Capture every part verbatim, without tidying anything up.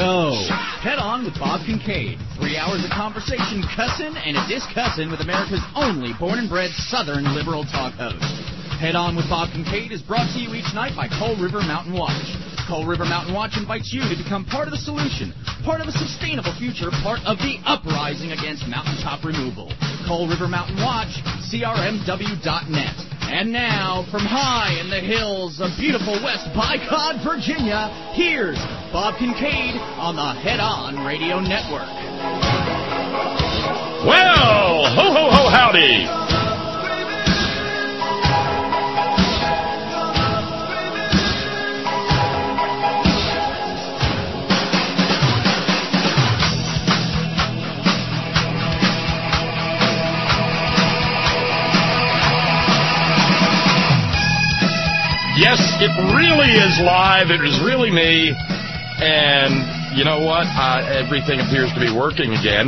go. Head On with Bob Kincaid. Three hours of conversation, cussing, and a discussing with America's only born-and-bred Southern liberal talk host. Head On with Bob Kincaid is brought to you each night by Coal River Mountain Watch. Coal River Mountain Watch invites you to become part of the solution, part of a sustainable future, part of the uprising against mountaintop removal. Coal River Mountain Watch, C R M W dot net. And now, from high in the hills of beautiful West Bicod, Virginia, here's Bob Kincaid on the Head On Radio Network. Well, ho, ho, ho, howdy. Yes, it really is live. It is really me. And you know what? Uh, everything appears to be working again.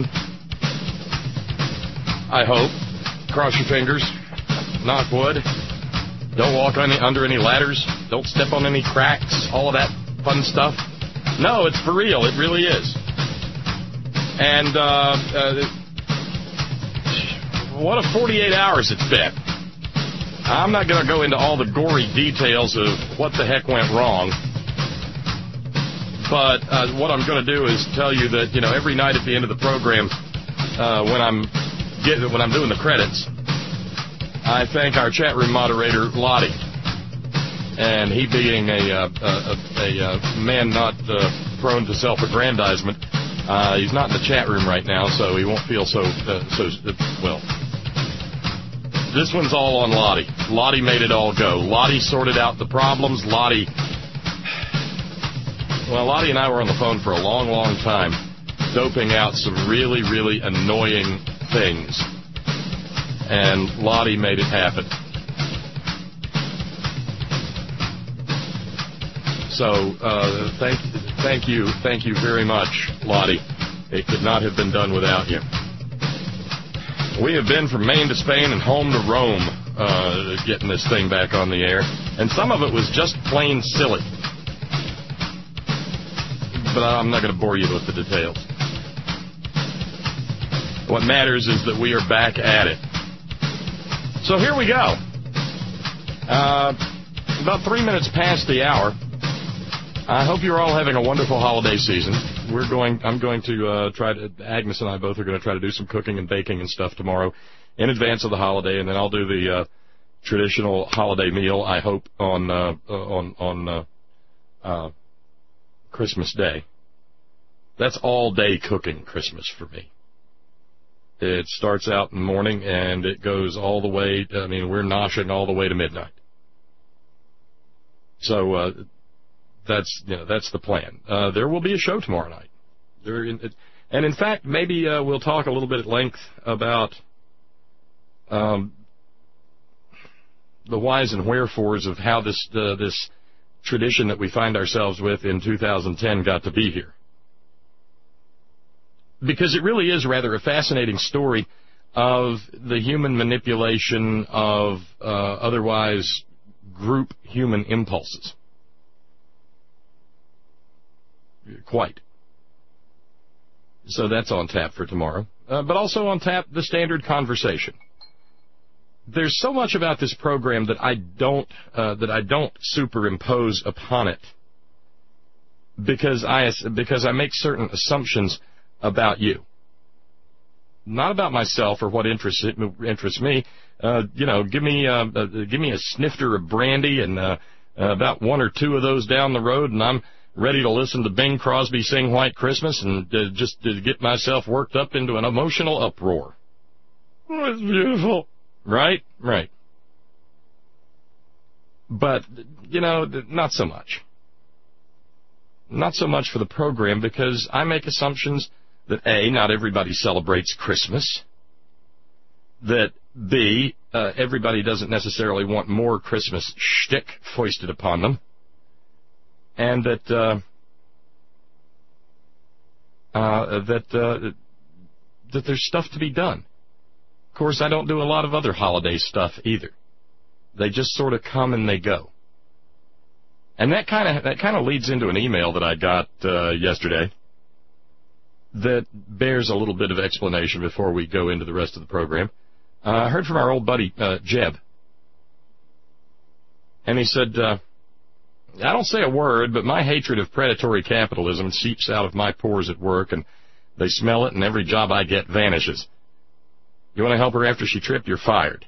I hope. Cross your fingers. Knock wood. Don't walk on any, under any ladders. Don't step on any cracks. All of that fun stuff. No, it's for real. It really is. And uh, uh, what a forty-eight hours it's been. I'm not going to go into all the gory details of what the heck went wrong, but uh, what I'm going to do is tell you that, you know, every night at the end of the program, uh, when I'm getting, when I'm doing the credits, I thank our chat room moderator, Lottie, and he being a, uh, a, a, a man not uh, prone to self-aggrandizement, uh, he's not in the chat room right now, so he won't feel so, uh, so uh, well. This one's all on Lottie. Lottie made it all go. Lottie sorted out the problems. Lottie, well, Lottie and I were on the phone for a long, long time, doping out some really, really annoying things. And Lottie made it happen. So, uh, thank, thank you, thank you very much, Lottie. It could not have been done without you. We have been from Maine to Spain and home to Rome, uh, getting this thing back on the air. And some of it was just plain silly. But I'm not going to bore you with the details. What matters is that we are back at it. So here we go. Uh, about three minutes past the hour. I hope you're all having a wonderful holiday season. We're going. I'm going to uh, try to. Agnes and I both are going to try to do some cooking and baking and stuff tomorrow, in advance of the holiday, and then I'll do the uh, traditional holiday meal. I hope on uh, on on uh, uh, Christmas Day. That's all day cooking Christmas for me. It starts out in the morning and it goes all the way. I mean, we're noshing all the way to midnight. So. Uh, That's you know that's the plan. Uh, there will be a show tomorrow night. There, in, and in fact, maybe uh, we'll talk a little bit at length about um, the whys and wherefores of how this uh, this tradition that we find ourselves with in two thousand ten got to be here. Because it really is rather a fascinating story of the human manipulation of uh, otherwise group human impulses. Quite. So that's on tap for tomorrow. Uh, but also on tap, the standard conversation. There's so much about this program that I don't uh, that I don't superimpose upon it because I because I make certain assumptions about you, not about myself or what interests it, interests me. Uh, you know, give me uh, uh, give me a snifter of brandy and uh, uh, about one or two of those down the road, and I'm ready to listen to Bing Crosby sing White Christmas and uh, just to get myself worked up into an emotional uproar. Oh, it's beautiful. Right? Right. But, you know, not so much. Not so much for the program because I make assumptions that, A, not everybody celebrates Christmas, that, B, uh, everybody doesn't necessarily want more Christmas shtick foisted upon them, and that uh, uh, that uh, that there's stuff to be done. Of course, I don't do a lot of other holiday stuff either. They just sort of come and they go. And that kind of that kind of leads into an email that I got uh, yesterday. that bears a little bit of explanation before we go into the rest of the program. Uh, I heard from our old buddy, uh, Jeb. And he said, uh, I don't say a word, but my hatred of predatory capitalism seeps out of my pores at work, and they smell it, and every job I get vanishes. You want to help her after she tripped, you're fired.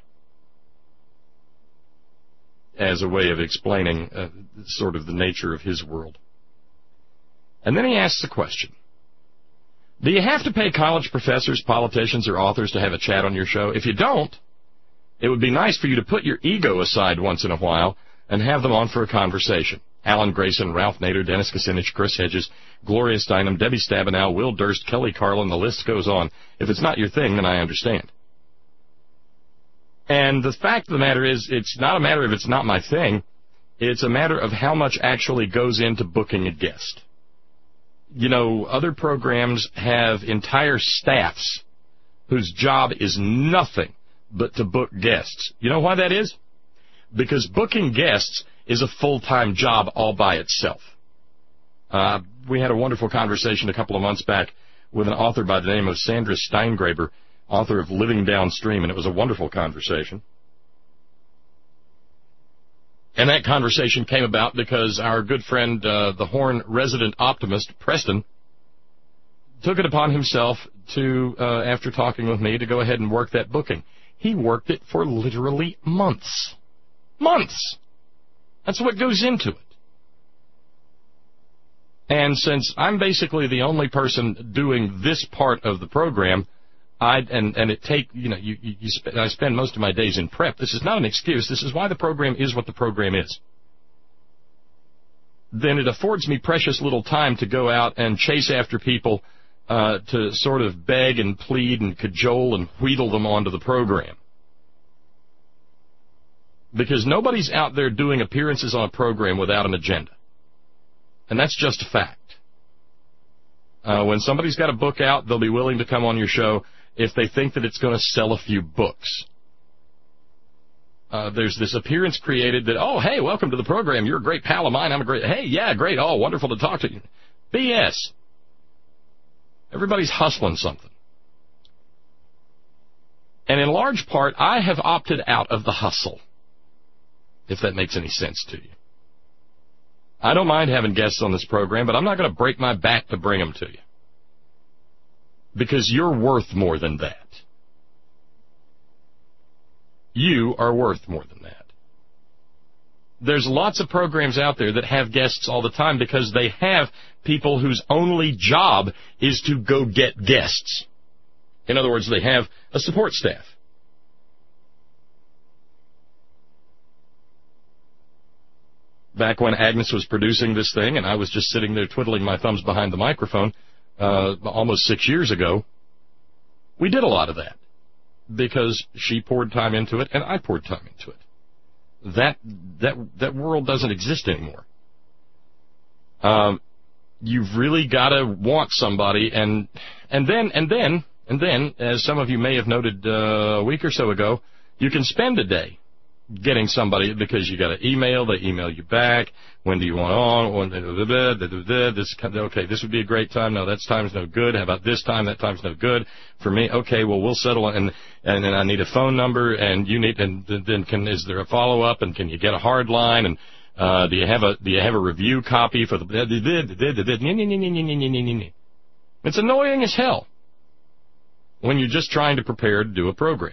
As a way of explaining uh, sort of the nature of his world. And then he asks the question, do you have to pay college professors, politicians, or authors to have a chat on your show? If you don't, it would be nice for you to put your ego aside once in a while and have them on for a conversation. Alan Grayson, Ralph Nader, Dennis Kucinich, Chris Hedges, Gloria Steinem, Debbie Stabenow, Will Durst, Kelly Carlin, the list goes on. If it's not your thing, then I understand. And the fact of the matter is, it's not a matter of it's not my thing. It's a matter of how much actually goes into booking a guest. You know, other programs have entire staffs whose job is nothing but to book guests. You know why that is? Because booking guests is a full-time job all by itself. Uh, we had a wonderful conversation a couple of months back with an author by the name of Sandra Steingraber, author of Living Downstream, and it was a wonderful conversation. And that conversation came about because our good friend, uh, the Horn resident optimist, Preston, took it upon himself to, uh, after talking with me, to go ahead and work that booking. He worked it for literally months. Months! That's what goes into it. And since I'm basically the only person doing this part of the program, I and and it take you know you, you, you sp- I spend most of my days in prep. This is not an excuse. This is why the program is what the program is. Then it affords me precious little time to go out and chase after people uh, to sort of beg and plead and cajole and wheedle them onto the program. Because nobody's out there doing appearances on a program without an agenda. And that's just a fact. Uh, when somebody's got a book out, they'll be willing to come on your show if they think that it's going to sell a few books. Uh, there's this appearance created that, oh, hey, welcome to the program. You're a great pal of mine. I'm a great, hey, yeah, great. Oh, wonderful to talk to you. B S. Everybody's hustling something. And in large part, I have opted out of the hustle, if that makes any sense to you. I don't mind having guests on this program, but I'm not going to break my back to bring them to you. Because you're worth more than that. You are worth more than that. There's lots of programs out there that have guests all the time because they have people whose only job is to go get guests. In other words, they have a support staff. Back when Agnes was producing this thing and I was just sitting there twiddling my thumbs behind the microphone uh, almost six years ago, we did a lot of that because she poured time into it and I poured time into it. That that that world doesn't exist anymore. Um, you've really got to want somebody, and and then and then and then, as some of you may have noted uh, a week or so ago, you can spend a day getting somebody because you got an email, they email you back. When do you want on? This, okay, this would be a great time. No, that time's no good. How about this time? That time's no good for me. Okay, well, we'll settle, and and then I need a phone number, and you need, and then can is there a follow up, and can you get a hard line, and uh, do you have a do you have a review copy for the? It's annoying as hell when you're just trying to prepare to do a program.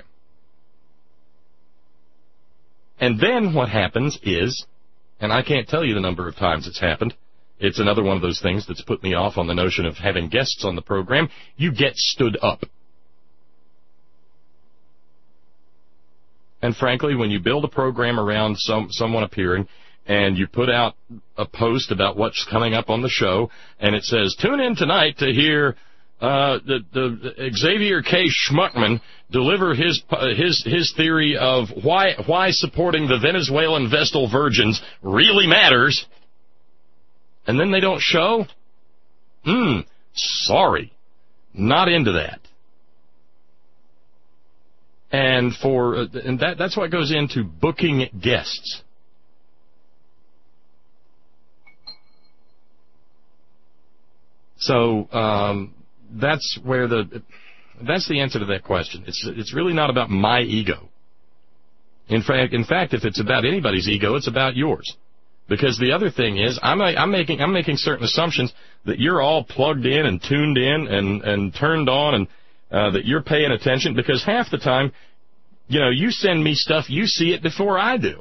And then what happens is, and I can't tell you the number of times it's happened, it's another one of those things that's put me off on the notion of having guests on the program, you get stood up. And frankly, when you build a program around some someone appearing, and you put out a post about what's coming up on the show, and it says, tune in tonight to hear Uh, the, the Xavier K. Schmuckman deliver his his his theory of why why supporting the Venezuelan Vestal Virgins really matters, and then they don't show. Hmm, sorry, not into that. And for uh, and that that's what goes into booking guests. So. Um, that's where the that's the answer to that question. It's it's really not about my ego. In fact, in fact, if it's about anybody's ego, it's about yours. Because the other thing is, I'm I'm making I'm making certain assumptions that you're all plugged in and tuned in and and turned on, and uh, that you're paying attention. Because half the time, you know, you send me stuff, you see it before I do.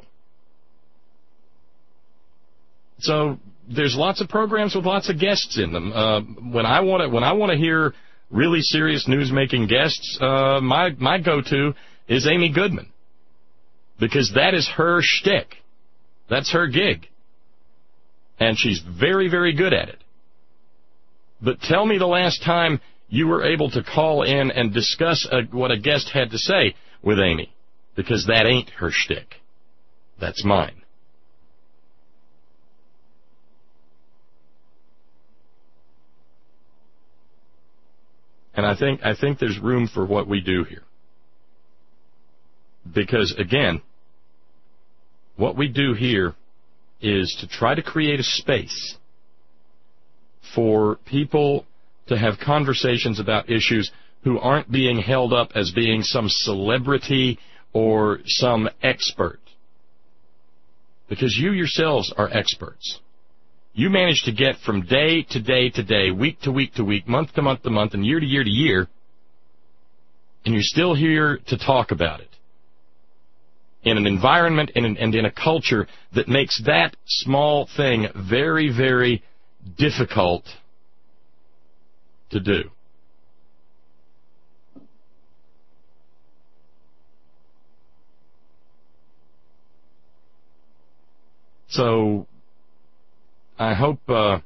So there's lots of programs with lots of guests in them. Uh, when I want to when I want to hear really serious news-making guests, uh, my my go-to is Amy Goodman, because that is her shtick. That's her gig. And she's very, very good at it. But tell me the last time you were able to call in and discuss a, what a guest had to say with Amy, because that ain't her shtick. That's mine. And I think I think there's room for what we do here. Because, again, what we do here is to try to create a space for people to have conversations about issues who aren't being held up as being some celebrity or some expert. Because you yourselves are experts. You manage to get from day to day to day, week to week to week, month to month to month, and year to year to year, and you're still here to talk about it. In an environment and in, and in a culture that makes that small thing very, very difficult to do. So, I hope uh,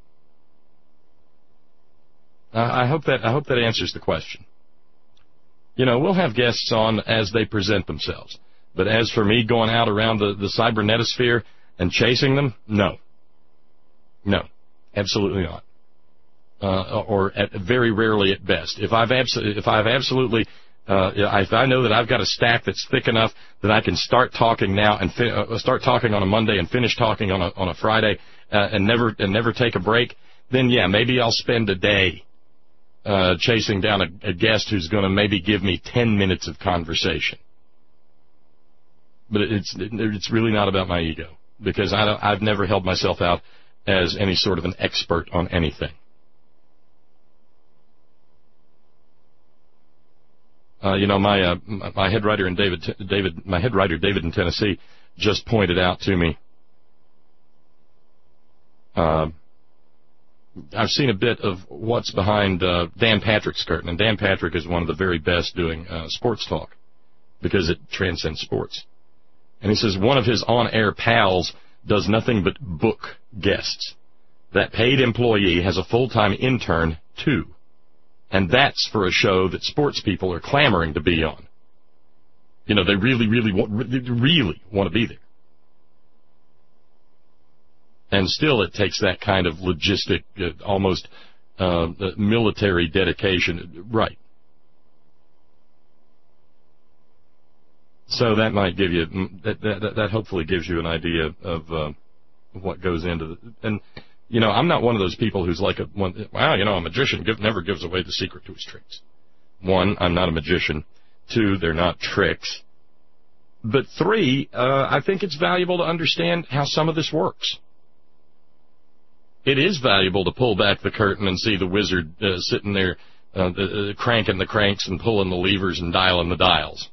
I hope that I hope that answers the question. You know, we'll have guests on as they present themselves. But as for me going out around the, the cybernetosphere and chasing them, no. No, absolutely not. Uh, or at very rarely at best. If I've, abso- if I've absolutely, uh, if I know that I've got a stack that's thick enough that I can start talking now and fi- uh, start talking on a Monday and finish talking on a, on a Friday uh, and never and never take a break, then yeah, maybe I'll spend a day uh, chasing down a, a guest who's going to maybe give me ten minutes of conversation. But it's it's really not about my ego, because I don't, I've never held myself out as any sort of an expert on anything. Uh, you know, my uh, my head writer in David David my head writer David in Tennessee just pointed out to me. Uh, I've seen a bit of what's behind uh, Dan Patrick's curtain, and Dan Patrick is one of the very best doing uh, sports talk, because it transcends sports. And he says one of his on-air pals does nothing but book guests. That paid employee has a full-time intern, too. And that's for a show that sports people are clamoring to be on. You know, they really, really want, really want to be there. And still it takes that kind of logistic, uh, almost uh, military dedication. Right. So that might give you, that, that, that hopefully gives you an idea of uh, what goes into the, and, you know, I'm not one of those people who's like, a, one, wow, you know, a magician give, never gives away the secret to his tricks. One, I'm not a magician. Two, they're not tricks. But three, uh, I think it's valuable to understand how some of this works. It is valuable to pull back the curtain and see the wizard uh, sitting there uh, uh, cranking the cranks and pulling the levers and dialing the dials.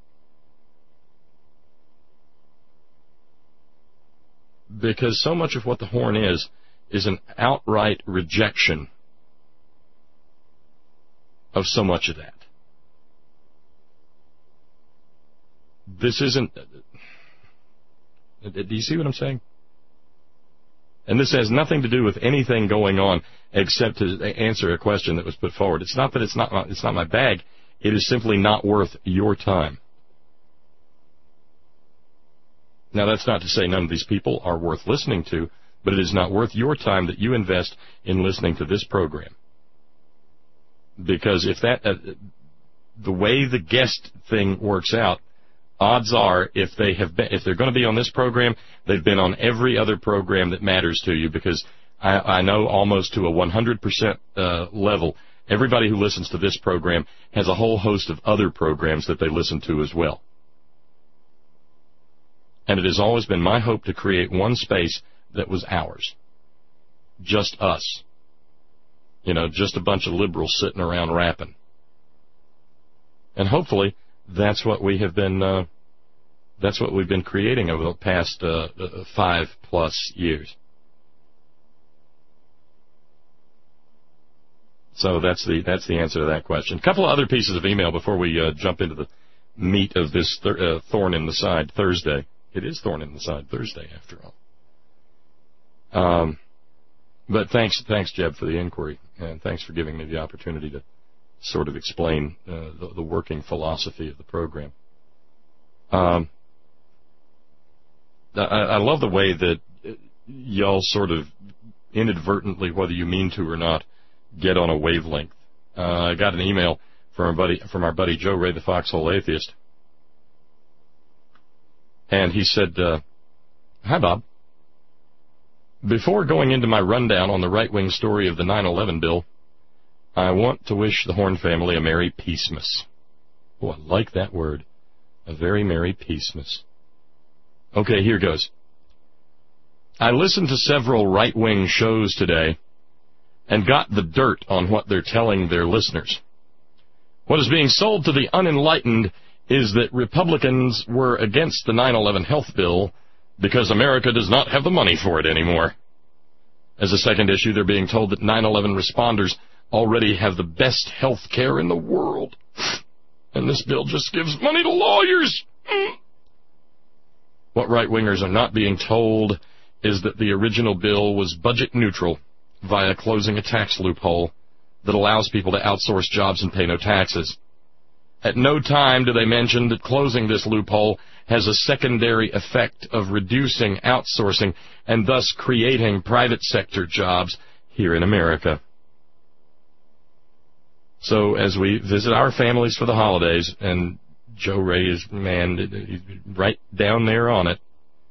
Because so much of what the horn is, is an outright rejection of so much of that. This isn't... Do you see what I'm saying? And this has nothing to do with anything going on except to answer a question that was put forward. It's not that it's not my, it's not my bag. It is simply not worth your time. Now, that's not to say none of these people are worth listening to, but it is not worth your time that you invest in listening to this program. Because if that, uh, the way the guest thing works out, odds are, if they have been, if they're going to be on this program, they've been on every other program that matters to you. Because I, I know almost to a one hundred percent uh, level Everybody who listens to this program has a whole host of other programs that they listen to as well. And it has always been my hope to create one space that was ours. Just us. You know, just a bunch of liberals sitting around rapping. And hopefully that's what we have been, uh, that's what we've been creating over the past uh, five plus years. So that's the that's the answer to that question. A couple of other pieces of email before we uh, jump into the meat of this th- uh, thorn in the side Thursday. It is thorn in the side Thursday, after all. Um, but thanks, thanks, Jeb, for the inquiry, and thanks for giving me the opportunity to sort of explain uh, the, the working philosophy of the program. Um, I, I love the way that y'all sort of inadvertently, whether you mean to or not, get on a wavelength. Uh, I got an email from our buddy, from our buddy Joe Ray, the Foxhole Atheist. And he said, uh, hi, Bob. Before going into my rundown on the right-wing story of the nine eleven bill, I want to wish the Horn family a Merry Peacemas. Oh, I like that word. A very Merry Peacemas. Okay, here goes. I listened to several right-wing shows today and got the dirt on what they're telling their listeners. What is being sold to the unenlightened is that Republicans were against the nine eleven health bill because America does not have the money for it anymore. As a second issue, they're being told that nine eleven responders already have the best health care in the world, and this bill just gives money to lawyers. What right-wingers are not being told is that the original bill was budget neutral via closing a tax loophole that allows people to outsource jobs and pay no taxes. At no time do they mention that closing this loophole has a secondary effect of reducing outsourcing and thus creating private sector jobs here in America. So as we visit our families for the holidays, and Joe Ray is, man, right down there on it.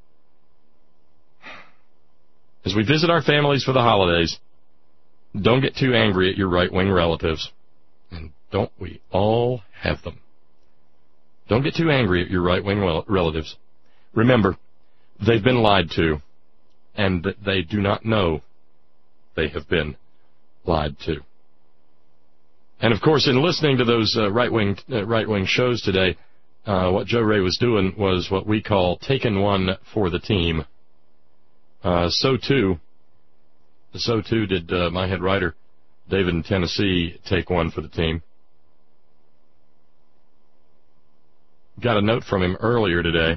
As we visit our families for the holidays, don't get too angry at your right-wing relatives. And don't we all have them? Don't get too angry at your right-wing relatives. Remember, they've been lied to, and that they do not know they have been lied to. And, of course, in listening to those uh, right-wing uh, right-wing shows today, uh, what Joe Ray was doing was what we call taking one for the team. Uh, so, too, so too did uh, my head writer, David in Tennessee, take one for the team. Got a note from him earlier today.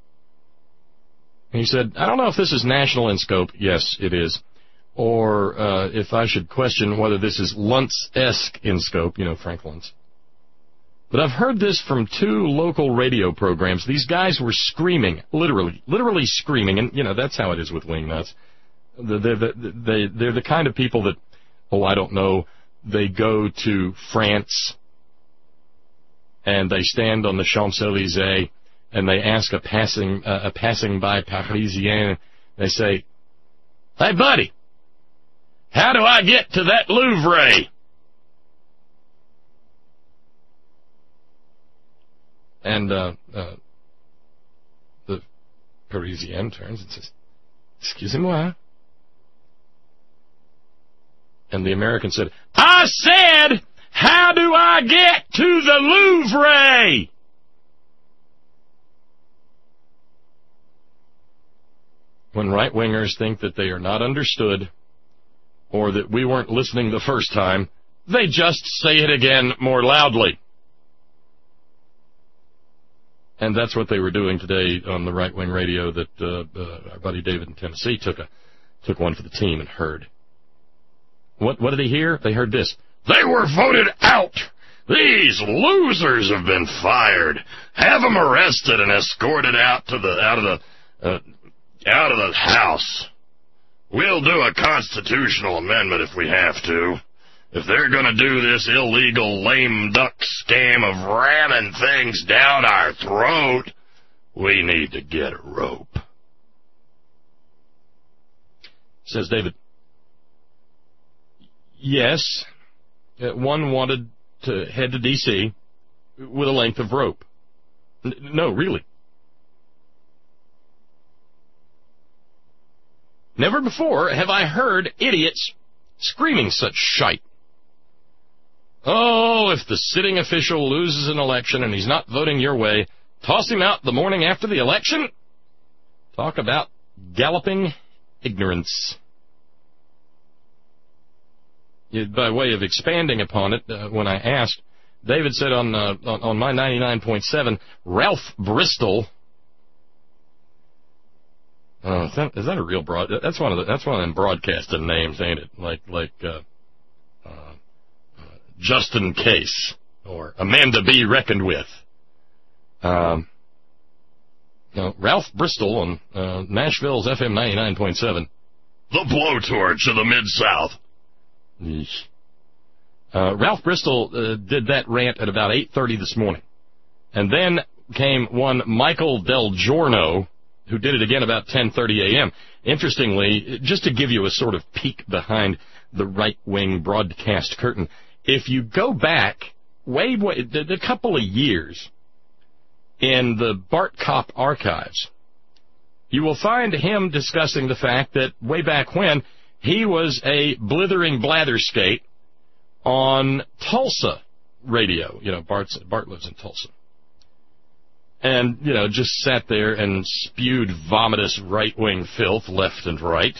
He said, I don't know if this is national in scope. Yes, it is. Or uh, if I should question whether this is Luntz-esque in scope, you know, Frank Luntz. But I've heard this from two local radio programs. These guys were screaming, literally, literally screaming, and, you know, that's how it is with wingnuts. They're, they're, they, they're the kind of people that, oh, I don't know, they go to France and they stand on the Champs-Élysées and they ask a passing uh, a passing by Parisien, they say, hey, buddy, how do I get to that Louvre? And uh, uh, the Parisian turns and says, excusez-moi. And the American said, I said, how do I get to the Louvre? When right-wingers think that they are not understood or that we weren't listening the first time, they just say it again more loudly. And that's what they were doing today on the right-wing radio that uh, uh, our buddy David in Tennessee took a took one for the team and heard. What what did he hear? They heard this. They were voted out. These losers have been fired. Have them arrested and escorted out to the out of the uh, out of the house. We'll do a constitutional amendment if we have to. If they're going to do this illegal lame duck scam of ramming things down our throat, we need to get a rope. Says David, yes, Uh, one wanted to head to D C with a length of rope. N- no, really. Never before have I heard idiots screaming such shite. Oh, if the sitting official loses an election and he's not voting your way, toss him out the morning after the election? Talk about galloping ignorance. By way of expanding upon it, uh, when I asked, David said on, uh, on on my ninety-nine point seven, Ralph Bristol. Uh, is, that, is that a real broad? That's one of the, that's one of them broadcasting names, ain't it? Like like uh, uh, uh, Justin Case or Amanda B. Reckoned with. Um, you know, Ralph Bristol on uh, Nashville's F M ninety-nine point seven. The blowtorch of the Mid-South. Uh, Ralph Bristol uh, did that rant at about eight thirty this morning. And then came one Michael Del Giorno, who did it again about ten thirty a.m. Interestingly, just to give you a sort of peek behind the right-wing broadcast curtain, if you go back way, way a couple of years in the Bart Kopp archives, you will find him discussing the fact that way back when, he was a blithering blatherskate on Tulsa radio. You know, Bart's, Bart lives in Tulsa. And, you know, just sat there and spewed vomitous right-wing filth left and right.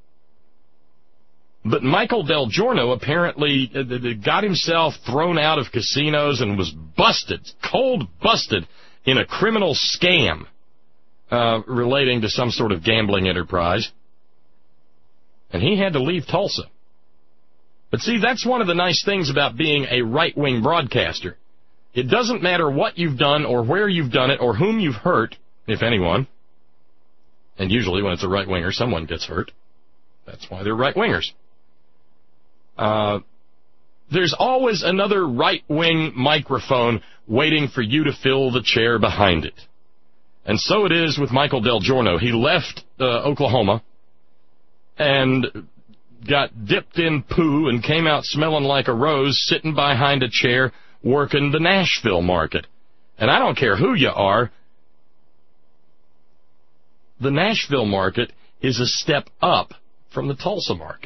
But Michael Del Giorno apparently got himself thrown out of casinos and was busted, cold busted, in a criminal scam uh, relating to some sort of gambling enterprise. And he had to leave Tulsa. But see, that's one of the nice things about being a right-wing broadcaster. It doesn't matter what you've done or where you've done it or whom you've hurt, if anyone. And usually when it's a right-winger, someone gets hurt. That's why they're right-wingers. Uh, there's always another right-wing microphone waiting for you to fill the chair behind it. And so it is with Michael Del Giorno. He left uh, Oklahoma and got dipped in poo and came out smelling like a rose, sitting behind a chair, working the Nashville market. And I don't care who you are, the Nashville market is a step up from the Tulsa market.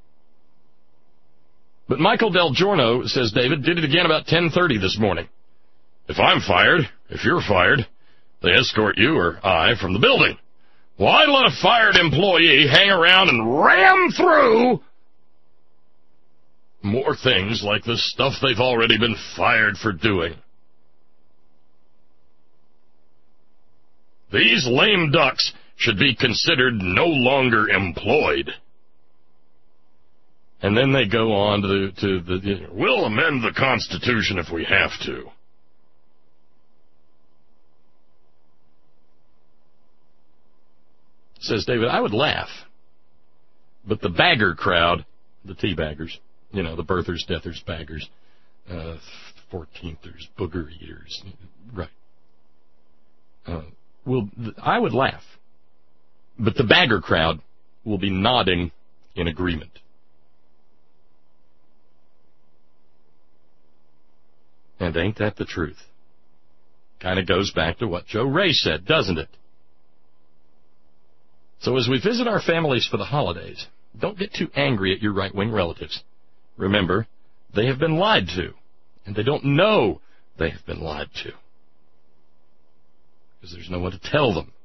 But Michael Del Giorno, says David, did it again about ten thirty this morning. If I'm fired, if you're fired, they escort you or I from the building. Well, I'd let a fired employee hang around and ram through more things like the stuff they've already been fired for doing. These lame ducks should be considered no longer employed. And then they go on to the, to the you know, we'll amend the Constitution if we have to. Says David, I would laugh, but the bagger crowd, the tea-baggers, you know, the birthers, deathers, baggers, uh, fourteenthers, booger eaters, right, uh, will, I would laugh, but the bagger crowd will be nodding in agreement. And ain't that the truth? Kind of goes back to what Joe Ray said, doesn't it? So as we visit our families for the holidays, don't get too angry at your right-wing relatives. Remember, they have been lied to, and they don't know they have been lied to, because there's no one to tell them.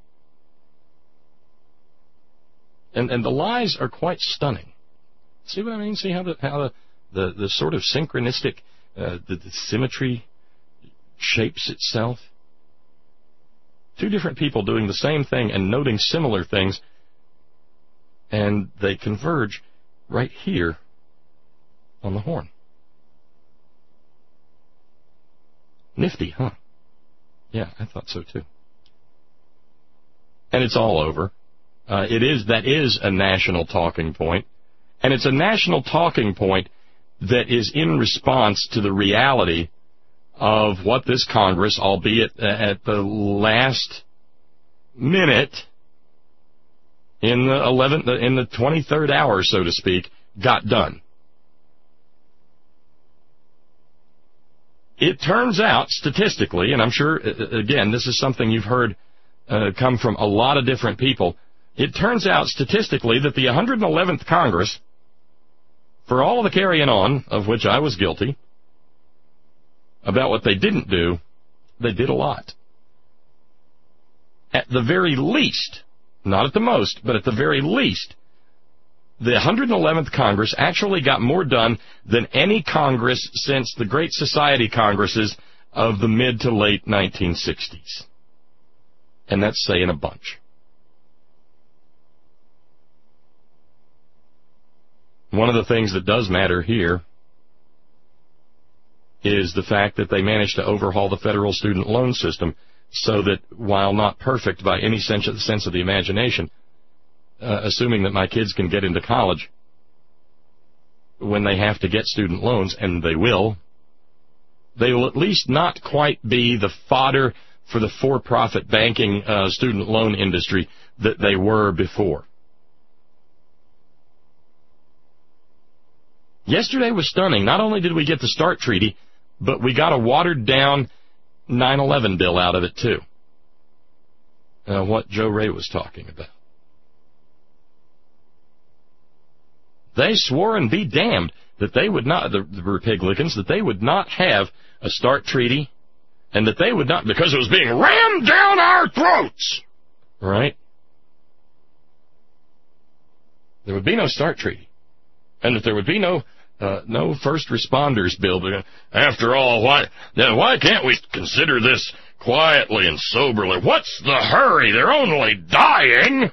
And and the lies are quite stunning. See what I mean? See how the how the the, the sort of synchronistic, uh, the, the symmetry shapes itself? Two different people doing the same thing and noting similar things, and they converge right here on the horn. Nifty, huh? Yeah, I thought so too. And it's all over. Uh, it is that is a national talking point, and it's a national talking point that is in response to the reality of what this Congress, albeit at the last minute, in the eleventh, in the twenty-third hour, so to speak, got done. It turns out, statistically, and I'm sure, again, this is something you've heard uh, come from a lot of different people, it turns out, statistically, that the one hundred eleventh Congress, for all of the carrying on, of which I was guilty, about what they didn't do, they did a lot. At the very least, not at the most, but at the very least, the one hundred eleventh Congress actually got more done than any Congress since the Great Society Congresses of the mid to late nineteen sixties. And that's saying a bunch. One of the things that does matter here is the fact that they managed to overhaul the federal student loan system so that, while not perfect by any sense of the imagination, uh, assuming that my kids can get into college, when they have to get student loans, and they will, they will at least not quite be the fodder for the for-profit banking uh, student loan industry that they were before. Yesterday was stunning. Not only did we get the START treaty, but we got a watered-down nine eleven bill out of it, too. Uh, what Joe Ray was talking about. They swore and be damned that they would not, the, the Republicans, that they would not have a START treaty, and that they would not, because it was being rammed down our throats. Right? There would be no START treaty. And that there would be no uh, no first responders bill. After all, why then why can't we consider this quietly and soberly? What's the hurry? They're only dying.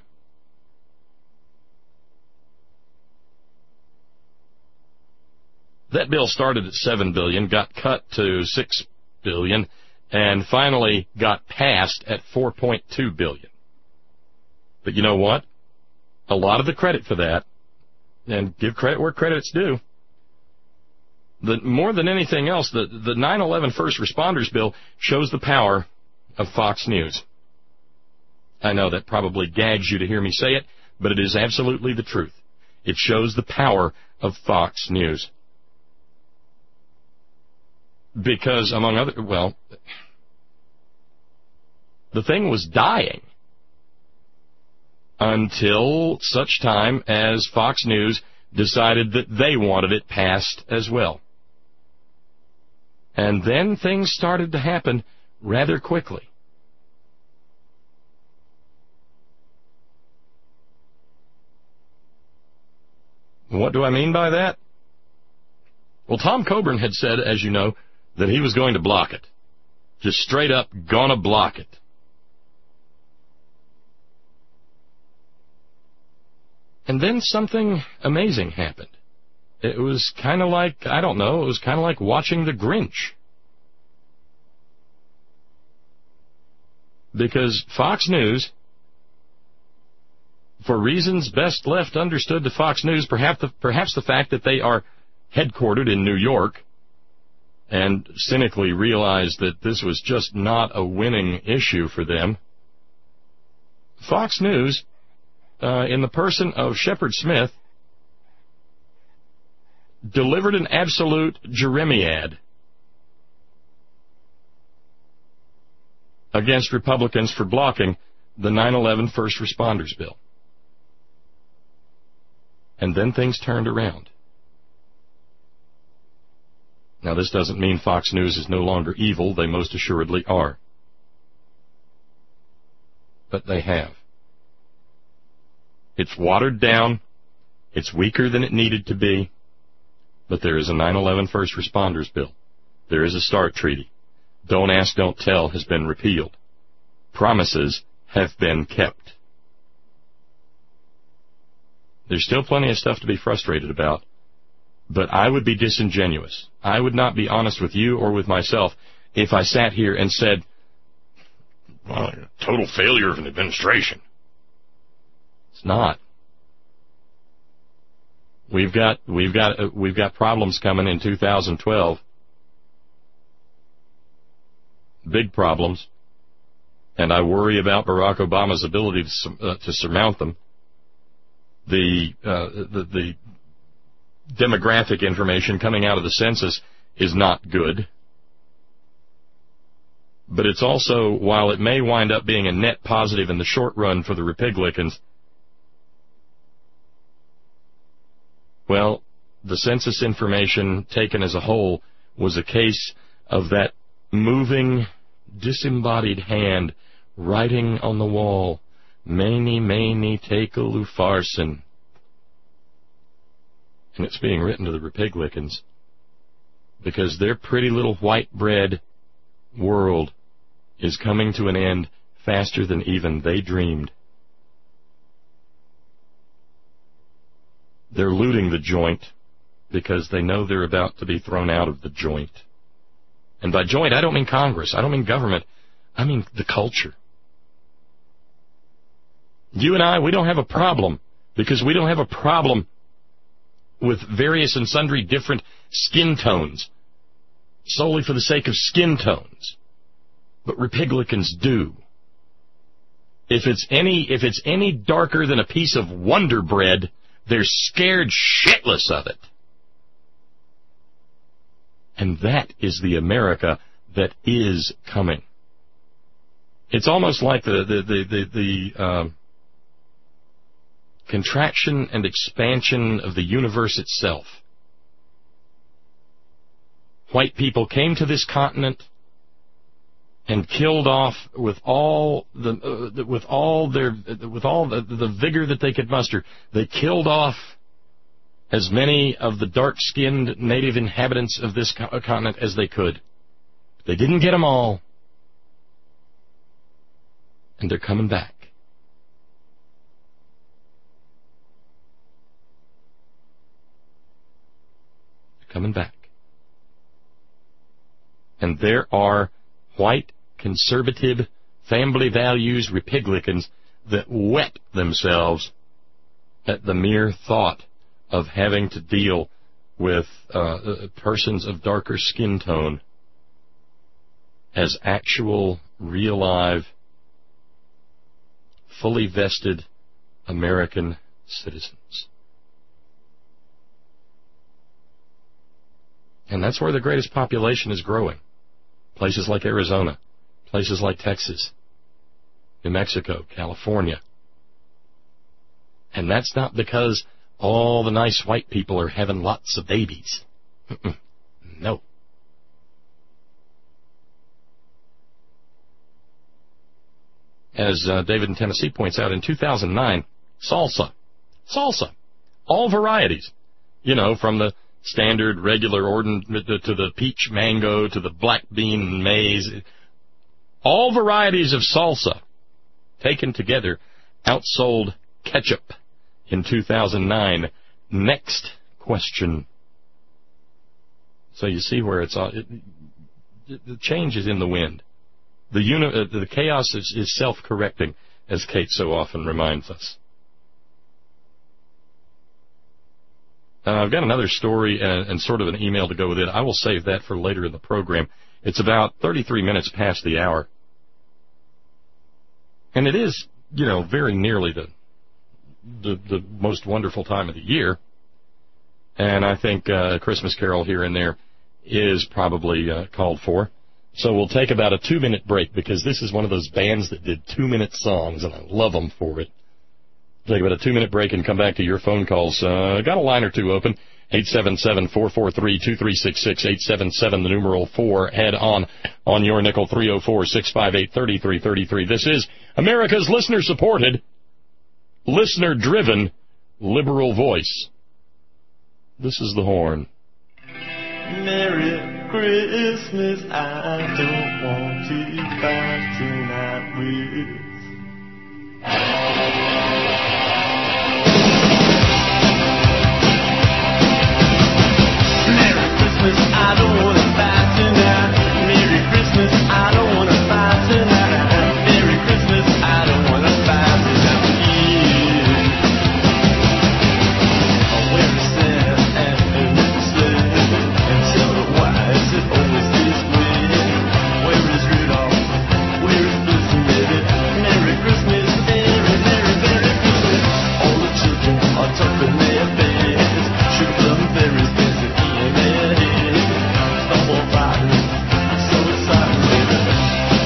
That bill started at seven billion dollars, got cut to six billion dollars, and finally got passed at four point two billion dollars. But you know what? A lot of the credit for that, and give credit where credit's due, the, more than anything else, the, the nine eleven First Responders Bill shows the power of Fox News. I know that probably gags you to hear me say it, but it is absolutely the truth. It shows the power of Fox News. Because, among other, well, the thing was dying until such time as Fox News decided that they wanted it passed as well. And then things started to happen rather quickly. What do I mean by that? Well, Tom Coburn had said, as you know, that he was going to block it. Just straight up gonna block it. And then something amazing happened. It was kind of like, I don't know, it was kind of like watching The Grinch. Because Fox News, for reasons best left understood to Fox News, perhaps the, perhaps the fact that they are headquartered in New York, and cynically realized that this was just not a winning issue for them, Fox News, Uh, in the person of Shepard Smith, delivered an absolute jeremiad against Republicans for blocking the nine eleven First Responders Bill. And then things turned around. Now, this doesn't mean Fox News is no longer evil. They most assuredly are. But they have. It's watered down. It's weaker than it needed to be. But there is a nine eleven First Responders Bill. There is a START treaty. Don't ask, don't tell has been repealed. Promises have been kept. There's still plenty of stuff to be frustrated about, but I would be disingenuous. I would not be honest with you or with myself if I sat here and said, well, total failure of an administration. It's not. We've got we've got uh, we've got problems coming in two thousand twelve. Big problems, and I worry about Barack Obama's ability to, uh, to surmount them. The, uh, the the demographic information coming out of the census is not good. But it's also, while it may wind up being a net positive in the short run for the Republicans, well, the census information taken as a whole was a case of that moving, disembodied hand writing on the wall, Mene, mene, tekel, upharsin. And it's being written to the Republicans because their pretty little white bread world is coming to an end faster than even they dreamed. They're looting the joint because they know they're about to be thrown out of the joint. And by joint, I don't mean Congress. I don't mean government. I mean the culture. You and I, we don't have a problem because we don't have a problem with various and sundry different skin tones solely for the sake of skin tones. But Republicans do. If it's any, if it's any darker than a piece of Wonder Bread, they're scared shitless of it. And that is the America that is coming. It's almost like the the the the, the uh, contraction and expansion of the universe itself. White people came to this continent and killed off with all the uh, with all their with all the, the vigor that they could muster. They killed off as many of the dark-skinned native inhabitants of this co- continent as they could. They didn't get them all, and they're coming back. They're coming back. And there are white, conservative, family values Republicans that wet themselves at the mere thought of having to deal with uh, persons of darker skin tone as actual, real, live, fully vested American citizens. And that's where the greatest population is growing. Places like Arizona, places like Texas, New Mexico, California. And that's not because all the nice white people are having lots of babies. No. As uh, David in Tennessee points out, in two thousand nine, salsa. Salsa. All varieties. You know, from the standard, regular, ordinary, to the peach mango, to the black bean and maize. All varieties of salsa taken together outsold ketchup in two thousand nine. Next question. So you see where it's all, it, the change is in the wind. The, uni, uh, the chaos is, is self-correcting, as Kate so often reminds us. Uh, I've got another story and, and sort of an email to go with it. I will save that for later in the program. It's about thirty-three minutes past the hour. And it is, you know, very nearly the the, the most wonderful time of the year. And I think uh, a Christmas carol here and there is probably uh, called for. So we'll take about a two-minute break because this is one of those bands that did two-minute songs, and I love them for it. Take about a two-minute break and come back to your phone calls. Uh, got a line or two open. eight seven seven, four four three, two three six six, eight seven seven, the numeral four. Head on on your nickel, three oh four, six five eight, three three three three. This is America's listener-supported, listener-driven, liberal voice. This is the Horn. Merry Christmas, I don't want to fight tonight with. Merry Christmas, I don't want to fight tonight. Merry Christmas, I don't want to fight tonight. Merry Christmas, I don't want to fight tonight with you. I'll wear a Santa hat and a sled and tell her why is it always this way. Where is Rudolph? Where is Blitzen, baby? Merry Christmas, Merry, Merry, Merry Christmas. All the children are tucking their beds. Sugar plum fairies dancing in their heads. Snowball fighters, so excited, baby.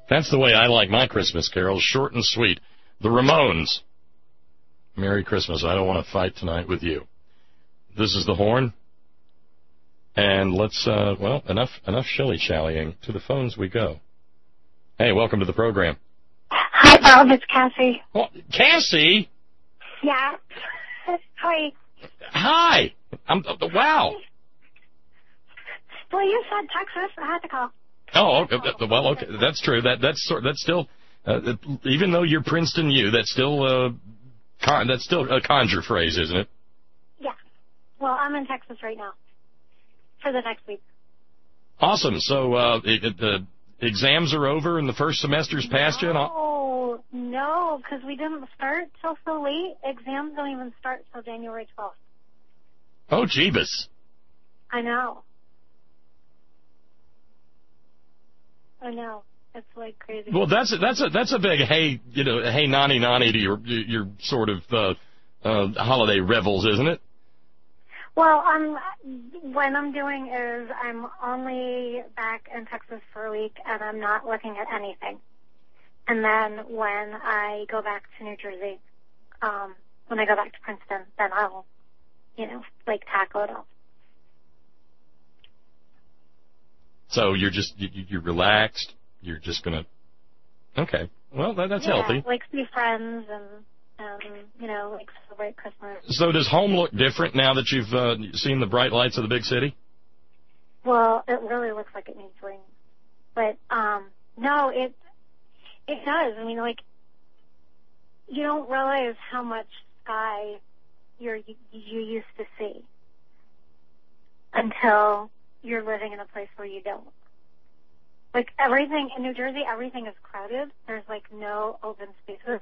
That's the way I like my Christmas carols, short and sweet. The Ramones. Merry Christmas. I don't want to fight tonight with you. This is the Horn. And let's, uh, well, enough enough shilly-shallying. To the phones we go. Hey, welcome to the program. Hi, Bob. It's Cassie. Well, Cassie? Yeah. Hi. Hi. I'm, uh, wow. Well, you said Texas. I had to call. Oh, okay. Well, okay. That's true. That that's sort. That's still, uh, even though you're Princeton U, that's still, uh, con- that's still a conjure phrase, isn't it? Yeah. Well, I'm in Texas right now for the next week. Awesome. So uh, it, it, the exams are over and the first semester's passed you? And No, all? no, because we didn't start till so late. Exams don't even start till January twelfth. Oh, Jeebus. I know. I know. It's like crazy. Well, that's a, that's a that's a big hey, you know, hey nani nani to your your sort of uh, uh, holiday revels, isn't it? Well, I'm what I'm doing is I'm only back in Texas for a week, and I'm not looking at anything. And then when I go back to New Jersey, um, when I go back to Princeton, then I'll, you know, like tackle it all. So you're just you, you're relaxed. You're just gonna. Okay. Well, that, that's yeah, healthy. Like see friends and um, you know, like celebrate Christmas. So does home look different now that you've uh, seen the bright lights of the big city? Well, it really looks like it needs rain, but um, no, it it does. I mean, like you don't realize how much sky you're you, you used to see until you're living in a place where you don't. Like everything in New Jersey, everything is crowded. There's like no open spaces.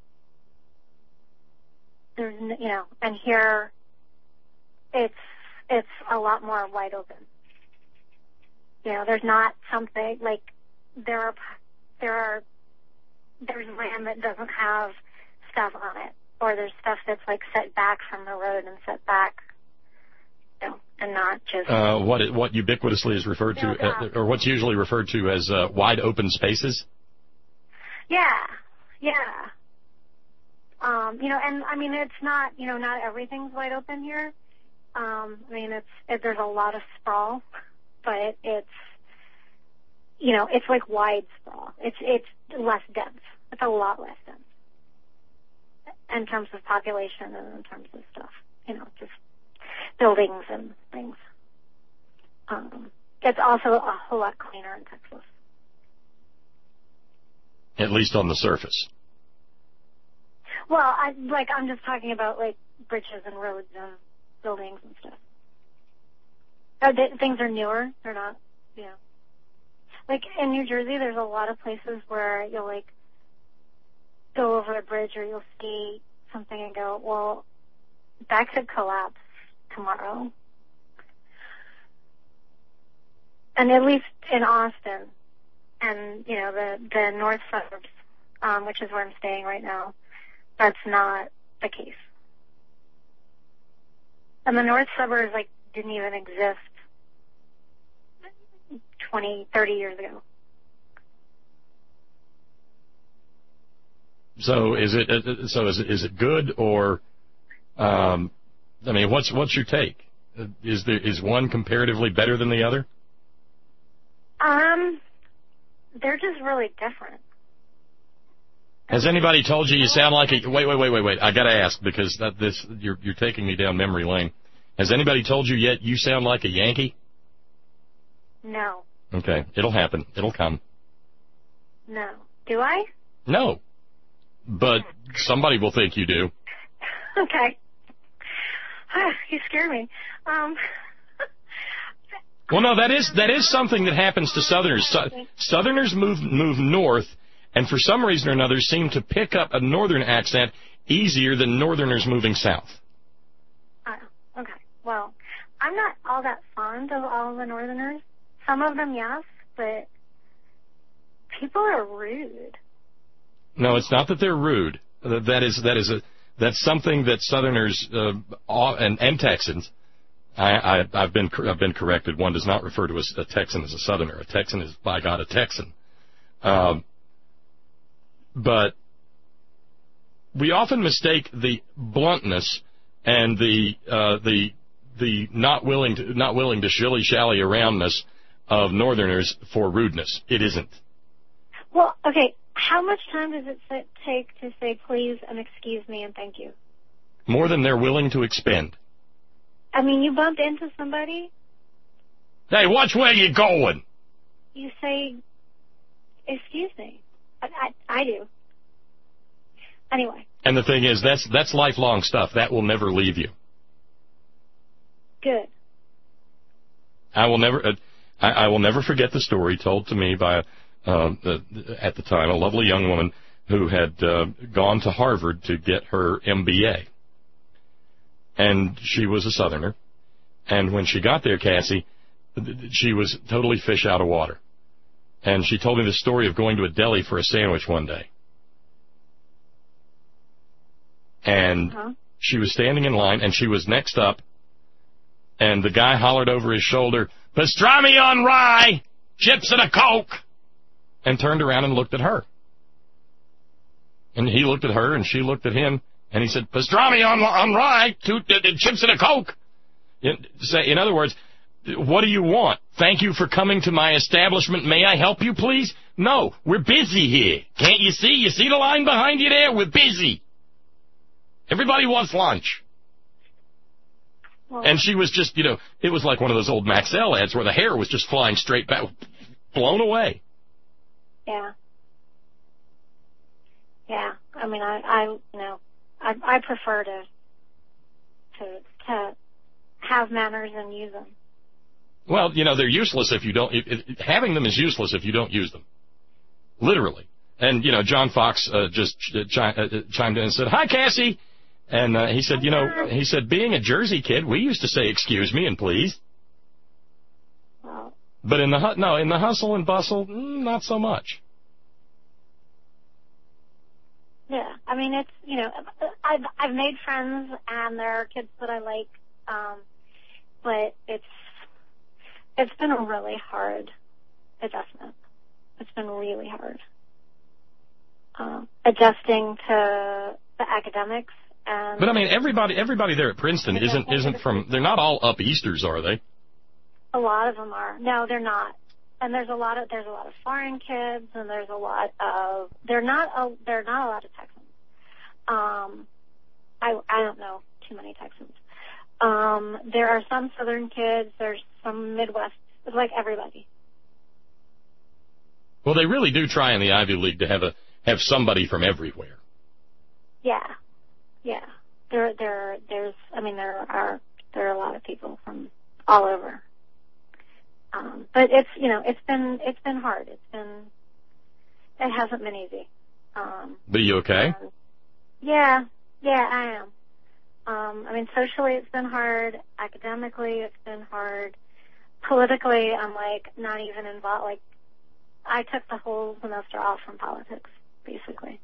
There's, n- you know, and here it's it's a lot more wide open. You know, there's not something like there are there are there's land that doesn't have stuff on it, or there's stuff that's like set back from the road and set back. know, and not just uh, what it, what ubiquitously is referred to, uh, or what's usually referred to as uh, wide open spaces. Yeah, yeah. Um, you know, and I mean, it's not, you know, not everything's wide open here. Um, I mean, it's it, there's a lot of sprawl, but it's, you know, it's like wide sprawl. It's it's less dense. It's a lot less dense in terms of population and in terms of stuff. You know, just buildings and things. Um, it's also a whole lot cleaner in Texas. At least on the surface. Well, I like I'm just talking about like bridges and roads and buildings and stuff. Uh, they, things are newer. They're not, you know. Like in New Jersey, there's a lot of places where you'll like go over a bridge or you'll see something and go, well, that could collapse tomorrow. And at least in Austin and, you know, the, the north suburbs, um, which is where I'm staying right now, that's not the case. And the north suburbs, like, didn't even exist twenty, thirty years ago. So is it uh, so is it is it good or um, I mean what's what's your take? Is there is one comparatively better than the other? Um, they're just really different. Has anybody told you you sound like a wait wait wait wait wait I got to ask because that this you're you're taking me down memory lane. Has anybody told you yet you sound like a Yankee? No. Okay, it'll happen. It'll come. No. Do I? No. But somebody will think you do. Okay. You scare me. Um, well, no, that is that is something that happens to Southerners. Su- Southerners move move north, and for some reason or another, seem to pick up a Northern accent easier than Northerners moving south. Oh, okay. Well, I'm not all that fond of all the Northerners. Some of them, yes, but people are rude. No, it's not that they're rude. That is that is a that's something that Southerners uh, and, and Texans. I, I, I've been I've been corrected. One does not refer to a, a Texan as a Southerner. A Texan is by God a Texan. Um, but we often mistake the bluntness and the uh, the the not willing to not willing to shilly shally aroundness of Northerners for rudeness. It isn't. Well, okay. How much time does it sa- take to say please and excuse me and thank you? More than they're willing to expend. I mean, you bump into somebody, Hey, watch where you're going. you say, excuse me. I, I, I do. Anyway, And the thing is, that's that's lifelong stuff. That will never leave you. good. I will never. Uh, I, I will never forget the story told to me by, uh, uh, at the time, a lovely young woman who had uh, gone to Harvard to get her M B A. And she was a Southerner. And when she got there, Cassie, she was totally fish out of water. And she told me the story of going to a deli for a sandwich one day. And Huh? she was standing in line, and she was next up, and the guy hollered over his shoulder, "Pastrami on rye, chips and a Coke," and turned around and looked at her. And he looked at her, and she looked at him, and he said, "Pastrami on, on rye, two uh, chips and a Coke." In, say, in other words, what do you want? Thank you for coming to my establishment. May I help you, please? No, we're busy here. Can't you see? You see the line behind you there? We're busy. Everybody wants lunch. Well, And she was just, you know, it was like one of those old Maxell ads where the hair was just flying straight back, blown away. yeah. Yeah. I mean, I, I you know, I, I prefer to, to, to have manners and use them. Well, you know, they're useless if you don't, it, it, having them is useless if you don't use them. Literally. And, you know, John Fox uh, just ch- chi- uh, chimed in and said, "Hi, Cassie." And uh, he said, you know, he said, being a Jersey kid, we used to say excuse me and please. Well, But in the, hu- no, in the hustle and bustle, mm, not so much. yeah. I mean, it's, you know, I've, I've made friends and there are kids that I like, um, but it's, it's been a really hard adjustment. It's been really hard. Um, adjusting to the academics and. But I mean, everybody, everybody there at Princeton isn't, isn't from, they're not all up Easters, are they? A lot of them are. No, they're not. And there's a lot of there's a lot of foreign kids, and there's a lot of they're not a, they're not a lot of Texans. Um, I I don't know too many Texans. Um, there are some Southern kids. There's some Midwest. It's like everybody. Well, they really do try in the Ivy League to have a have somebody from everywhere. Yeah, yeah. There there there's I mean there are there are a lot of people from all over. Um, but it's, you know, it's been, it's been hard. It's been, it hasn't been easy. Um, But you okay? um, yeah, yeah, I am. Um, I mean, socially it's been hard. Academically it's been hard. Politically, I'm like not even involved. Like, I took the whole semester off from politics, basically.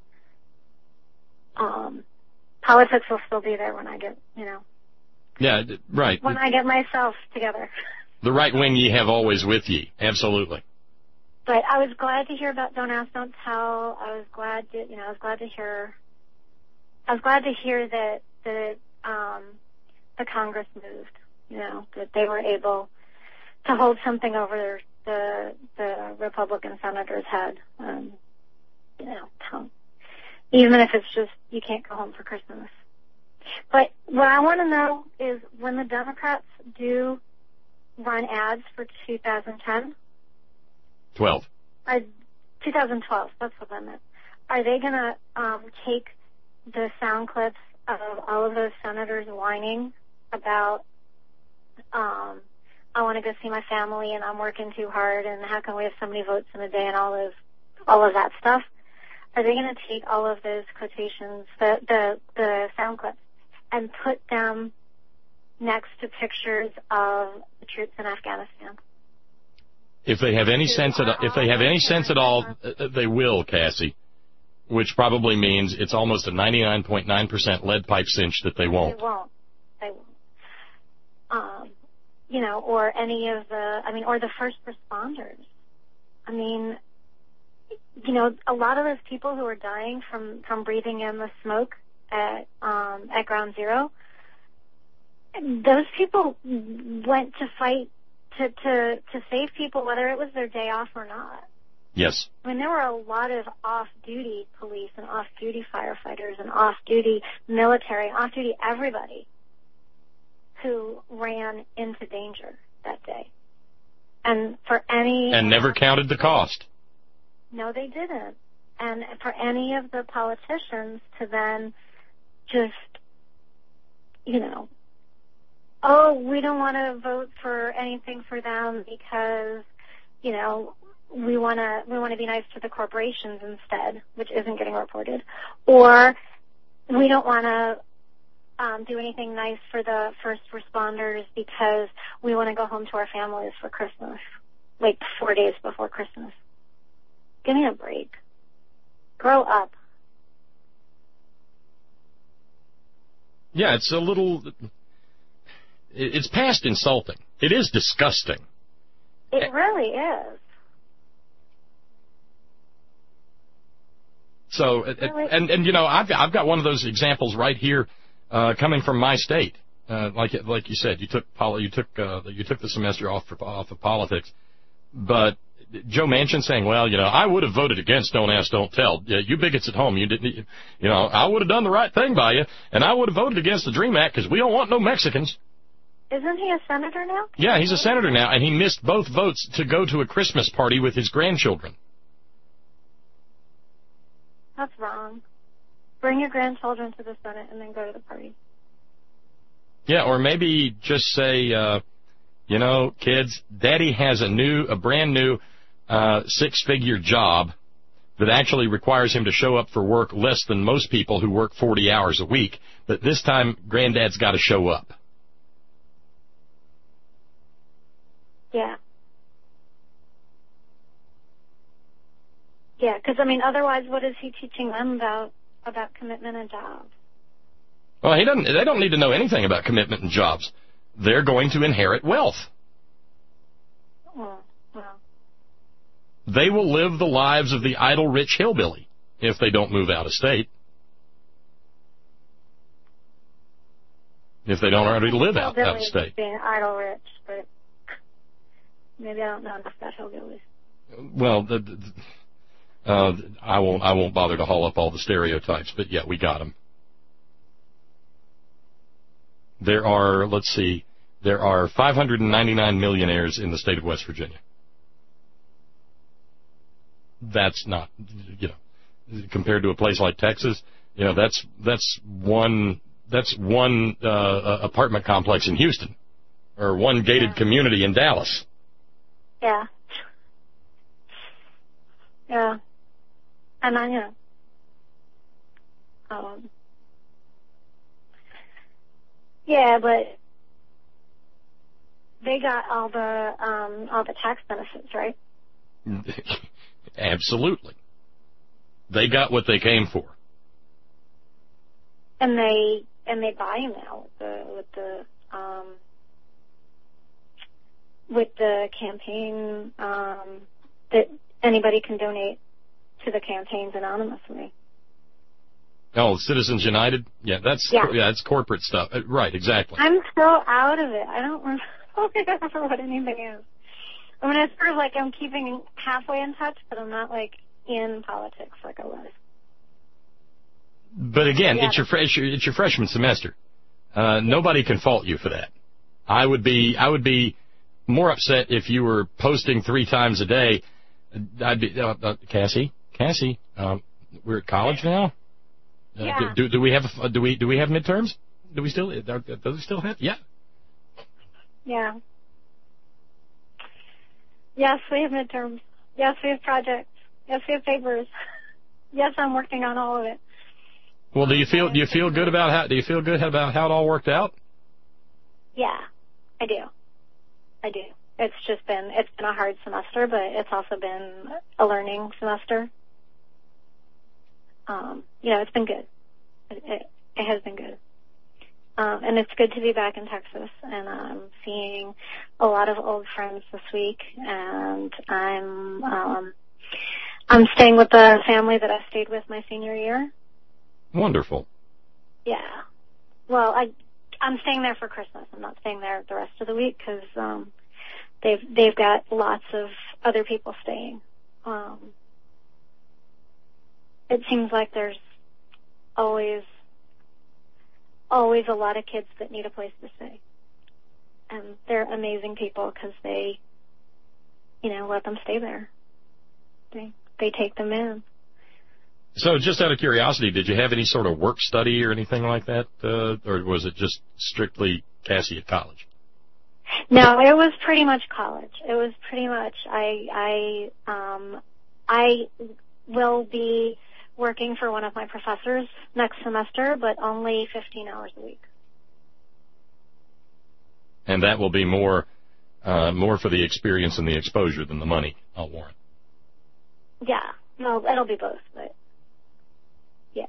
Um, politics will still be there when I get, you know, Yeah, d- right. when I get myself together. The right wing ye have always with ye. Absolutely. But I was glad to hear about Don't Ask, Don't Tell. I was glad to, you know, I was glad to hear, I was glad to hear that the, um, the Congress moved, you know, that they were able to hold something over the, the Republican senator's head. Um, you know, tell, even if it's just, you can't go home for Christmas. But what I want to know is when the Democrats do run ads for two thousand ten, Twelve. uh, two thousand twelve, that's what I meant. Are they going to um, take the sound clips of all of those senators whining about, um, I want to go see my family and I'm working too hard and how can we have so many votes in a day and all those, all of that stuff? Are they going to take all of those quotations, the, the, the sound clips, and put them next to pictures of the troops in Afghanistan? If they have any sense at if they have any sense at all, uh, they will, Cassie. Which probably means it's almost a ninety-nine point nine percent lead pipe cinch that they won't. They won't. They won't. Um, you know, or any of the, I mean, or the first responders. I mean, you know, a lot of those people who are dying from, from breathing in the smoke at um, at Ground Zero, those people went to fight to, to, to save people, whether it was their day off or not. Yes. I mean, there were a lot of off-duty police and off-duty firefighters and off-duty military, off-duty everybody who ran into danger that day. And for any... And never counted the cost. No, they didn't. And for any of the politicians to then just, you know, oh, we don't want to vote for anything for them because, you know, we want to we want to be nice to the corporations instead, which isn't getting reported, or we don't want to um, do anything nice for the first responders because we want to go home to our families for Christmas, like four days before Christmas. Give me a break. Grow up. Yeah, it's a little... It's past insulting. It is disgusting. It really is. So, really? and, and you know, I've, I've got one of those examples right here uh, coming from my state. Uh, like like you said, you took poli- you took uh, you took the semester off for, off of politics, but Joe Manchin saying, well, you know, I would have voted against Don't Ask, Don't Tell. Yeah, you bigots at home, you didn't, you know, I would have done the right thing by you, and I would have voted against the DREAM Act because we don't want no Mexicans. Isn't he a senator now? Yeah, he's a senator now, and he missed both votes to go to a Christmas party with his grandchildren. That's wrong. Bring your grandchildren to the Senate and then go to the party. Yeah, or maybe just say, uh, you know, kids, Daddy has a new, a brand new uh, six-figure job that actually requires him to show up for work less than most people who work forty hours a week. But this time, Granddad's got to show up. Yeah. Yeah, because, I mean, otherwise, what is he teaching them about about commitment and jobs? Well, he doesn't. They don't need to know anything about commitment and jobs. They're going to inherit wealth. Well, well. They will live the lives of the idle rich hillbilly if they don't move out of state. If they don't already live out, out of state. Being idle rich, but maybe I don't know enough about hillbillies. Well, the, the, uh, I won't. I won't bother to haul up all the stereotypes, but yeah, we got them. There are, let's see, there are five hundred ninety-nine millionaires in the state of West Virginia. That's not, you know, compared to a place like Texas, you know, that's that's one that's one uh, apartment complex in Houston, or one gated yeah. community in Dallas. Yeah. Yeah. And I, you know, um, yeah, but they got all the um, all the tax benefits, right? Absolutely. They got what they came for. And they and they buy them now with the with the um, with the campaign um, that anybody can donate to the campaigns anonymously. Oh, Citizens United? Yeah, that's yeah, yeah that's corporate stuff. Uh, right, exactly. I'm so out of it. I don't remember what anything is. I mean, it's sort of like I'm keeping halfway in touch, but I'm not, like, in politics like I was. But again, yeah. it's your it's your, it's your freshman semester. Uh, nobody can fault you for that. I would be I would be more upset if you were posting three times a day. I'd be uh, uh, Cassie, Cassie. Um, we're at college now. Uh, yeah. do, do do we have uh, do we do we have midterms? Do we still uh, does it still have? Yeah. Yeah. Yes, we have midterms. Yes, we have projects. Yes, we have papers. Yes, I'm working on all of it. Well, do you feel do you feel good about how do you feel good about how it all worked out? Yeah, I do. I do. It's just been it's been a hard semester, but it's also been a learning semester. Um, you know, it's been good. It, it, it has been good. Um, and it's good to be back in Texas, and I'm seeing a lot of old friends this week, and I'm um, I'm staying with the family that I stayed with my senior year. Wonderful. Yeah. Well, I, I'm staying there for Christmas. I'm not staying there the rest of the week because um, they've they've got lots of other people staying. Um, it seems like there's always always a lot of kids that need a place to stay, and they're amazing people because they, you know, let them stay there. They they take them in. So, just out of curiosity, did you have any sort of work study or anything like that, uh, or was it just strictly Cassie at college? No, it was pretty much college. It was pretty much I I um I will be working for one of my professors next semester, but only fifteen hours a week. And that will be more uh, more for the experience and the exposure than the money, I'll warrant. Yeah, no, it'll be both, but yeah,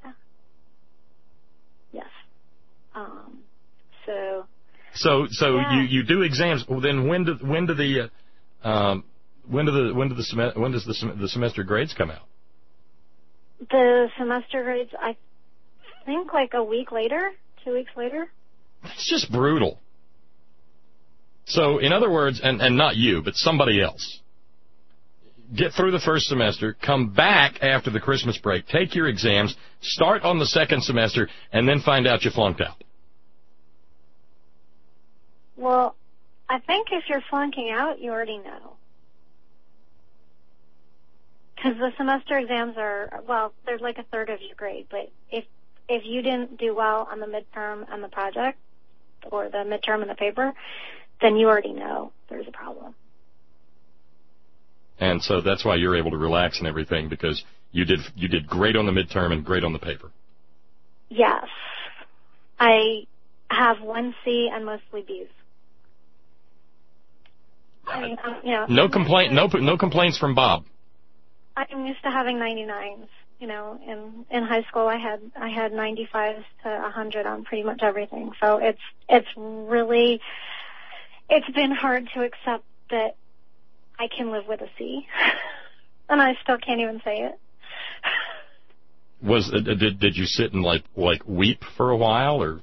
yes. Um, so. So, so yeah. you, you do exams. Well, then when do when do the uh, um, when do the when do the sem- when does the sem- the semester grades come out? The semester grades, I think, like a week later, two weeks later. It's just brutal. So, in other words, and, and not you, but somebody else, get through the first semester, come back after the Christmas break, take your exams, start on the second semester, and then find out you flunked out. Well, I think if you're flunking out, you already know. Because the semester exams are, well, they're like a third of your grade, but if if you didn't do well on the midterm and the project, or the midterm and the paper, then you already know there's a problem. And so that's why you're able to relax and everything, because you did you did great on the midterm and great on the paper. Yes. I have one C and mostly B's. I mean, um, you know, No complaint, no no complaints from Bob. I'm used to having ninety-nines. You know, in in high school, I had I had ninety-fives to one hundred on pretty much everything. So it's it's really it's been hard to accept that I can live with a C, and I still can't even say it. Was uh, did did you sit and like like weep for a while, or?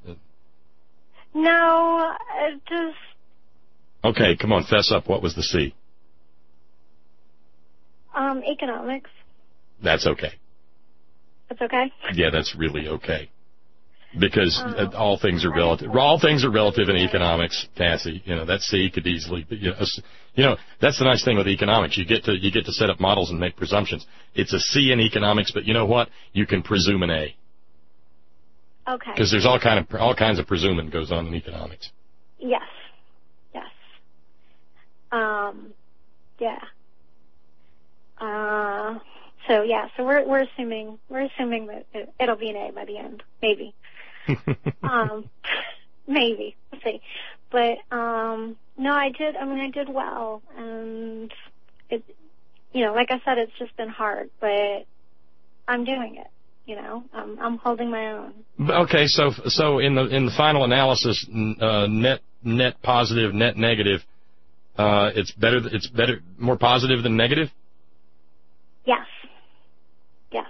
No, it just. Okay, come on, fess up. What was the C? Um, economics. That's okay. That's okay? Yeah, that's really okay. Because um, uh, all things are relative. All things are relative in economics, Cassie. You know, that C could easily, you know, you know, that's the nice thing with economics. You get to you get to set up models and make presumptions. It's a C in economics, but you know what? You can presume an A. Okay. Because there's all kind of all kinds of presuming goes on in economics. Yes. Yes. Um. Yeah. Uh. So yeah. So we're we're assuming we're assuming that it, it'll be an A by the end, maybe. um. Maybe. We'll see. But um. No, I did. I mean, I did well, and it. You know, like I said, it's just been hard, but I'm doing it. You know, I'm I'm holding my own. Okay, so so in the in the final analysis, uh, net net positive, net negative, uh, it's better. It's better, more positive than negative. Yes. Yes.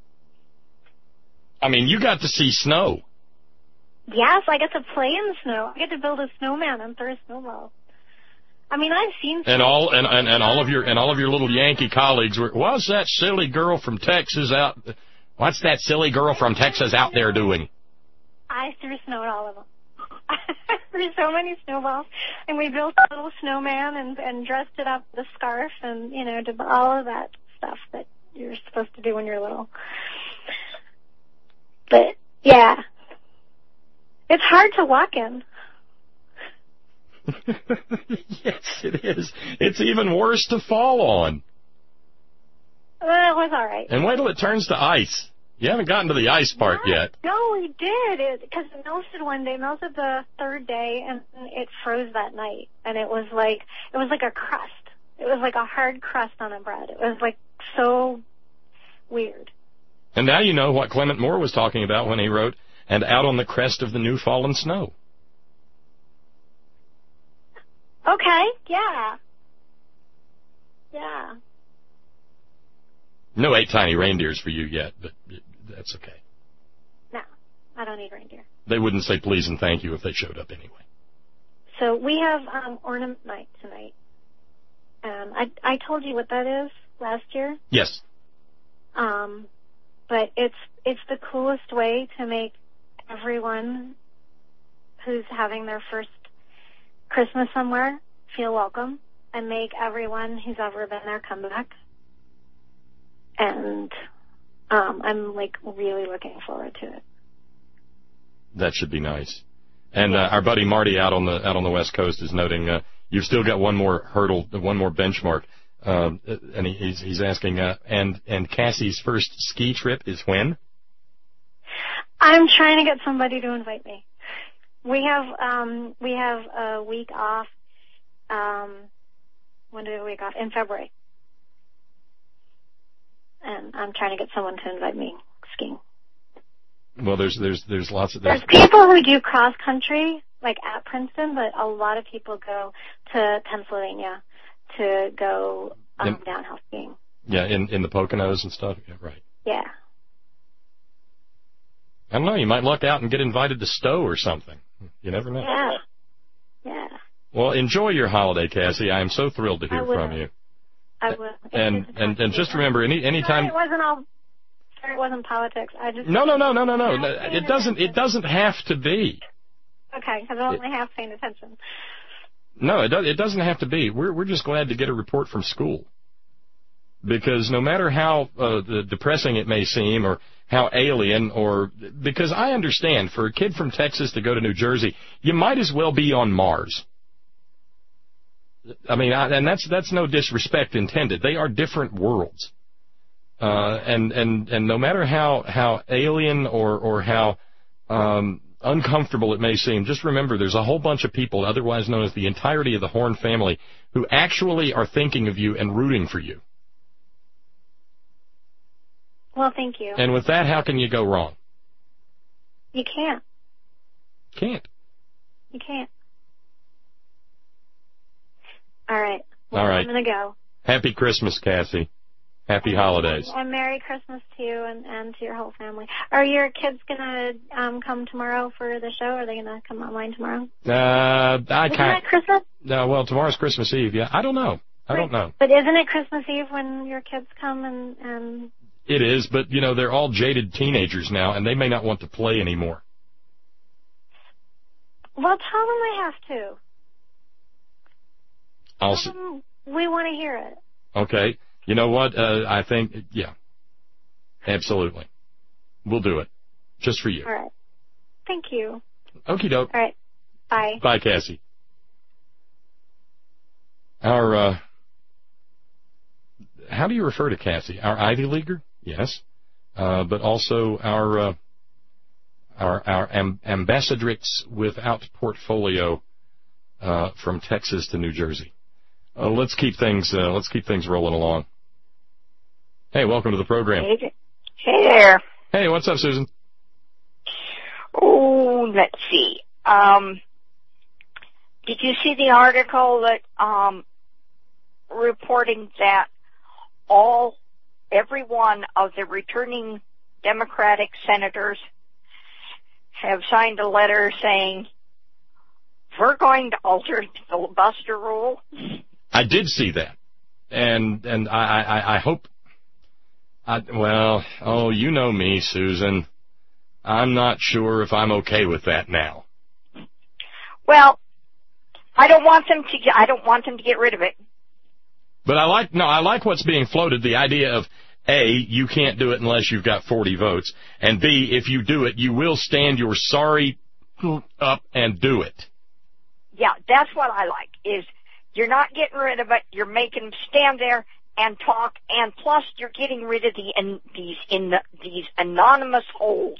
I mean, you got to see snow. Yes, I get to play in the snow. I get to build a snowman and throw a snowball. I mean, I've seen. And all and, and, and all of your and all of your little Yankee colleagues were. What's that silly girl from Texas out? What's that silly girl from Texas out there doing? I threw snow at all of them. I threw so many snowballs, and we built a little snowman and, and dressed it up with a scarf, and you know, did all of that stuff that you're supposed to do when you're little. But yeah, it's hard to walk in. Yes, it is. It's even worse to fall on. Well, it was all right. And wait till it turns to ice. You haven't gotten to the ice part no, yet. No, we did. Because it, it melted one day, melted the third day, and it froze that night. And it was like it was like a crust. It was like a hard crust on a bread. It was like so weird. And now you know what Clement Moore was talking about when he wrote, "And out on the crest of the new fallen snow." Okay, yeah. Yeah. No eight tiny reindeers for you yet, but that's okay. No, I don't need reindeer. They wouldn't say please and thank you if they showed up anyway. So we have um, ornament night tonight. Um, I I told you what that is last year. Yes. Um, but it's it's the coolest way to make everyone who's having their first Christmas somewhere feel welcome, and make everyone who's ever been there come back. And um, I'm like really looking forward to it. That should be nice. And yeah. uh, our buddy Marty out on the out on the West Coast is noting uh, you've still got one more hurdle, one more benchmark, uh, and he, he's he's asking. Uh, and and Cassie's first ski trip is when? I'm trying to get somebody to invite me. We have um, we have a week off. Um, when do we have a week off? In February. And I'm trying to get someone to invite me skiing. Well, there's there's there's lots of there's, there's people who do cross country like at Princeton, but a lot of people go to Pennsylvania to go um, in, downhill skiing. Yeah, in in the Poconos and stuff. Yeah, right. Yeah. I don't know. You might luck out and get invited to Stowe or something. You never know. Yeah. Yeah. Well, enjoy your holiday, Cassie. I am so thrilled to hear from you. I will. And and and just remember, any anytime. Sorry, it wasn't all. Sorry, it wasn't politics. I just. No, no, no, no, no, no. It doesn't. It doesn't have to be. Okay, because I'm only half paying attention. No, it does. It doesn't have to be. We're we're just glad to get a report from school. Because no matter how uh, depressing it may seem, or how alien, or because I understand, for a kid from Texas to go to New Jersey, you might as well be on Mars. I mean, I, and that's that's no disrespect intended. They are different worlds, uh, and and and no matter how how alien or or how um, uncomfortable it may seem, just remember there's a whole bunch of people, otherwise known as the entirety of the Horn family, who actually are thinking of you and rooting for you. Well, thank you. And with that, how can you go wrong? You can't. Can't. You can't. All right. Well, All right. I'm going to go. Happy Christmas, Cassie. Happy and, holidays. And Merry Christmas to you and, and to your whole family. Are your kids going to um, come tomorrow for the show? Or are they going to come online tomorrow? Uh, I Isn't can't. that Christmas? No, well, tomorrow's Christmas Eve. Yeah, I don't know. I don't know. But isn't it Christmas Eve when your kids come and... and It is, but, you know, they're all jaded teenagers now, and they may not want to play anymore. Well, tell them they have to. I'll tell them we want to hear it. Okay. You know what? Uh, I think, yeah. Absolutely. We'll do it. Just for you. All right. Thank you. Okie doke. All right. Bye. Bye, Cassie. Our, uh, how do you refer to Cassie? Our Ivy Leaguer? Yes. Uh, but also our, uh, our, our amb- ambassadrix without portfolio, uh, from Texas to New Jersey. Uh, let's keep things, uh, let's keep things rolling along. Hey, welcome to the program. Hey, hey there. Hey, what's up, Susan? Oh, let's see. Um, did you see the article that, um, reporting that all, every one of the returning Democratic senators have signed a letter saying, we're going to alter the filibuster rule? I did see that. And, and I, I, I hope, I, well, oh, you know me, Susan. I'm not sure if I'm okay with that now. Well, I don't want them to, I don't want them to get rid of it. But I like, no, I like what's being floated, the idea of, A, you can't do it unless you've got forty votes, and B, if you do it, you will stand your sorry up and do it. Yeah, that's what I like, is you're not getting rid of it, you're making them stand there and talk, and plus you're getting rid of the, in, these, in the, these anonymous holes.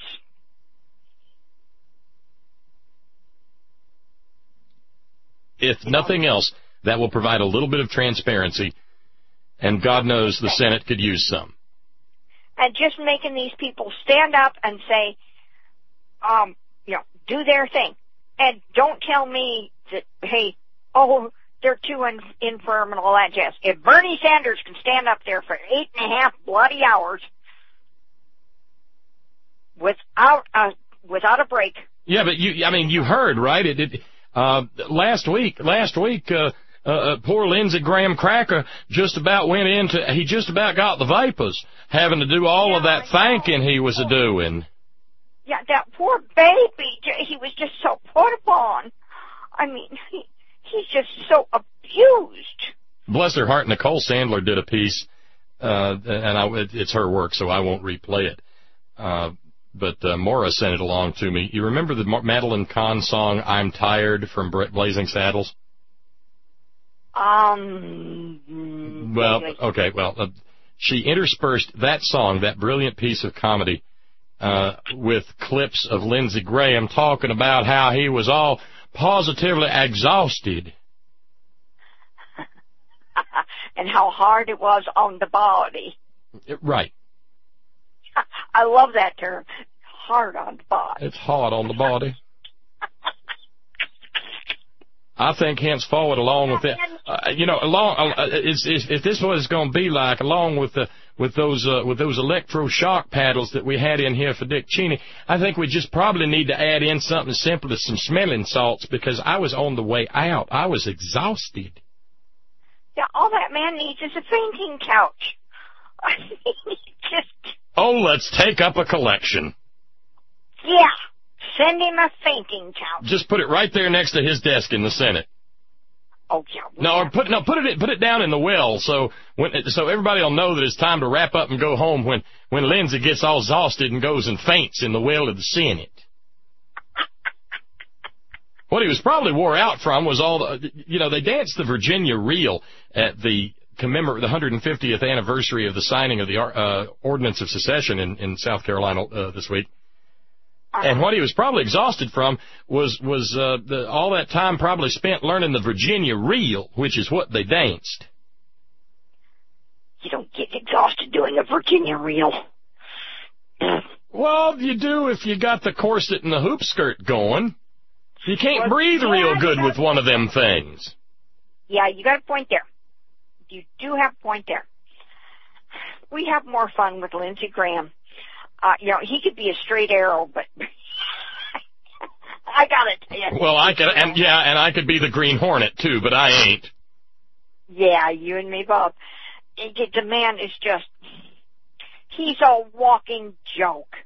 If nothing else, that will provide a little bit of transparency, and God knows the Senate could use some. And just making these people stand up and say, um, you know, do their thing. And don't tell me that, hey, oh, they're too in, infirm and all that jazz. If Bernie Sanders can stand up there for eight and a half bloody hours without a, without a break. Yeah, but you, I mean, you heard, right? It, it uh, last week, last week, uh, uh, uh, poor Lindsey Graham Cracker just about went into, he just about got the vapors, having to do all yeah, of that thinking he was a doing. Yeah, that poor baby, he was just so put upon. I mean, he, he's just so abused. Bless her heart, Nicole Sandler did a piece, uh, and I, it's her work, so I won't replay it. Uh, but uh, Maura sent it along to me. You remember the Madeline Kahn song, I'm Tired, from Blazing Saddles? Um. Well, okay, well, uh, she interspersed that song, that brilliant piece of comedy, uh, with clips of Lindsey Graham talking about how he was all positively exhausted. And how hard it was on the body. Right. I love that term. Hard on the body. It's hard on the body. I think henceforward, along with that, uh, you know, along, uh, it's, it's, if this was going to be like, along with the, with those, uh, with those electroshock paddles that we had in here for Dick Cheney, I think we just probably need to add in something simple as some smelling salts, because I was on the way out. I was exhausted. Yeah, all that man needs is a fainting couch. I mean, just. Oh, let's take up a collection. Yeah. Send him a fainting couch. Just put it right there next to his desk in the Senate. Oh yeah. No, or put no put it put it down in the well so when so everybody will know that it's time to wrap up and go home when when Lindsey gets all exhausted and goes and faints in the well of the Senate. What he was probably wore out from was all the, you know, they danced the Virginia Reel at the commemorate the one hundred fiftieth anniversary of the signing of the uh, Ordinance of Secession in in South Carolina uh, this week. And what he was probably exhausted from was was uh, the, all that time probably spent learning the Virginia Reel, which is what they danced. You don't get exhausted doing a Virginia Reel. Well, you do if you got the corset and the hoop skirt going. You can't well, breathe yeah, real good got, with one of them things. Yeah, you got a point there. You do have a point there. We have more fun with Lindsey Graham. Uh, you know, he could be a straight arrow, but I gotta tell you. Well, I could, and yeah, and I could be the Green Hornet too, but I ain't. Yeah, you and me both. It, the man is just—he's a walking joke.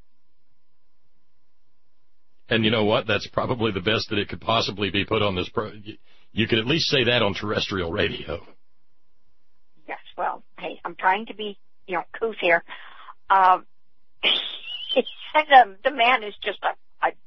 And you know what? That's probably the best that it could possibly be put on this. Pro- you could at least say that on terrestrial radio. Yes. Well, hey, I'm trying to be, you know, couth here. Um. the, the man is just a, a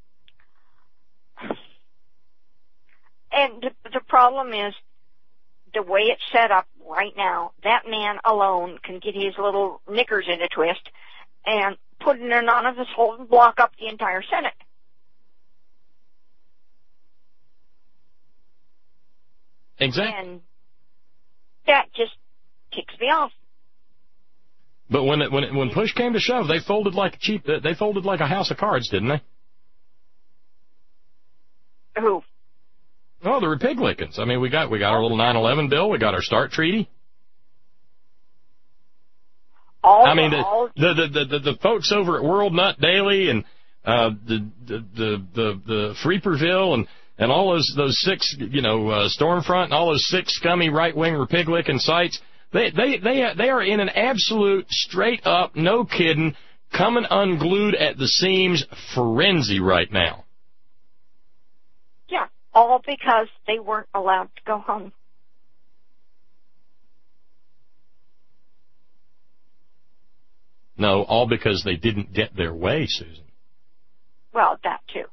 and the, the problem is the way it's set up right now. That man alone can get his little knickers in a twist and put an anonymous hold and block up the entire Senate. Exactly. And that just ticks me off. But when it, when it, when push came to shove, they folded like a cheap. They folded like a house of cards, didn't they? Who? Oh, the Republicans. I mean, we got we got our little nine eleven bill. We got our START treaty. All I mean, the all, the, the the the folks over at World Nut Daily and uh, the, the the the the Freeperville and and all those those six, you know, uh, Stormfront and all those six scummy right wing Republican sites. They they they they are in an absolute straight up, no kidding, coming unglued at the seams frenzy right now. Yeah, all because they weren't allowed to go home. No, all because they didn't get their way, Susan. Well, that too.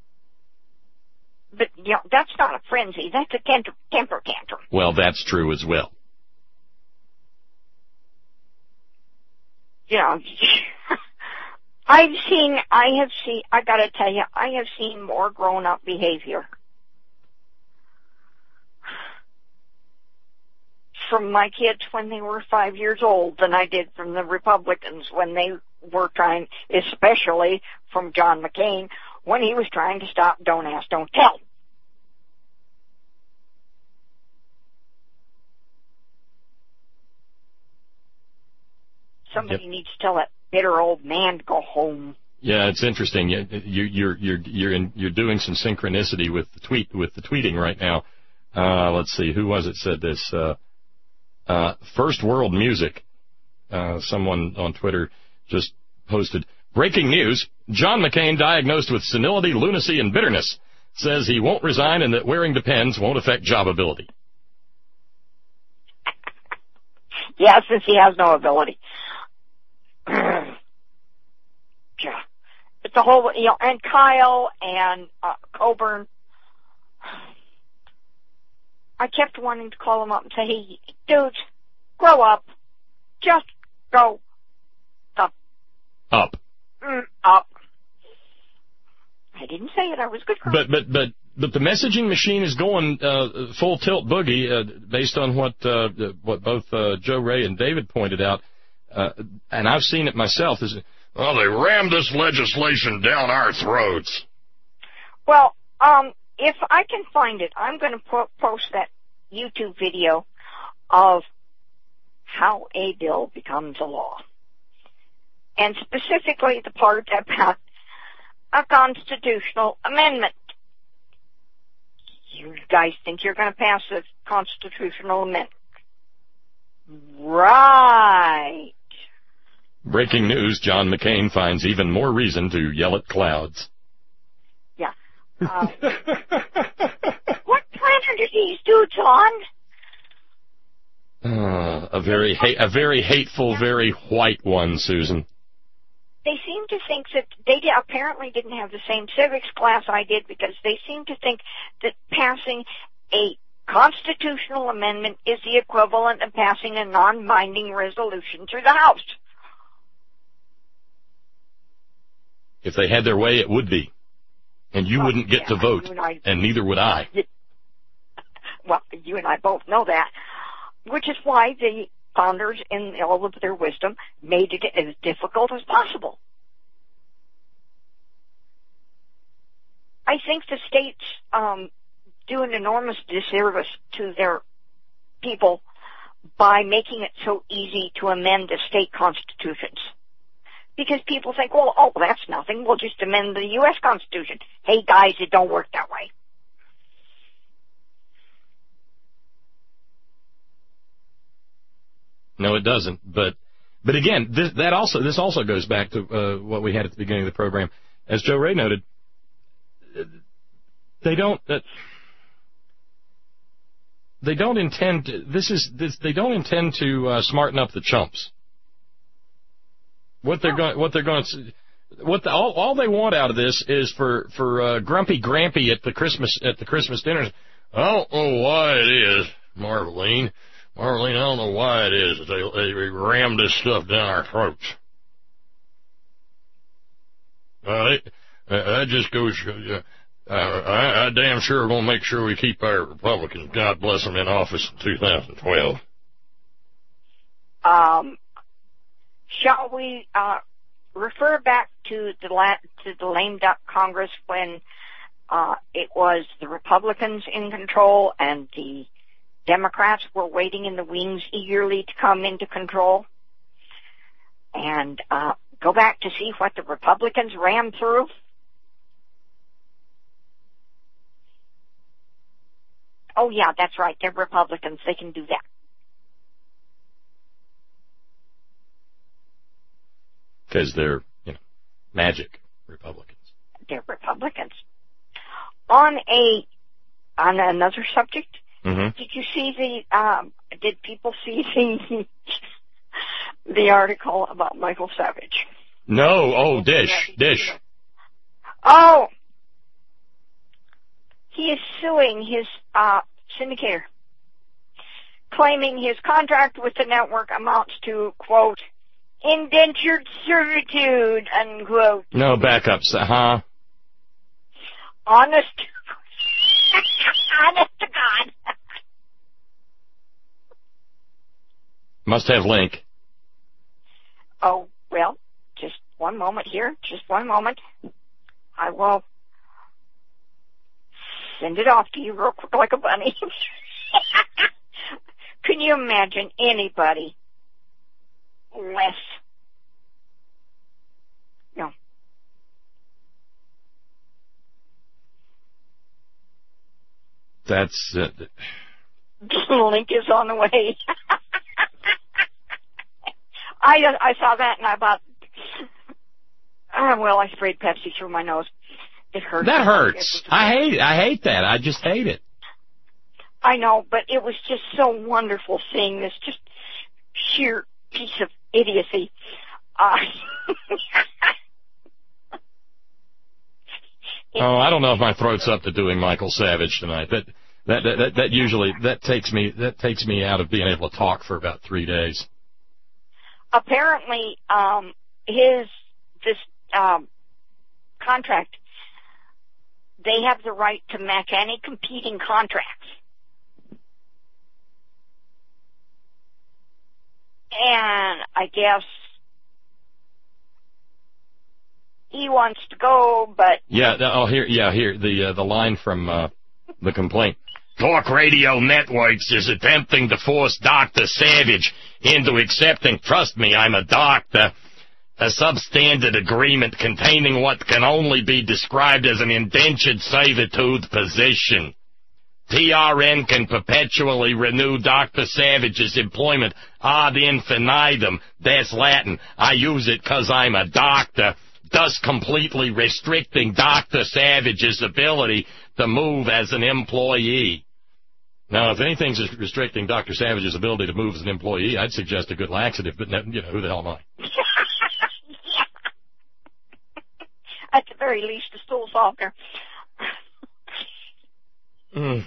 But you know, that's not a frenzy. That's a temper, temper tantrum. Well, that's true as well. You know, I've seen, I have seen, I gotta tell you, I have seen more grown-up behavior from my kids when they were five years old than I did from the Republicans when they were trying, especially from John McCain, when he was trying to stop Don't Ask, Don't Tell. Somebody Yep. needs to tell that bitter old man to go home. Yeah, it's interesting. You, you, you're you're you're in, you're doing some synchronicity with the tweet with the tweeting right now. Uh, let's see, who was it said this? Uh, uh, First World Music. Uh, someone on Twitter just posted breaking news: John McCain diagnosed with senility, lunacy, and bitterness. Says he won't resign and that wearing Depends won't affect job ability. Yeah, since he has no ability. Yeah. It's a whole, you know, and Kyle and uh, Coburn. I kept wanting to call him up and say, hey, dudes, grow up. Just go the Up. mm, up. I didn't say it. I was good. But but but but the messaging machine is going uh, full tilt boogie, uh, based on what uh, what both uh, Joe Ray and David pointed out, uh, and I've seen it myself. Is well, they rammed this legislation down our throats. Well, um, if I can find it, I'm going to po- post that YouTube video of how a bill becomes a law, and specifically the part about a constitutional amendment. You guys think you're going to pass a constitutional amendment? Right. Breaking news, John McCain finds even more reason to yell at clouds. Yeah. Uh, what planet are these dudes on? Uh, a very ha- a very hateful, very white one, Susan. They seem to think that they did, apparently didn't have the same civics class I did, because they seem to think that passing a constitutional amendment is the equivalent of passing a non-binding resolution through the House. If they had their way, it would be. And you Well, wouldn't get yeah, to vote, you and I- and neither would I. Well, you and I both know that, which is why the founders, in all of their wisdom, made it as difficult as possible. I think the states um, do an enormous disservice to their people by making it so easy to amend the state constitutions. Because people think, well, oh, that's nothing. We'll just amend the U S Constitution. Hey, guys, it don't work that way. No, it doesn't. But, but again, this, that also this also goes back to uh, what we had at the beginning of the program. As Joe Ray noted, they don't uh, they don't intend to, this is this, they don't intend to uh, smarten up the chumps. What they're going what they're going to what the, all, all they want out of this is for for uh, Grumpy Grampy at the Christmas at the Christmas dinners. I don't know why it is, Marlene. Marlene, I don't know why it is that they, they ram this stuff down our throats. Uh, it, uh, that just goes, uh, uh, I, I damn sure are going to make sure we keep our Republicans, God bless them, in office in two thousand twelve. Um, shall we uh, refer back to the la- to the lame duck Congress when uh, it was the Republicans in control and the Democrats were waiting in the wings eagerly to come into control, and uh, go back to see what the Republicans rammed through? Oh, yeah, that's right. They're Republicans. They can do that. Because they're, you know, magic Republicans. They're Republicans. On a on another subject, Mm-hmm. did you see the? Um, did people see the the article about Michael Savage? No, oh, dish, dish. Oh, he is suing his uh, syndicator, claiming his contract with the network amounts to, quote, indentured servitude, unquote. No backups, huh? Honest, honest to God. Must have link. Oh, well, just one moment here. Just one moment. I will send it off to you real quick like a bunny. Can you imagine anybody less That's... Uh, The link is on the way. I I saw that and I thought, oh, well, I sprayed Pepsi through my nose. It hurts. that hurts. I hate it. I hate that. I just hate it. I know, but it was just so wonderful seeing this just sheer piece of idiocy. Uh, Oh, I don't know if my throat's up to doing Michael Savage tonight. That that that that, that usually that takes me that takes me out of being able to talk for about three days. Apparently, um, his this um, contract, they have the right to match any competing contracts. And I guess he wants to go, but Yeah. Oh, here. Yeah, here. The uh, the line from uh, the complaint. Talk Radio Networks is attempting to force Doctor Savage into accepting, trust me, I'm a doctor, a substandard agreement containing what can only be described as an indentured servitude position. T R N can perpetually renew Doctor Savage's employment ad infinitum. That's Latin. I use it 'cause I'm a doctor, thus completely restricting Doctor Savage's ability to move as an employee. Now, if anything's restricting Doctor Savage's ability to move as an employee, I'd suggest a good laxative, but, you know, who the hell am I? at the very least, a stool softener. Mm.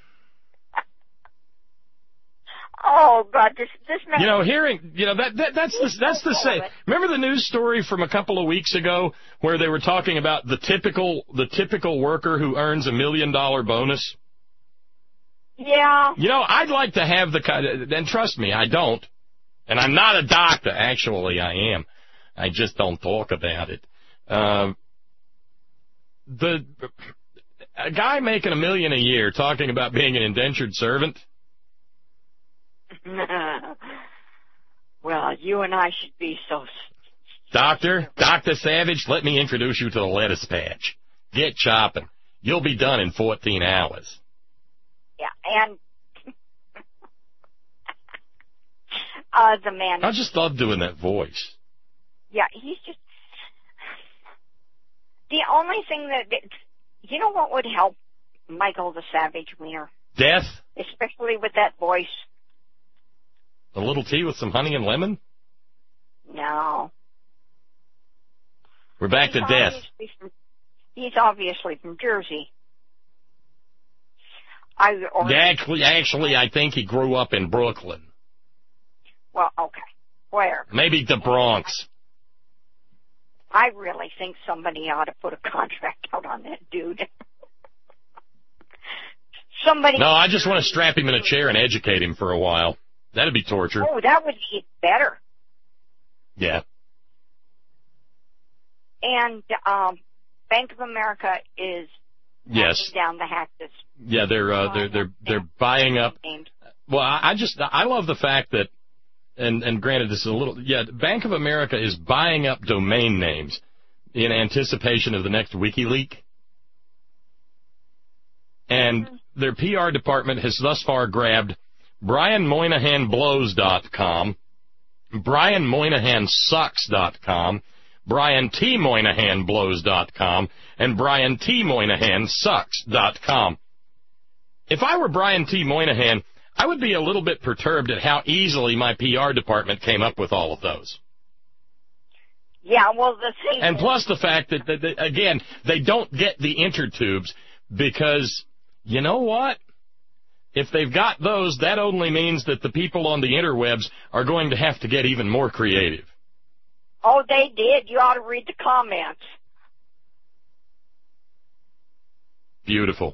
Oh God, this this man. You know, hearing, you know, that, that that's the that's the same. Remember the news story from a couple of weeks ago where they were talking about the typical the typical worker who earns a million dollar bonus? Yeah. You know, I'd like to have the kind of, and trust me, I don't, and I'm not a doctor. Actually, I am. I just don't talk about it. Uh, the a guy making a million a year talking about being an indentured servant. Well, you and I should be so... Doctor, Doctor Savage, let me introduce you to the lettuce patch. Get chopping. You'll be done in fourteen hours. Yeah, and... uh, the man... I just love doing that voice. Yeah, he's just... The only thing that... You know what would help Michael the Savage Wiener? Death? Especially with that voice. A little tea with some honey and lemon? No. We're back He's to death. obviously From, he's obviously from Jersey. I, or, Actually, actually, I think he grew up in Brooklyn. Well, okay. Where? Maybe the Bronx. I really think somebody ought to put a contract out on that dude. Somebody. No, I just want to strap him in a chair and educate him for a while. That'd be torture. Oh, that would be better. Yeah. And um, Bank of America is Yes. down the hatches. Yeah, they're uh, they're they're they're buying up. Well, I, I just I love the fact that, and and granted this is a little yeah, Bank of America is buying up domain names in anticipation of the next WikiLeaks. And mm-hmm. their P R department has thus far grabbed Brian Moynihan Blows dot com, Brian Moynihan Sucks dot com, Brian T Moynihan Blows dot com, and Brian T Moynihan Sucks dot com. If I were Brian T Moynihan, I would be a little bit perturbed at how easily my P R department came up with all of those. Yeah, well, the thing And plus the fact that, that, that, again, they don't get the intertubes because, you know what? If they've got those, that only means that the people on the interwebs are going to have to get even more creative. Oh, they did. You ought to read the comments. Beautiful.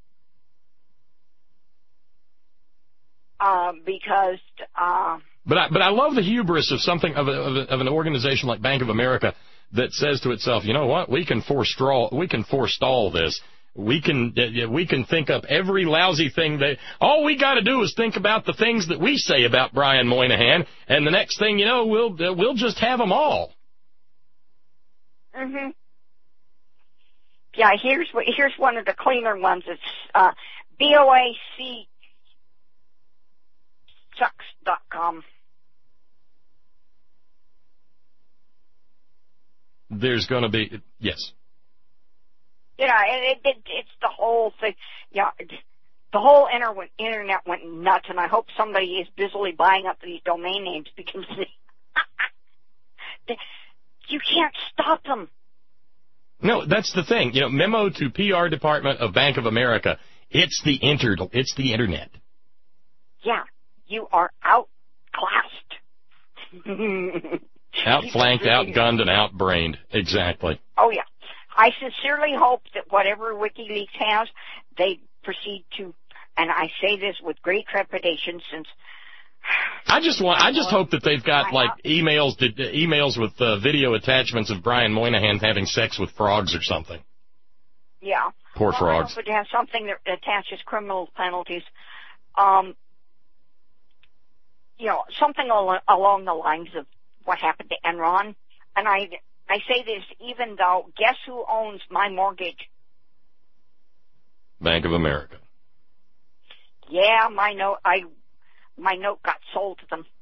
Uh, because... Uh, but I, but I love the hubris of something of, a, of, a, of an organization like Bank of America that says to itself, you know what, we can forestall, we can forestall this. We can uh, we can think up every lousy thing that all we got to do is think about the things that we say about Brian Moynihan, and the next thing you know, we'll uh, we'll just have them all. Mhm. Yeah, here's here's one of the cleaner ones. It's uh, B O A C sucks dot com. There's going to be, yes. You know, it, it, it's the whole thing. Yeah, the whole inter- internet went nuts, and I hope somebody is busily buying up these domain names because they, you can't stop them. No, that's the thing. You know, memo to P R department of Bank of America. It's the inter. It's the internet. Yeah, you are outclassed. Outflanked, outgunned, and outbrained. Exactly. Oh, yeah. I sincerely hope that whatever WikiLeaks has, they proceed to, and I say this with great trepidation since... I just want. I just hope that they've got, like, emails emails with uh, video attachments of Brian Moynihan having sex with frogs or something. Yeah. Poor well, frogs. I hope it has something that attaches criminal penalties. Um, you know, something al- along the lines of what happened to Enron. And I, I say this even though, guess who owns my mortgage? Bank of America. Yeah, my note, I, my note got sold to them.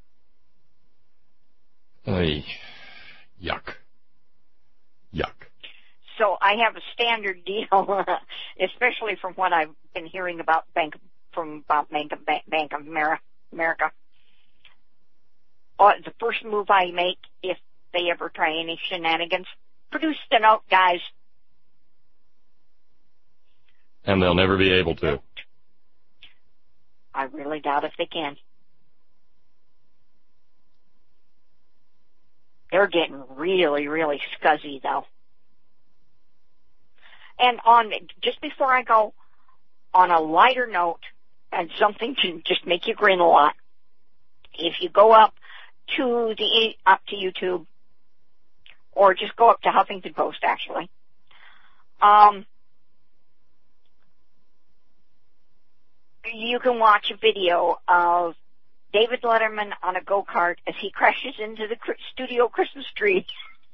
Oy. Yuck. Yuck. So I have a standard deal, especially from what I've been hearing about Bank, from about Bank of, Bank of America. Uh, the first move I make, if they ever try any shenanigans, produce the note, guys. And they'll never be able to. I really doubt if they can. They're getting really, really scuzzy, though. And on, just before I go, on a lighter note, and something to just make you grin a lot, if you go up to the, up to YouTube, or just go up to Huffington Post, actually, um, you can watch a video of David Letterman on a go-kart as he crashes into the studio Christmas tree.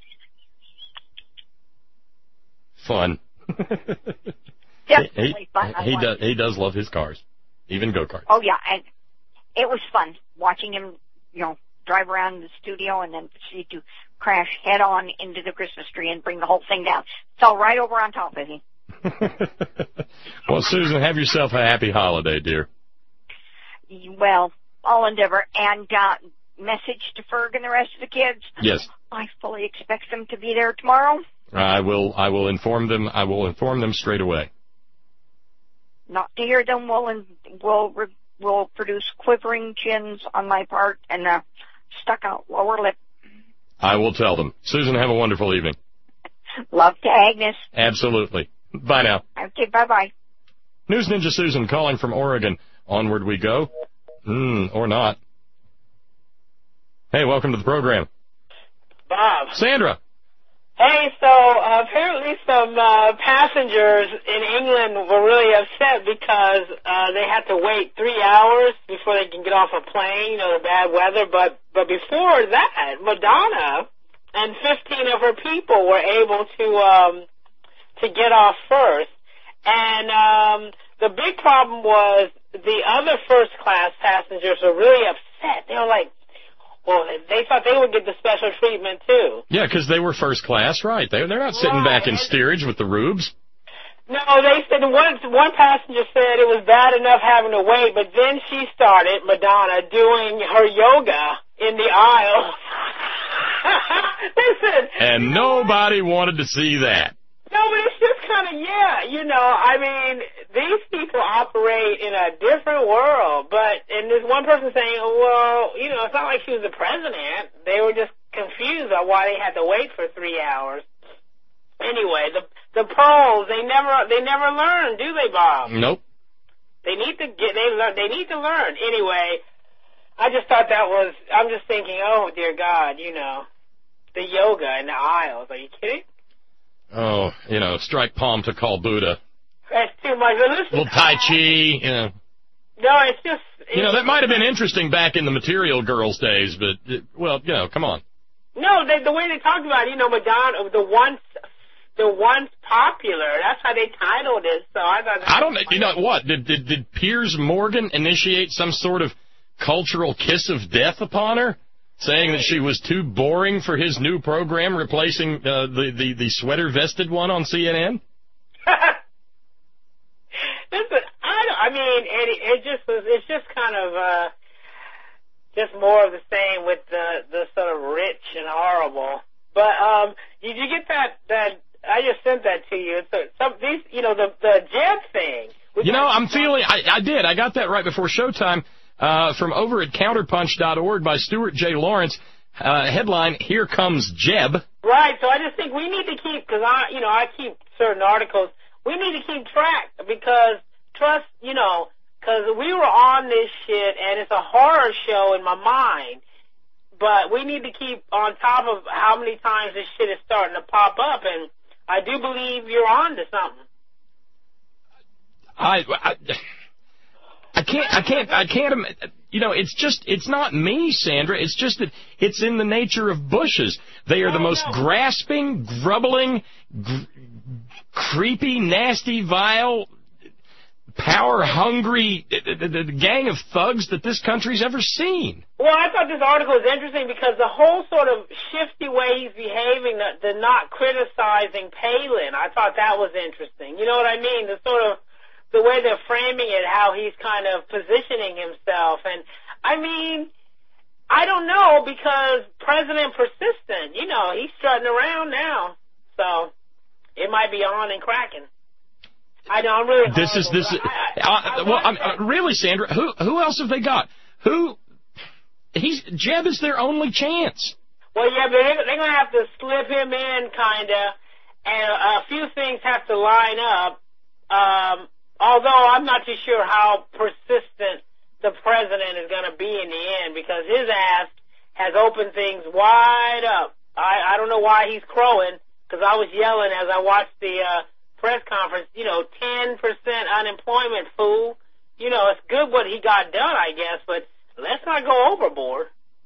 Fun. Definitely he, fun. He, he does. He does love his cars, even go-karts. Oh yeah, and it was fun watching him, you know, drive around the studio and then proceed to crash head-on into the Christmas tree and bring the whole thing down. Fell right over on top of him. Well, Susan, have yourself a happy holiday, dear. Well, I'll endeavor. And uh, message to Ferg and the rest of the kids. Yes. I fully expect them to be there tomorrow. I will. I will inform them. I will inform them straight away. Not to hear them will in, will will produce quivering chins on my part and a stuck out lower lip. I will tell them. Susan, have a wonderful evening. Love to Agnes. Absolutely. Bye now. Okay, bye-bye. News Ninja Susan calling from Oregon. Onward we go. Hmm, or not. Hey, welcome to the program. Bob. Sandra. Hey, so uh, apparently some uh, passengers in England were really upset because uh, they had to wait three hours before they can get off a plane, you know, the bad weather. But but before that, Madonna and fifteen of her people were able to um, to get off first. And um, the big problem was the other first-class passengers were really upset. They were like, well, they thought they would get the special treatment, too. Yeah, because they were first class, right. They, they're not sitting right. back in steerage with the rubes. No, they said one, one passenger said it was bad enough having to wait, but then she started, Madonna, doing her yoga in the aisle. Listen. And nobody wanted to see that. No, but it's just kind of, yeah, you know, I mean, these people operate in a different world, but, and there's one person saying, well, you know, it's not like she was the president. They were just confused about why they had to wait for three hours. Anyway, the the pros, they never, they never learn, do they, Bob? Nope. They need to get, they learn, they need to learn. Anyway, I just thought that was, I'm just thinking, oh, dear God, you know, the yoga in the aisles. Are you kidding? Oh, you know, strike palm to call Buddha. That's too much. Listen, little Tai Chi, you know. No, it's just... It's, you know, that might have been interesting back in the Material Girls days, but, it, well, you know, come on. No, they, the way they talked about it, you know, Madonna, the one the once popular. That's how they titled it. So I thought. I don't know. You know what? Did, did did Piers Morgan initiate some sort of cultural kiss of death upon her, saying that she was too boring for his new program, replacing uh, the, the the sweater vested one on C N N? Listen, I don't, I mean, it, it just was. It's just kind of uh, just more of the same with the the sort of rich and horrible. But um, did you get that that? I just sent that to you. So some these, you know, the the Jeb thing. You know, I'm feeling. I, I did. I got that right before showtime uh, from over at counterpunch dot org by Stuart J. Lawrence. Uh, headline: Here comes Jeb. Right. So I just think we need to keep, because I, you know, I keep certain articles. We need to keep track because trust, you know, because we were on this shit and it's a horror show in my mind. But we need to keep on top of how many times this shit is starting to pop up, and I do believe you're on to something. I, I, I can't, I can't, I can't, you know, it's just, it's not me, Sandra. It's just that it's in the nature of Bushes. They are the most grasping, grubbling, gr- creepy, nasty, vile, power-hungry the, the, the gang of thugs that this country's ever seen. Well, I thought this article was interesting because the whole sort of shifty way he's behaving, the, the not criticizing Palin, I thought that was interesting. You know what I mean? The sort of, the way they're framing it, how he's kind of positioning himself. And, I mean, I don't know because President Persistent, you know, he's strutting around now. So, it might be on and cracking. I know, I'm really This is, this is, I, I, I, well, I'm, uh, really, Sandra, who, who else have they got? Who, he's, Jeb is their only chance. Well, yeah, but they're, they're going to have to slip him in, kind of, and a few things have to line up. Um, although I'm not too sure how persistent the president is going to be in the end, because his ass has opened things wide up. I, I don't know why he's crowing, because I was yelling as I watched the uh, press conference, you know, ten percent unemployment, fool. You know, it's good what he got done, I guess, but let's not go overboard.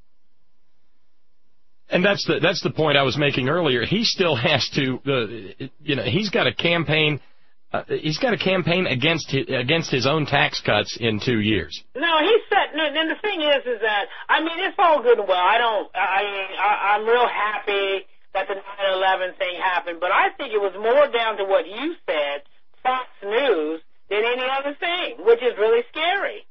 And that's the that's the point I was making earlier. He still has to, uh, you know, he's got a campaign. Uh, he's got a campaign against his, against his own tax cuts in two years. No, he said. No, and the thing is, is that I mean, it's all good and well. I don't. I mean, I, I'm real happy that the nine eleven thing happened, but I think it was more down to what you said, Fox News, than any other thing, which is really scary.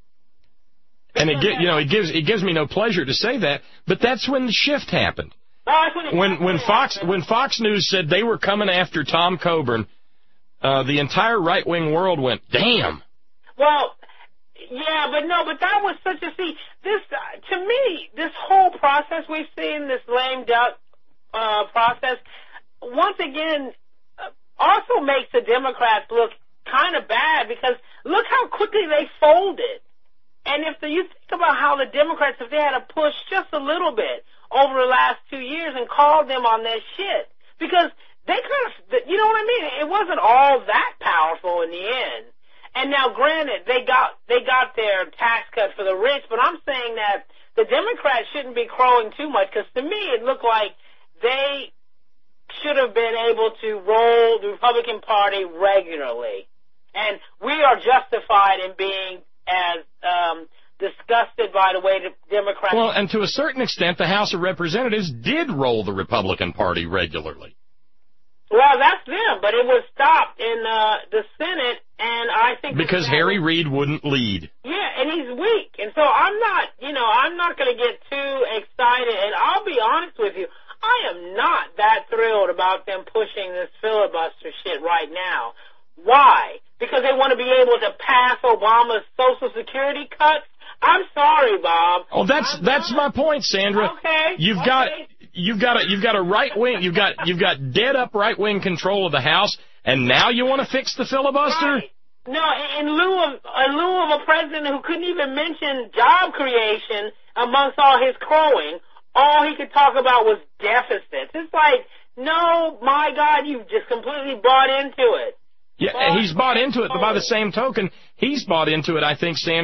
And it, you know, it gives it gives me no pleasure to say that, but that's when the shift happened. No, that's when, it when when Fox happened. when Fox News said they were coming after Tom Coburn, uh, the entire right wing world went, damn. Well, yeah, but no, but that was such a see. This uh, to me, this whole process we've seen, this lame duck uh, process, once again, uh, also makes the Democrats look kind of bad because look how quickly they folded. And if the, you think about how the Democrats, if they had to push just a little bit over the last two years and call them on their shit, because they kind of, you know what I mean? It wasn't all that powerful in the end. And now, granted, they got they got their tax cut for the rich, but I'm saying that the Democrats shouldn't be crowing too much, because to me it looked like they should have been able to roll the Republican Party regularly. And we are justified in being as um, disgusted by the way the Democrats... Well, and to a certain extent, the House of Representatives did roll the Republican Party regularly. Well, that's them, but it was stopped in uh, the Senate, and I think... Because Harry Reid wouldn't lead. Yeah, and he's weak. And so I'm not, you know, I'm not going to get too excited. And I'll be honest with you, I am not that thrilled about them pushing this filibuster shit right now. Why? Because they want to be able to pass Obama's Social Security cuts? I'm sorry, Bob. Oh, that's I'm that's not... my point, Sandra. Okay. You've okay. got you've got a you've got a right wing you've got you've got dead up right wing control of the House, and now you want to fix the filibuster? Right. No, in lieu of in lieu of a president who couldn't even mention job creation amongst all his crowing, all he could talk about was deficits. It's like, no, my God, you've just completely bought into it. Yeah, he's bought into it, but by the same token, he's bought into it, I think, Sandra,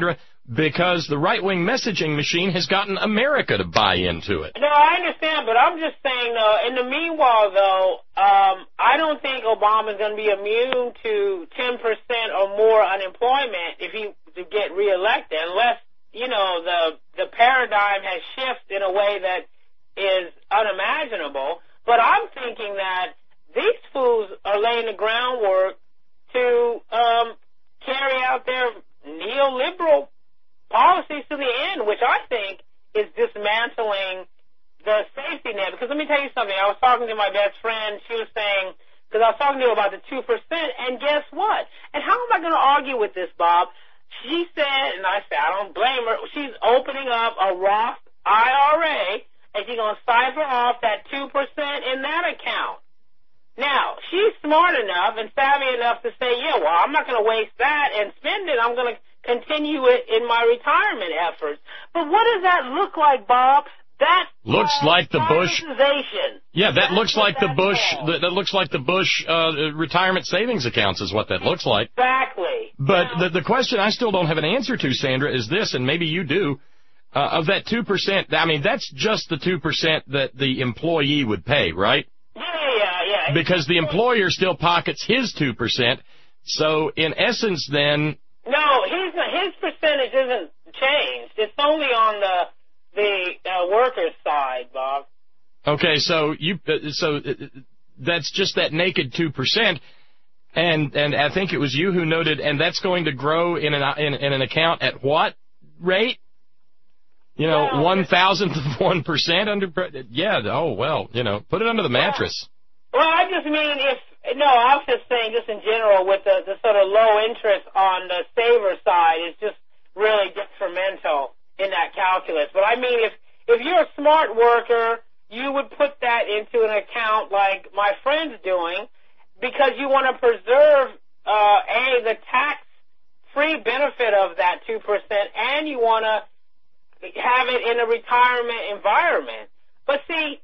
because the right-wing messaging machine has gotten America to buy into it. No, I understand, but I'm just saying, though, in the meanwhile, though, um, I don't think Obama's going to be immune to ten percent or more unemployment if he to get reelected, unless, you know, the the paradigm has shifted in a way that is unimaginable. But I'm thinking that these fools are laying the groundwork to um, carry out their neoliberal policies to the end, which I think is dismantling the safety net. Because let me tell you something. I was talking to my best friend. She was saying, because I was talking to her about the two percent, and guess what? And how am I going to argue with this, Bob? She said, and I said, I don't blame her, she's opening up a Roth I R A, and she's going to siphon off that two percent in that account. Now, she's smart enough and savvy enough to say, yeah, well, I'm not going to waste that and spend it. I'm going to continue it in my retirement efforts. But what does that look like, Bob? That looks like the Bush. Yeah, that That's looks like the Bush. called. That, that looks like the Bush uh, retirement savings accounts is what that looks like. Exactly. But Now, the the question I still don't have an answer to, Sandra, is this, and maybe you do. Uh, of that two percent, I mean, that's just the two percent that the employee would pay, right? yeah, yeah, yeah. Because the employer still pockets his two percent. So in essence, then. No, his his percentage isn't changed. It's only on the the uh, workers' side, Bob. Okay, so you uh, so uh, that's just that naked two percent, and and I think it was you who noted, and that's going to grow in an in, in an account at what rate? You know, Well, one thousandth of one percent under. Yeah. Oh well, you know, put it under the mattress. Well, I just mean if no, I was just saying, just in general, with the the sort of low interest on the saver side is just really detrimental in that calculus. But I mean, if if you're a smart worker, you would put that into an account like my friend's doing, because you want to preserve uh, a the tax-free benefit of that two percent, and you want to have it in a retirement environment. But see,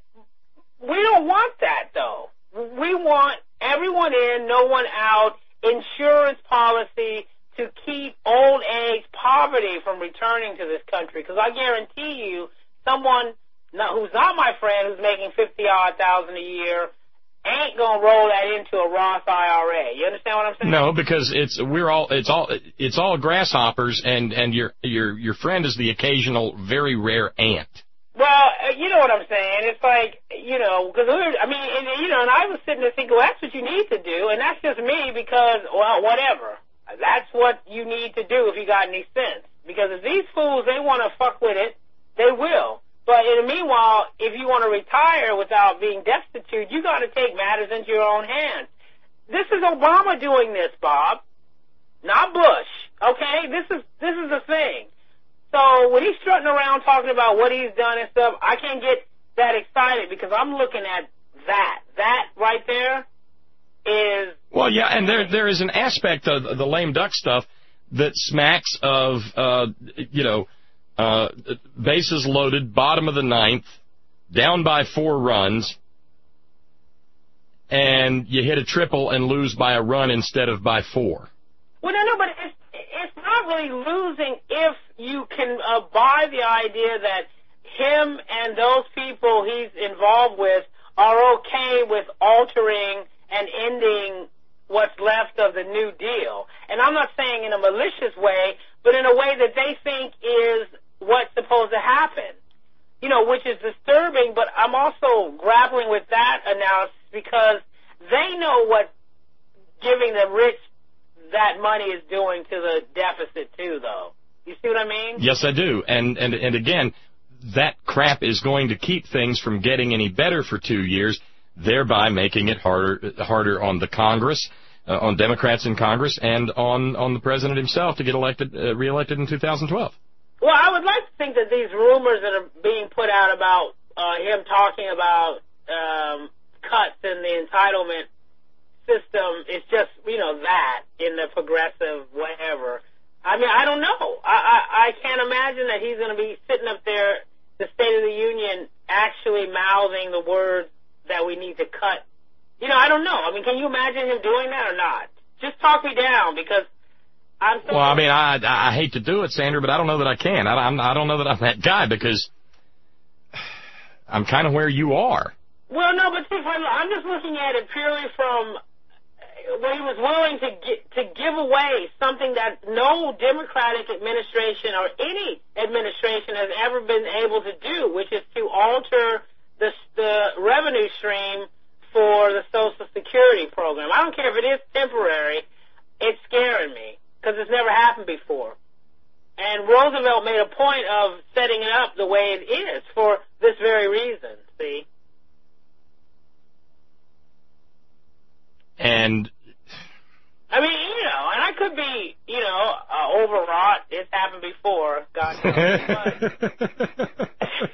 we don't want that though. We want everyone in, no one out, insurance policy to keep old age poverty from returning to this country. Because I guarantee you, someone not, who's not my friend, who's making fifty odd thousand a year, ain't gonna roll that into a Roth I R A. You understand what I'm saying? No, because it's we're all it's all it's all grasshoppers, and and your your your friend is the occasional very rare ant. Well, uh, you know what I'm saying. It's like, you know, because I mean, and, you know, and I was sitting there thinking, well, that's what you need to do, and that's just me because, well, whatever. That's what you need to do if you got any sense. Because if these fools, they want to fuck with it, they will. But in the meanwhile, if you want to retire without being destitute, you got to take matters into your own hands. This is Obama doing this, Bob, not Bush. Okay, this is this is the thing. So when he's strutting around talking about what he's done and stuff, I can't get that excited because I'm looking at that. That right there is... Well, yeah, and there there is an aspect of the lame duck stuff that smacks of, uh, you know, uh, bases loaded, bottom of the ninth, down by four runs, and you hit a triple and lose by a run instead of by four. Well, no, no, but it's, it's not really losing if you can uh, buy the idea that him and those people he's involved with are okay with altering and ending what's left of the New Deal. And I'm not saying in a malicious way, but in a way that they think is what's supposed to happen. You know, which is disturbing, but I'm also grappling with that analysis because they know what giving the rich that money is doing to the deficit too, though. You see what I mean? Yes, I do. And and and again, that crap is going to keep things from getting any better for two years, thereby making it harder harder on the Congress, uh, on Democrats in Congress, and on on the president himself to get elected, uh, reelected in two thousand twelve. Well, I would like to think that these rumors that are being put out about uh, him talking about um, cuts in the entitlement system is just, you know, that in the progressive whatever. I mean, I don't know. I, I, I can't imagine that he's going to be sitting up there, the State of the Union, actually mouthing the words that we need to cut. You know, I don't know. I mean, can you imagine him doing that or not? Just talk me down because I'm so Well, I mean, I I hate to do it, Sandra, but I don't know that I can. I, I'm, I don't know that I'm that guy because I'm kind of where you are. Well, no, but see, I'm just looking at it purely from where he was willing to gi- to give away something that no Democratic administration or any administration has ever been able to do, which is to alter the the revenue stream for the Social Security program. I don't care if it is temporary. It's scaring me because it's never happened before. And Roosevelt made a point of setting it up the way it is for this very reason, see? And I mean, you know, and I could be, you know, uh, overwrought. It's happened before, God knows. But,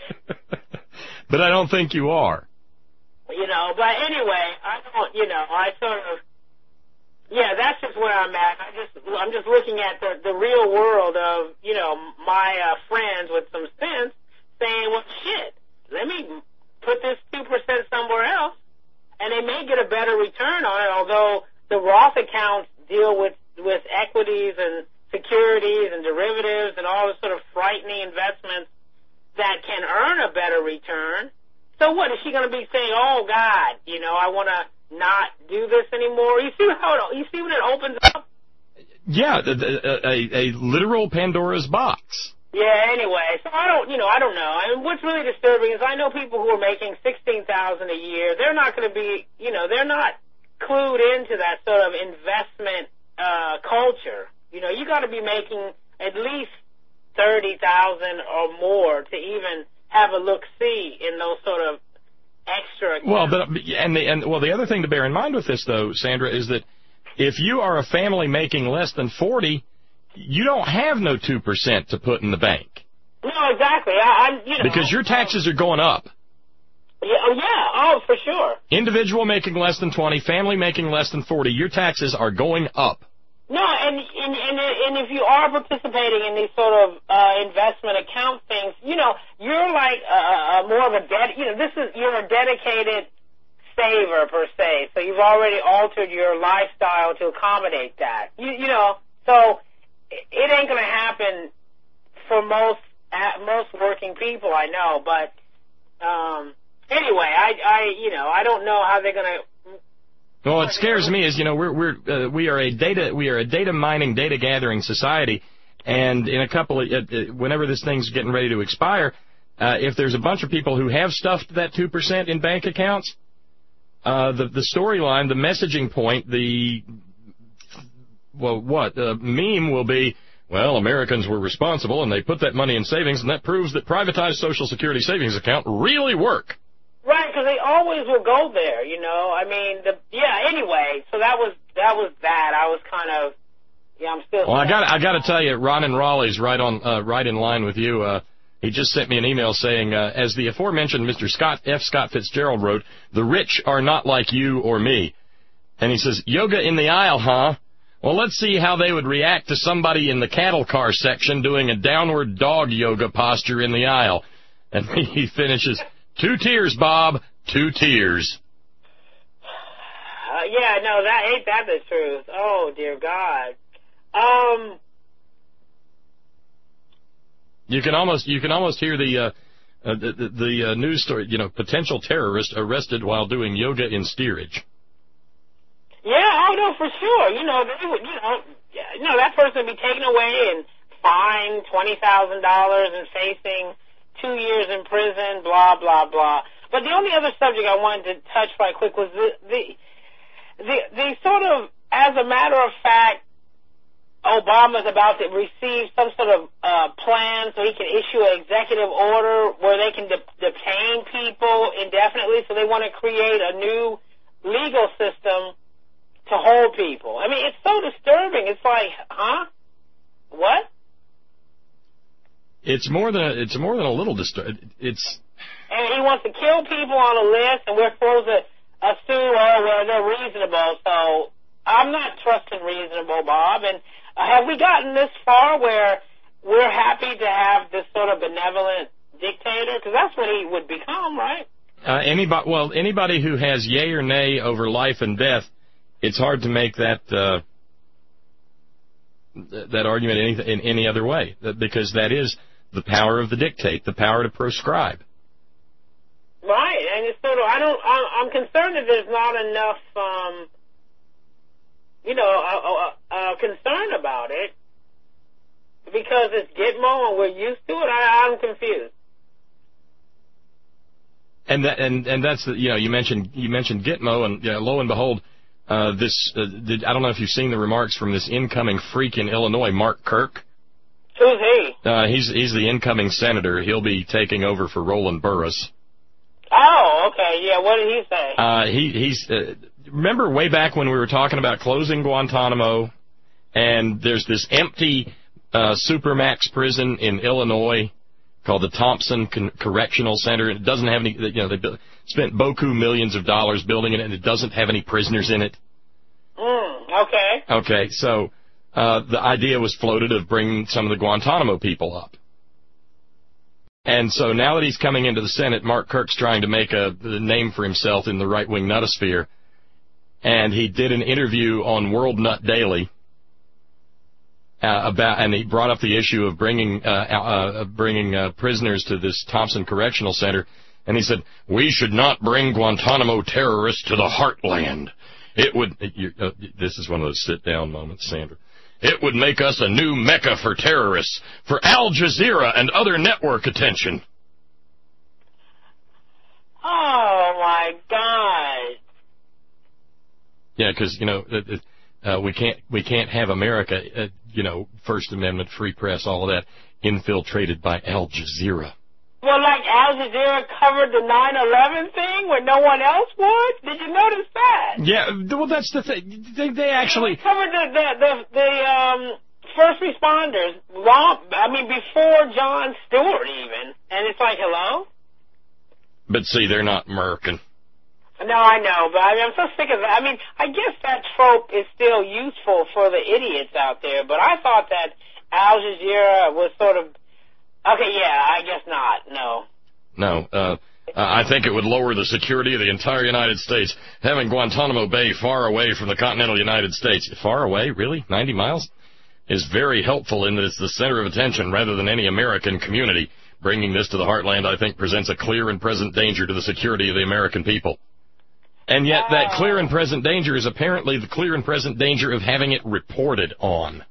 but I don't think you are. you know, but anyway, I don't, you know, I sort of, yeah, that's just where I'm at. I just, I'm just looking at the, the real world of, you know, my uh, friends with some sense saying, well, shit, let me put this two percent somewhere else, and they may get a better return on it, although the Roth accounts deal with, with equities and securities and derivatives and all the sort of frightening investments that can earn a better return. So what, is she going to be saying, oh, God, you know, I want to not do this anymore? You see how it, you see when it opens up? Yeah, a, a, a literal Pandora's box. Yeah, anyway, so I don't, you know, I don't know. I mean, what's really disturbing is I know people who are making sixteen thousand dollars a year. They're not going to be, you know, they're not clued into that sort of investment uh, culture. You know, you got to be making at least thirty thousand dollars or more to even have a look-see in those sort of extra accounts. Well, but and the and well, the other thing to bear in mind with this, though, Sandra, is that if you are a family making less than forty, you don't have no two percent to put in the bank. No, exactly. I, I'm, you know, because your taxes are going up. Yeah, oh, yeah, oh, for sure. Individual making less than twenty, family making less than forty, your taxes are going up. No, and and and, and if you are participating in these sort of uh, investment account things, you know, you're like a, a more of a debt. You know, this is you're a dedicated saver per se. So you've already altered your lifestyle to accommodate that. You you know, so it ain't going to happen for most uh, most working people, I know. But um, anyway, I I you know I don't know how they're going to. Well, what scares me is, you know, we're we're uh, we are a data we are a data mining, data gathering society, and in a couple of uh, whenever this thing's getting ready to expire, uh, if there's a bunch of people who have stuffed that two percent in bank accounts, uh, the the storyline, the messaging point, the well, what the meme will be. Well, Americans were responsible, and they put that money in savings, and that proves that privatized Social Security savings account really work. Right, because they always will go there, you know. I mean, the yeah. Anyway, so that was that was that. I was kind of yeah. I'm still. Well, I got I got to tell you, Ron and Raleigh's right on uh, right in line with you. Uh, he just sent me an email saying, uh, as the aforementioned Mister Scott F. Scott Fitzgerald wrote, the rich are not like you or me. And he says, yoga in the aisle, huh? Well, let's see how they would react to somebody in the cattle car section doing a downward dog yoga posture in the aisle. And he finishes. Two tears, Bob. Two tears. Uh, yeah, no, that ain't that the truth. Oh, dear God. Um. You can almost you can almost hear the uh, uh, the, the, the uh, news story. You know, potential terrorist arrested while doing yoga in steerage. Yeah, oh no, for sure. You know, they would. You know, you know that person would be taken away and fined twenty thousand dollars and facing two years in prison, blah, blah, blah. But the only other subject I wanted to touch right quick was the, the, the, the sort of, as a matter of fact, Obama's about to receive some sort of uh, plan so he can issue an executive order where they can de- detain people indefinitely, so they want to create a new legal system to hold people. I mean, it's so disturbing. It's like, huh? What? It's more than a, it's more than a little disturb. It's. And he wants to kill people on a list, and we're supposed to assume, oh, well, they're reasonable. So I'm not trusting reasonable, Bob. And uh, have we gotten this far where we're happy to have this sort of benevolent dictator? Because that's what he would become, right? Uh, anybody, well, anybody who has yay or nay over life and death, it's hard to make that. Uh, that argument in any, in any other way, because that is the power of the dictate, the power to proscribe. Right, and it's sort of, I don't, I'm, I'm concerned that there's not enough, um, you know, uh, uh, uh, concern about it, because it's Gitmo and we're used to it. I, I'm confused. And that, and and that's the, you know, you mentioned you mentioned Gitmo, and you know, lo and behold, uh, this uh, did, I don't know if you've seen the remarks from this incoming freak in Illinois, Mark Kirk. Who's he? Uh, he's he's the incoming senator. He'll be taking over for Roland Burris. Oh, okay, yeah. What did he say? Uh, he he's uh, remember way back when we were talking about closing Guantanamo, and there's this empty uh, supermax prison in Illinois called the Thompson Con- Correctional Center. It doesn't have any, you know, they built, spent beaucoup millions of dollars building it, and it doesn't have any prisoners in it. Mm, okay. Okay, so uh, the idea was floated of bringing some of the Guantanamo people up. And so now that he's coming into the Senate, Mark Kirk's trying to make a, a name for himself in the right-wing nutosphere. And he did an interview on World Nut Daily uh, about, and he brought up the issue of bringing uh, uh, bringing uh, prisoners to this Thompson Correctional Center. And he said, "We should not bring Guantanamo terrorists to the heartland. It would." You're, uh, this is one of those sit-down moments, Sandra. "It would make us a new mecca for terrorists, for Al Jazeera and other network attention." Oh, my God. Yeah, because, you know, uh, we can't we can't have America, uh, you know, First Amendment, free press, all of that, infiltrated by Al Jazeera. Well, like Al Jazeera covered the nine eleven thing when no one else would? Did you notice that? Yeah, well, that's the thing. They, they actually... They covered the, the, the, the um, first responders, long, I mean, before Jon Stewart even. And it's like, hello? But see, they're not American. No, I know, but I mean, I'm so sick of that. I mean, I guess that trope is still useful for the idiots out there, but I thought that Al Jazeera was sort of... Okay, yeah, I guess not, no. No, uh, I think it would lower the security of the entire United States. Having Guantanamo Bay far away from the continental United States, far away, really, ninety miles, is very helpful in that it's the center of attention rather than any American community. Bringing this to the heartland, I think, presents a clear and present danger to the security of the American people. And yet that clear and present danger is apparently the clear and present danger of having it reported on.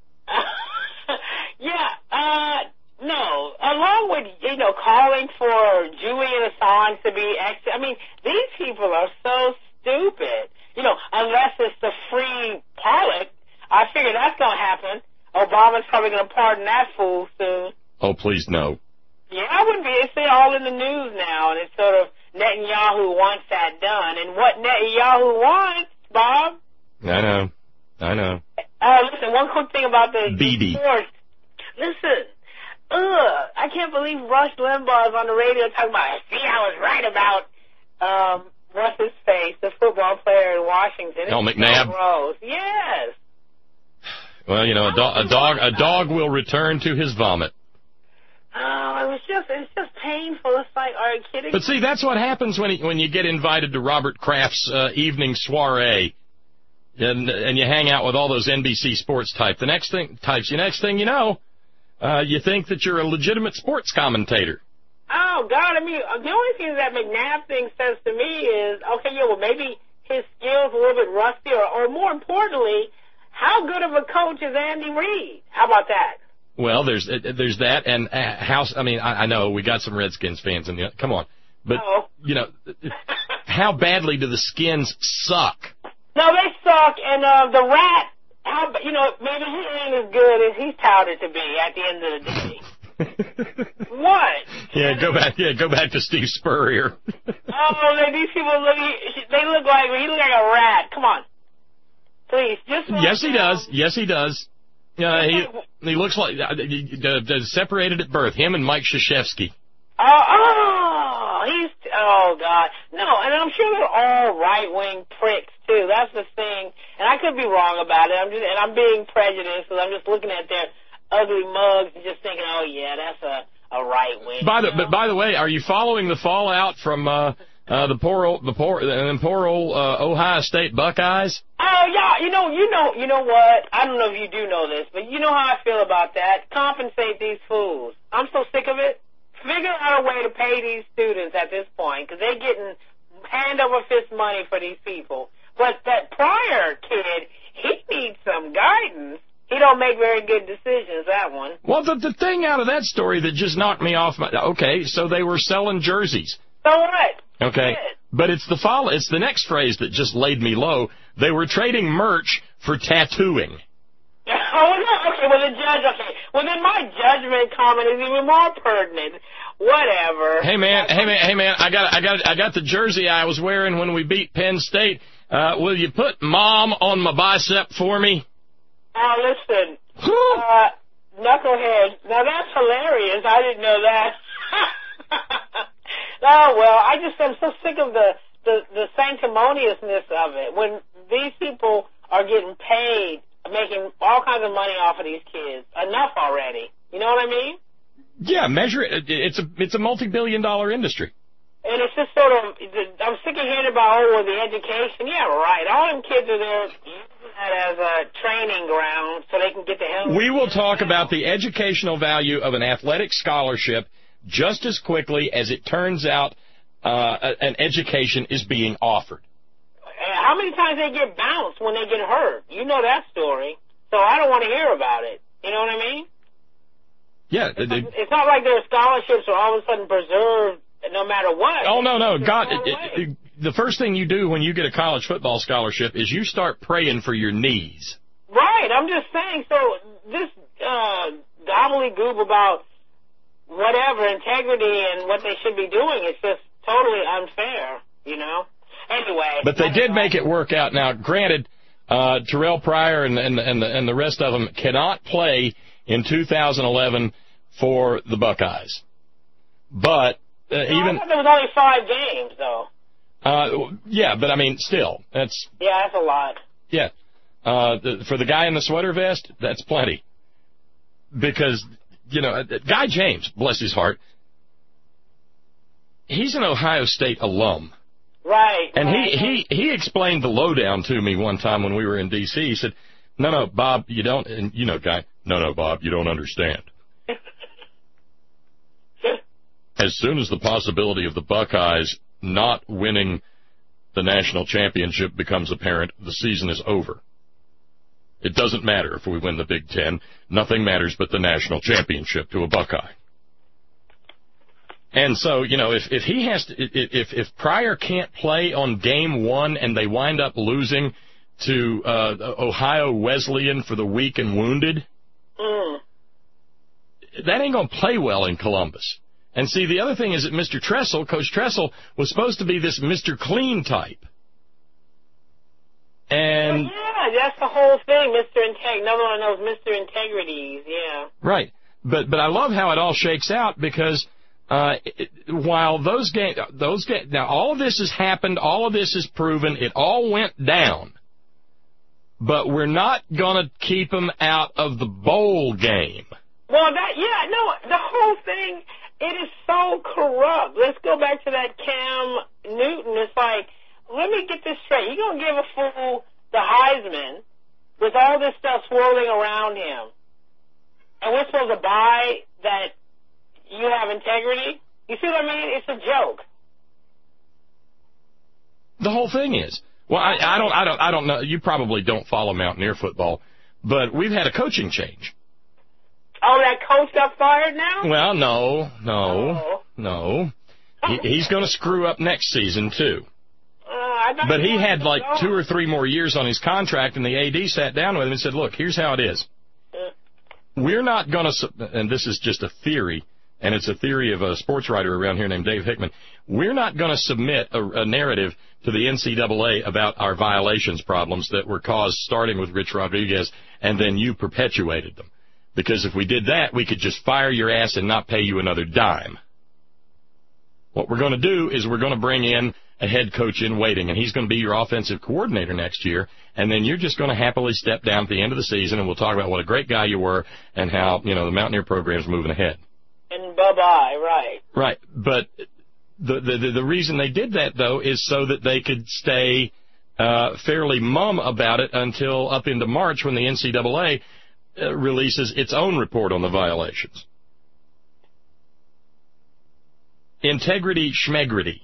yeah, uh... No, along with, you know, calling for Julian Assange to be ex- I mean, these people are so stupid. You know, unless it's the free pilot, I figure that's going to happen. Obama's probably going to pardon that fool soon. Oh, please, no. Yeah, I wouldn't be. It's all in the news now, and it's sort of Netanyahu wants that done. And what Netanyahu wants, Bob? I know. I know. Uh, listen, one quick thing about the Beatty. sports. Listen. Ugh, I can't believe Rush Limbaugh is on the radio talking about, see, I was right about, um, what's his face, the football player in Washington. Oh, McNabb? So gross. Yes. Well, you know, a, do- a dog a dog will return to his vomit. Oh, it was just, it's just painful. It's like, are you kidding? But see, that's what happens when, he, when you get invited to Robert Kraft's uh, evening soiree, and, and you hang out with all those N B C sports type. The next thing, types, the next thing you know, Uh, you think that you're a legitimate sports commentator. Oh, God, I mean, the only thing that McNabb thing says to me is, okay, yeah, well, maybe his skills a little bit rusty, or, or more importantly, how good of a coach is Andy Reid? How about that? Well, there's uh, there's that, and uh, how, I mean, I, I know we got some Redskins fans in the, come on, but, oh. you know, how badly do the Skins suck? No, they suck, and uh, the Rat, How, you know, maybe he ain't as good as he's touted to be at the end of the day. What? Yeah, go back. Yeah, go back to Steve Spurrier. Oh, they, these people look. They look like he look like a rat. Come on, please. Just yes, he does. Yes, he does. Uh, he he looks like uh, uh, separated at birth. Him and Mike Krzyzewski. Oh, oh, he's. Oh God, no. And I'm sure they're all right wing pricks too. That's the thing. And I could be wrong about it. I'm just, and I'm being prejudiced because I'm just looking at their ugly mugs and just thinking, oh yeah, that's a, a right wing. By the, but by the way, are you following the fallout from uh, Uh, the poor old, the poor, and then poor old uh, Ohio State Buckeyes. Oh yeah, you know, you know, you know what? I don't know if you do know this, but you know how I feel about that. Compensate these fools. I'm so sick of it. Figure out a way to pay these students at this point, because they're getting hand over fist money for these people. But that prior kid, he needs some guidance. He don't make very good decisions, that one. Well, the the thing out of that story that just knocked me off. My, okay, so they were selling jerseys. So what? Okay, Good. but it's the follow. It's the next phrase that just laid me low. They were trading merch for tattooing. Oh, no. Okay, well, the judge, okay. Well, then my judgment comment is even more pertinent. Whatever. Hey, man, hey, man, hey, man, I got I got, I got the jersey I was wearing when we beat Penn State. Uh, will you put Mom on my bicep for me? Oh, listen. uh, knucklehead. Now, that's hilarious. I didn't know that. Oh, well, I just am so sick of the, the, the sanctimoniousness of it. When these people are getting paid, making all kinds of money off of these kids. Enough already. You know what I mean? Yeah, measure it. It's a it's a multi-billion dollar industry. And it's just sort of, I'm sick of hearing about, oh, well, the education. Yeah, right. All them kids are there using that as a training ground so they can get the hell. We will talk about the educational value of an athletic scholarship just as quickly as it turns out uh, an education is being offered. How many times they get bounced when they get hurt? You know that story. So I don't want to hear about it. You know what I mean? Yeah. It's, they, not, it's not like their scholarships are all of a sudden preserved no matter what. Oh, no, no. It's God, it, it, the first thing you do when you get a college football scholarship is you start praying for your knees. Right. I'm just saying. So this uh, gobbledygook about whatever, integrity and what they should be doing, it's just totally unfair, you know? Anyway. But they did make it work out. Now, granted, uh, Terrell Pryor and, and, and, the, and the rest of them cannot play in two thousand eleven for the Buckeyes. But uh, no, even... I thought there was only five games, though. Uh, yeah, but I mean, still, that's... Yeah, that's a lot. Yeah. Uh, the, for the guy in the sweater vest, that's plenty. Because, you know, Guy James, bless his heart, he's an Ohio State alum. Right. And right. he, he, he explained the lowdown to me one time when we were in D C He said, no, no, Bob, you don't, and you know, Guy, no, no, Bob, you don't understand. As soon as the possibility of the Buckeyes not winning the national championship becomes apparent, the season is over. It doesn't matter if we win the Big Ten. Nothing matters but the national championship to a Buckeye. And so, you know, if, if he has to, if, if Pryor can't play on game one and they wind up losing to uh, Ohio Wesleyan for the weak and wounded, mm. that ain't going to play well in Columbus. And see, the other thing is that Mister Tressel, Coach Tressel, was supposed to be this Mister Clean type. And well, yeah, that's the whole thing, Mister Integ. Another one of those Mister Integrities, yeah. Right. But but I love how it all shakes out because uh, it, while those games, those ga- now all of this has happened, all of this is proven, it all went down. But we're not going to keep them out of the bowl game. Well, that, yeah, no, the whole thing, it is so corrupt. Let's go back to that Cam Newton. It's like, let me get this straight. You're going to give a fool the Heisman with all this stuff swirling around him. And we're supposed to buy that you have integrity? You see what I mean? It's a joke. The whole thing is. Well, I, I don't, I don't, I don't know. You probably don't follow Mountaineer football, but we've had a coaching change. Oh, that coach got fired now? Well, no, no, oh. no. He, he's going to screw up next season too. Uh, I but he had like two or three more years on his contract, and the A D sat down with him and said, "Look, here's how it is. We're not going to," and this is just a theory, and it's a theory of a sports writer around here named Dave Hickman. We're not going to submit a, a narrative to the N C double A about our violations problems that were caused starting with Rich Rodriguez, and then you perpetuated them. Because if we did that, we could just fire your ass and not pay you another dime. What we're going to do is we're going to bring in a head coach in waiting, and he's going to be your offensive coordinator next year, and then you're just going to happily step down at the end of the season, and we'll talk about what a great guy you were and how, you know, the Mountaineer program's moving ahead. And bye-bye, right. Right, but the, the, the reason they did that, though, is so that they could stay uh, fairly mum about it until up into March when the N C double A uh, releases its own report on the violations. Integrity schmegrity.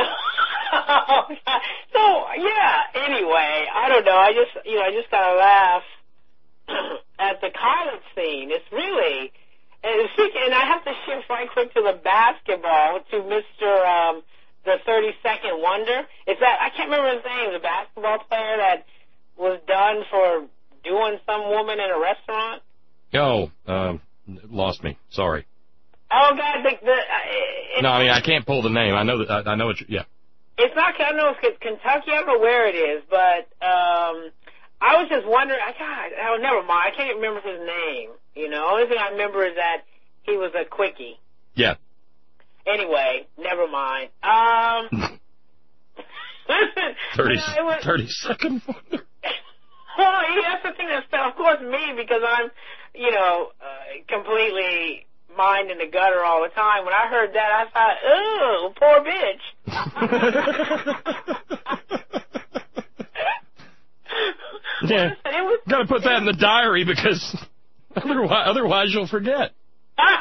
So, yeah, anyway, I don't know. I just, you know, I just got to laugh at the college scene. It's really, and, speaking, and I have to shift right quick to the basketball, to Mister Um, the thirty-second Wonder. Is that, I can't remember his name, the basketball player that was done for doing some woman in a restaurant? Oh, um, lost me. Sorry. Oh, God, the, the, uh, no, I mean, I can't pull the name. I know that, I, I know it, yeah. It's not, I don't know if it's Kentucky, I don't know where it is, but um, I was just wondering, I God, oh, never mind, I can't even remember his name, you know. Only thing I remember is that he was a quickie. Yeah. Anyway, never mind. Um, listen, thirty, you know, it was, thirty-second Wonder. Well, yeah, that's the thing that's, of course, me, because I'm, you know, uh, completely mind in the gutter all the time. When I heard that, I thought, ooh, poor bitch. Yeah, was, got to put that in the diary because otherwise, otherwise you'll forget. Ah,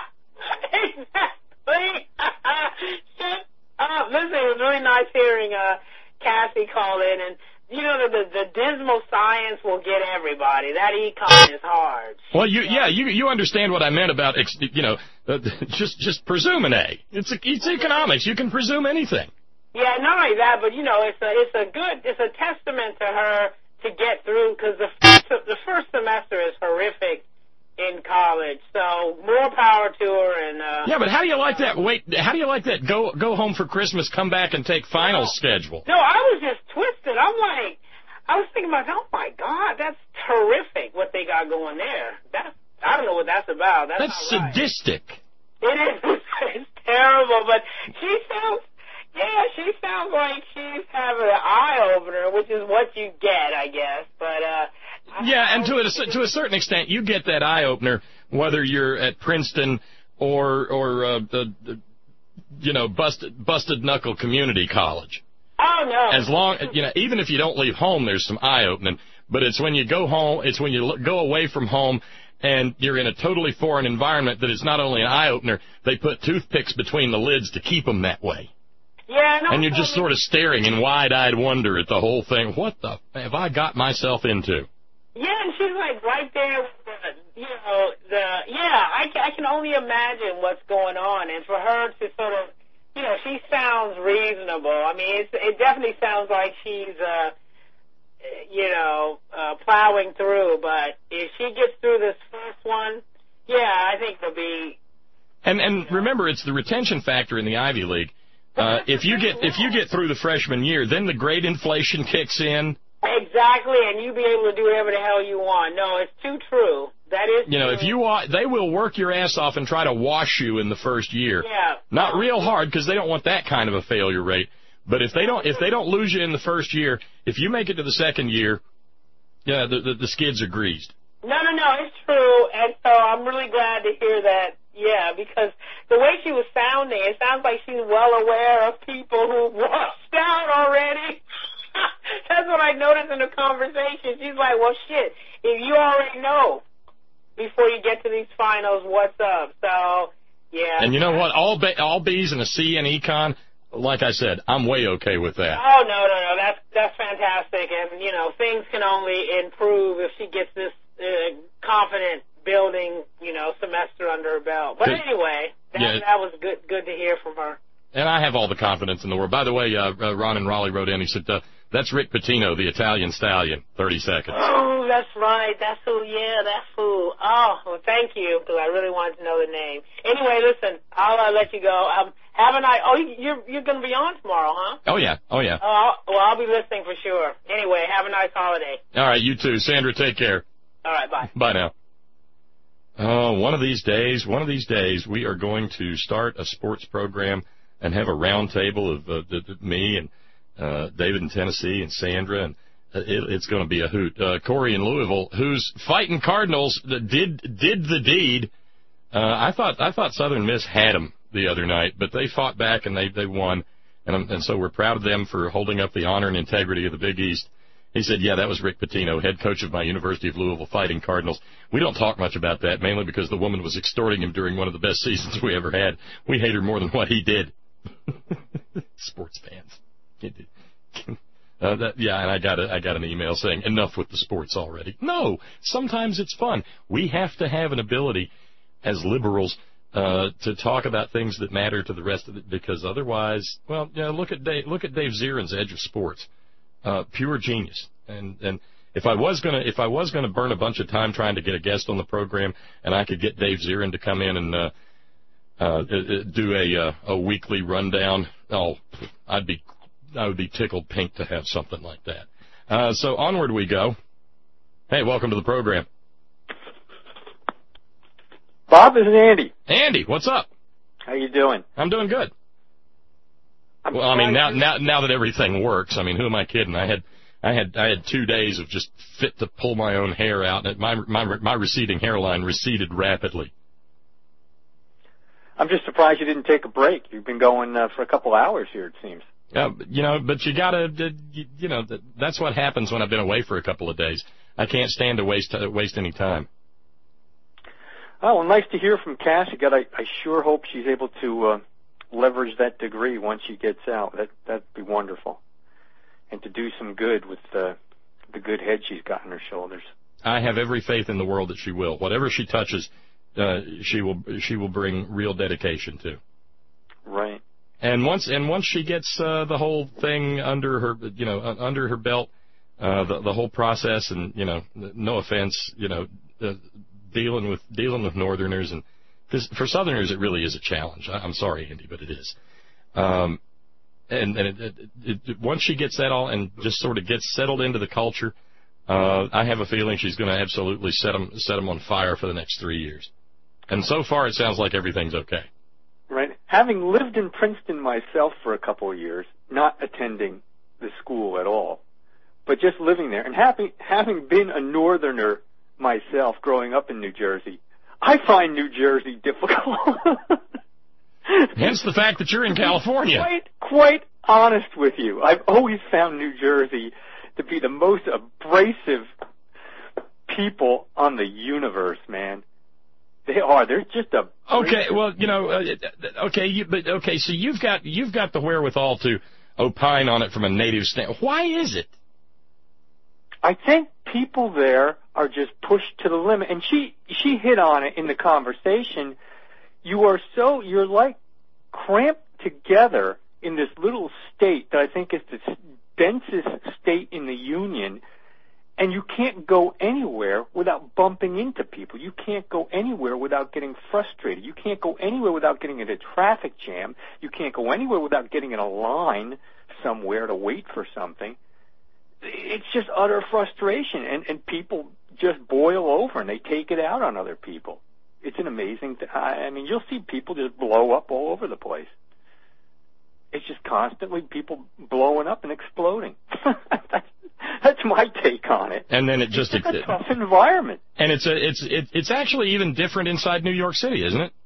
exactly. Shut up. Listen, it was really nice hearing uh, Cassie call in, and you know, the, the, the dismal science will get everybody. That econ is hard. Well, you, yeah, you you understand what I meant about, you know, uh, just just presume an A. It's a, it's economics. You can presume anything. Yeah, not only that, but you know, it's a it's a good it's a testament to her to get through, because the first the first semester is horrific in college. So more power to her. And uh, yeah, but how do you like that? Wait, how do you like that? Go go home for Christmas, come back and take finals no, schedule. No, I was just twisted. I'm like, I was thinking about, oh my God, that's terrific what they got going there. That's I don't know what that's about. That's, that's not sadistic. Right. It is. It's terrible, but she sounds. Yeah, she sounds like she's having an eye-opener, which is what you get, I guess. But uh, yeah, and to a, to a certain extent, you get that eye-opener whether you're at Princeton or, or uh, the, the, you know, busted, busted knuckle community college. Oh, no. As long, you know, even if you don't leave home, there's some eye-opening. But it's when you go home, it's when you go away from home, and you're in a totally foreign environment that is not only an eye-opener, they put toothpicks between the lids to keep them that way. Yeah, no, and you're just sort of staring in wide-eyed wonder at the whole thing. What the f- have I got myself into? Yeah, and she's like right there with the, you know, the, yeah, I, I can only imagine what's going on. And for her to sort of, you know, she sounds reasonable. I mean, it's, it definitely sounds like she's, uh, you know, uh, plowing through. But if she gets through this first one, yeah, I think there'll be. And, and remember, it's the retention factor in the Ivy League. Uh, if you get if you get through the freshman year, then the grade inflation kicks in. Exactly, and you be able to do whatever the hell you want. No, it's too true. That is. You know, true. if you wa- they will work your ass off and try to wash you in the first year. Yeah. Not real hard because they don't want that kind of a failure rate. But if they don't if they don't lose you in the first year, if you make it to the second year, yeah, the the, the skids are greased. No, no, no, it's true, and so I'm really glad to hear that. Yeah, because the way she was sounding, it sounds like she's well aware of people who washed out already. That's what I noticed in the conversation. She's like, well, shit, if you already know before you get to these finals what's up. So, yeah. And you know what? All B, all B's and a C in econ, like I said, I'm way okay with that. Oh, no, no, no, that's, that's fantastic. And, you know, things can only improve if she gets this uh, confident building, you know, semester under her belt. But anyway, that, yeah. that was good good to hear from her. And I have all the confidence in the world. By the way, uh, uh, Ron and Raleigh wrote in. He said, uh, that's Rick Pitino, the Italian stallion, thirty seconds. Oh, that's right. That's who, yeah, that fool. Oh, well, thank you, because I really wanted to know the name. Anyway, listen, I'll uh, let you go. Um, have a night. Oh, you're, you're going to be on tomorrow, huh? Oh, yeah. Oh, yeah. Oh, I'll, well, I'll be listening for sure. Anyway, have a nice holiday. All right, you too. Sandra, take care. All right, bye. Bye now. Oh, one of these days, one of these days, we are going to start a sports program and have a round table of uh, the, the, me and uh, David in Tennessee and Sandra, and uh, it, it's going to be a hoot. Uh, Corey in Louisville, who's fighting Cardinals, that did did the deed. Uh, I thought I thought Southern Miss had him the other night, but they fought back and they they won, and and so we're proud of them for holding up the honor and integrity of the Big East. He said, yeah, that was Rick Pitino, head coach of my University of Louisville Fighting Cardinals. We don't talk much about that, mainly because the woman was extorting him during one of the best seasons we ever had. We hate her more than what he did. Sports fans. Uh, that, yeah, and I got a, I got an email saying, enough with the sports already. No, sometimes it's fun. We have to have an ability as liberals uh, to talk about things that matter to the rest of it, because otherwise, well, yeah, look at Dave, look at Dave Zieren's Edge of Sports. Uh, pure genius. And and if I was gonna if I was gonna burn a bunch of time trying to get a guest on the program, and I could get Dave Zieren to come in and uh, uh, do a uh, a weekly rundown, oh, I'd be I would be tickled pink to have something like that. Uh, so onward we go. Hey, welcome to the program. Bob, this is Andy. Andy, what's up? How you doing? I'm doing good. I'm well, I mean, now, now, now that everything works, I mean, who am I kidding? I had, I had, I had two days of just fit to pull my own hair out, and my, my, my receding hairline receded rapidly. I'm just surprised you didn't take a break. You've been going uh, for a couple hours here, it seems. Yeah, you know, but you gotta, you, you know, that's what happens when I've been away for a couple of days. I can't stand to waste, uh, waste any time. Oh, well, nice to hear from Cassie. God, I, I sure hope she's able to, uh, leverage that degree once she gets out. That that'd be wonderful, and to do some good with the the good head she's got on her shoulders. I have every faith in the world that she will. Whatever she touches, uh, she will she will bring real dedication to. Right. And once and once she gets uh, the whole thing under her, you know, uh, under her belt, uh, the the whole process, and you know, no offense, you know, uh, dealing with dealing with Northerners and. Because for Southerners, it really is a challenge. I'm sorry, Andy, but it is. Um, and and it, it, it, once she gets that all and just sort of gets settled into the culture, uh, I have a feeling she's going to absolutely set them, set them on fire for the next three years. And so far, it sounds like everything's okay. Right. Having lived in Princeton myself for a couple of years, not attending the school at all, but just living there, and having having been a Northerner myself growing up in New Jersey, I find New Jersey difficult. Hence the fact that you're in California. Quite, quite honest with you. I've always found New Jersey to be the most abrasive people on the universe, man. They are. They're just a. Okay, well, you know, uh, okay, you, but okay, so you've got you've got the wherewithal to opine on it from a native standpoint. Why is it? I think people there are just pushed to the limit, and she she hit on it in the conversation. You are so you're like cramped together in this little state that I think is the densest state in the union, and you can't go anywhere without bumping into people. You can't go anywhere without getting frustrated. You can't go anywhere without getting in a traffic jam. You can't go anywhere without getting in a line somewhere to wait for something. It's just utter frustration, and, and people just boil over, and they take it out on other people. It's an amazing th- I mean, you'll see people just blow up all over the place. It's just constantly people blowing up and exploding. that's, that's my take on it. And then it just it's a tough environment. And it's a it's it, it's actually even different inside New York City, isn't it?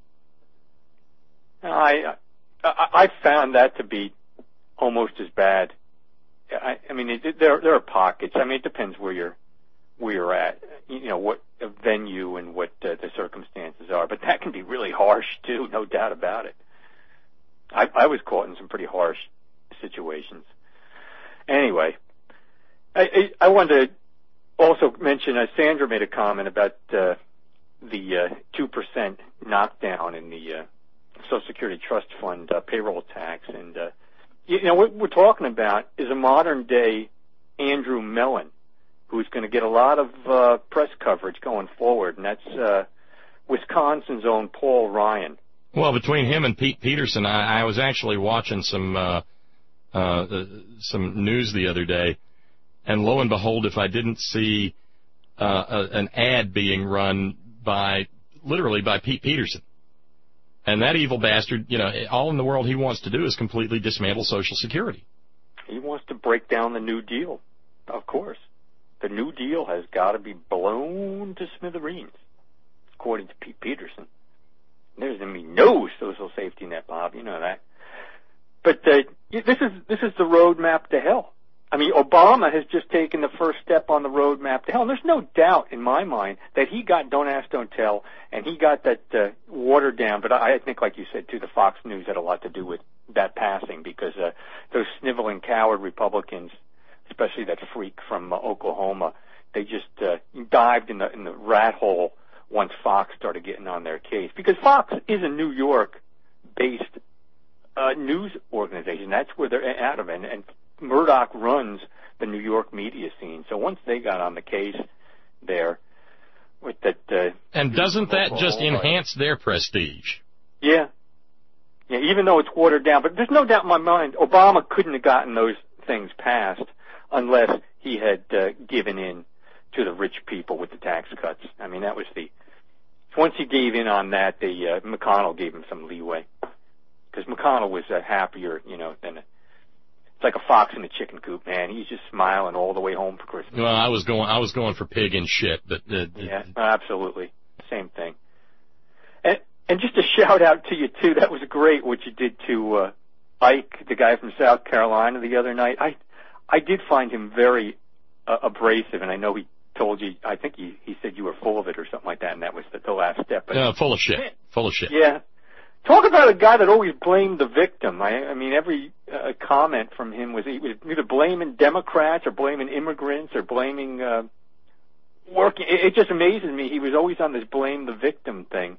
I I, I found that to be almost as bad. I, I mean, it, there there are pockets. I mean, it depends where you're where you're at. You know, what venue and what uh, the circumstances are. But that can be really harsh too, no doubt about it. I, I was caught in some pretty harsh situations. Anyway, I, I, I wanted to also mention. Uh, Sandra made a comment about uh, the uh, two percent knockdown in the uh, Social Security Trust Fund uh, payroll tax, and uh, you know what we're talking about is a modern day Andrew Mellon, who's going to get a lot of uh, press coverage going forward, and that's uh, Wisconsin's own Paul Ryan. Well, between him and Pete Peterson, I, I was actually watching some uh, uh, some news the other day, and lo and behold, if I didn't see uh, a, an ad being run by, literally by Pete Peterson. And that evil bastard, you know, all in the world he wants to do is completely dismantle Social Security. He wants to break down the New Deal, of course. The New Deal has got to be blown to smithereens, according to Pete Peterson. there's going to be no social safety net, Bob. You know that. But uh, this is this is the roadmap to hell. I mean, Obama has just taken the first step on the roadmap to hell. And there's no doubt in my mind that he got Don't Ask, Don't Tell, and he got that uh, watered down. But I think, like you said, too, the Fox News had a lot to do with that passing because uh, those sniveling coward Republicans, especially that freak from uh, Oklahoma, they just uh, dived in the in the rat hole once Fox started getting on their case. Because Fox is a New York-based uh, news organization. That's where they're out of, and, and Murdoch runs the New York media scene. So once they got on the case there with that... Uh, and doesn't that just enhance their prestige? Yeah. Yeah, even though it's watered down. But there's no doubt in my mind Obama couldn't have gotten those things passed unless he had uh, given in to the rich people with the tax cuts. I mean, that was the... Once he gave in on that, the uh, McConnell gave him some leeway. Because McConnell was uh, happier, you know, than... A, It's like a fox in a chicken coop, man. He's just smiling all the way home for Christmas. Well, I was going, I was going for pig and shit, but uh, yeah, absolutely, same thing. And and just a shout out to you too. That was great what you did to uh, Ike, the guy from South Carolina, the other night. I I did find him very uh, abrasive, and I know he told you. I think he he said you were full of it or something like that, and that was the, the last step. But, uh, full of shit. Man, full of shit. Yeah. Talk about a guy that always blamed the victim. I, I mean, every uh, comment from him was he was either blaming Democrats or blaming immigrants or blaming uh, working. It, it just amazes me. He was always on this blame the victim thing.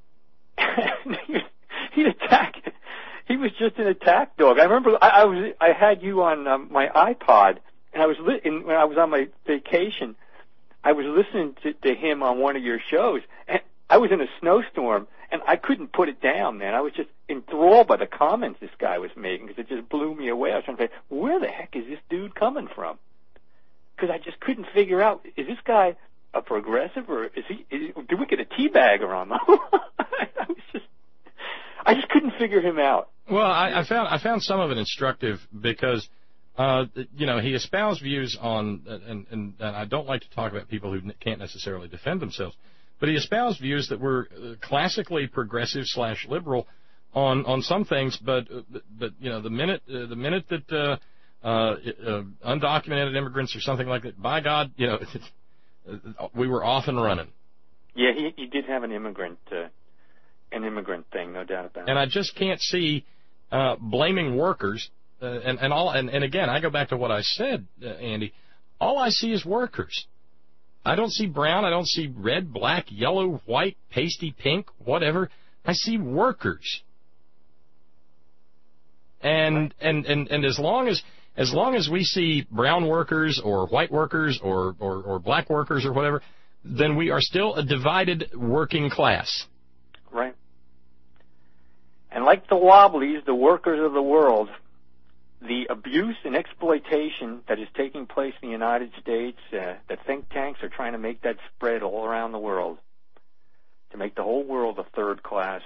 He'd attack. He was just an attack dog. I remember I, I was I had you on um, my iPod, and I was li- in, when I was on my vacation. I was listening to, to him on one of your shows, and I was in a snowstorm. And I couldn't put it down, man. I was just enthralled by the comments this guy was making because it just blew me away. I was trying to say, where the heck is this dude coming from? Because I just couldn't figure out, is this guy a progressive or is he, is, did we get a teabagger on him? I was just, I just couldn't figure him out. Well, I, I found I found some of it instructive because, uh, you know, he espoused views on, and, and, and I don't like to talk about people who can't necessarily defend themselves. But he espoused views that were classically progressive slash liberal on, on some things, but but you know the minute uh, the minute that uh, uh, uh, undocumented immigrants or something like that, by God, you know, we were off and running. Yeah, he, he did have an immigrant uh, an immigrant thing, no doubt about it. And I just can't see uh, blaming workers uh, and and all and, and again I go back to what I said, uh, Andy. All I see is workers. I don't see brown, I don't see red, black, yellow, white, pasty pink, whatever. I see workers. And and, and, and as long as as long as we see brown workers or white workers or, or, or black workers or whatever, then we are still a divided working class. Right. And like the Wobblies, the workers of the world, the abuse and exploitation that is taking place in the United States, uh, the think tanks are trying to make that spread all around the world, to make the whole world a third class,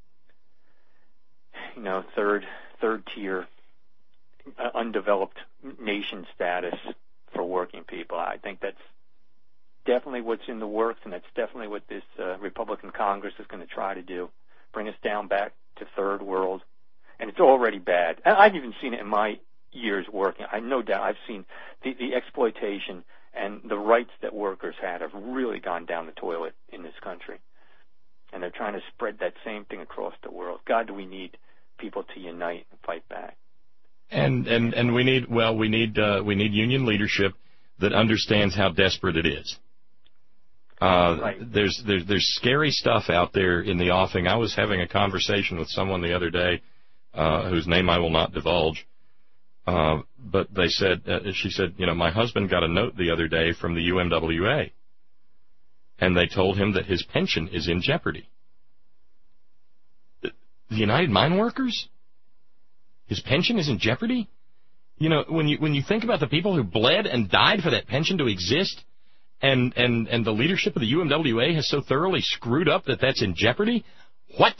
you know, third, third tier, uh, undeveloped nation status for working people. I think that's definitely what's in the works, and that's definitely what this uh, Republican Congress is going to try to do, bring us down back to third world. And it's already bad. I've even seen it in my years working. I no doubt I've seen the, the exploitation and the rights that workers had have really gone down the toilet in this country. And they're trying to spread that same thing across the world. God, do we need people to unite and fight back. And and, and we need well we need uh, we need union leadership that understands how desperate it is. Uh, right. There's there's there's scary stuff out there in the offing. I was having a conversation with someone the other day. Uh, whose name I will not divulge, uh, but they said, uh, she said, you know, my husband got a note the other day from the U M W A, and they told him that his pension is in jeopardy. The United Mine Workers? His pension is in jeopardy? You know, when you when you think about the people who bled and died for that pension to exist, and, and, and the leadership of the U M W A has so thoroughly screwed up that that's in jeopardy, what?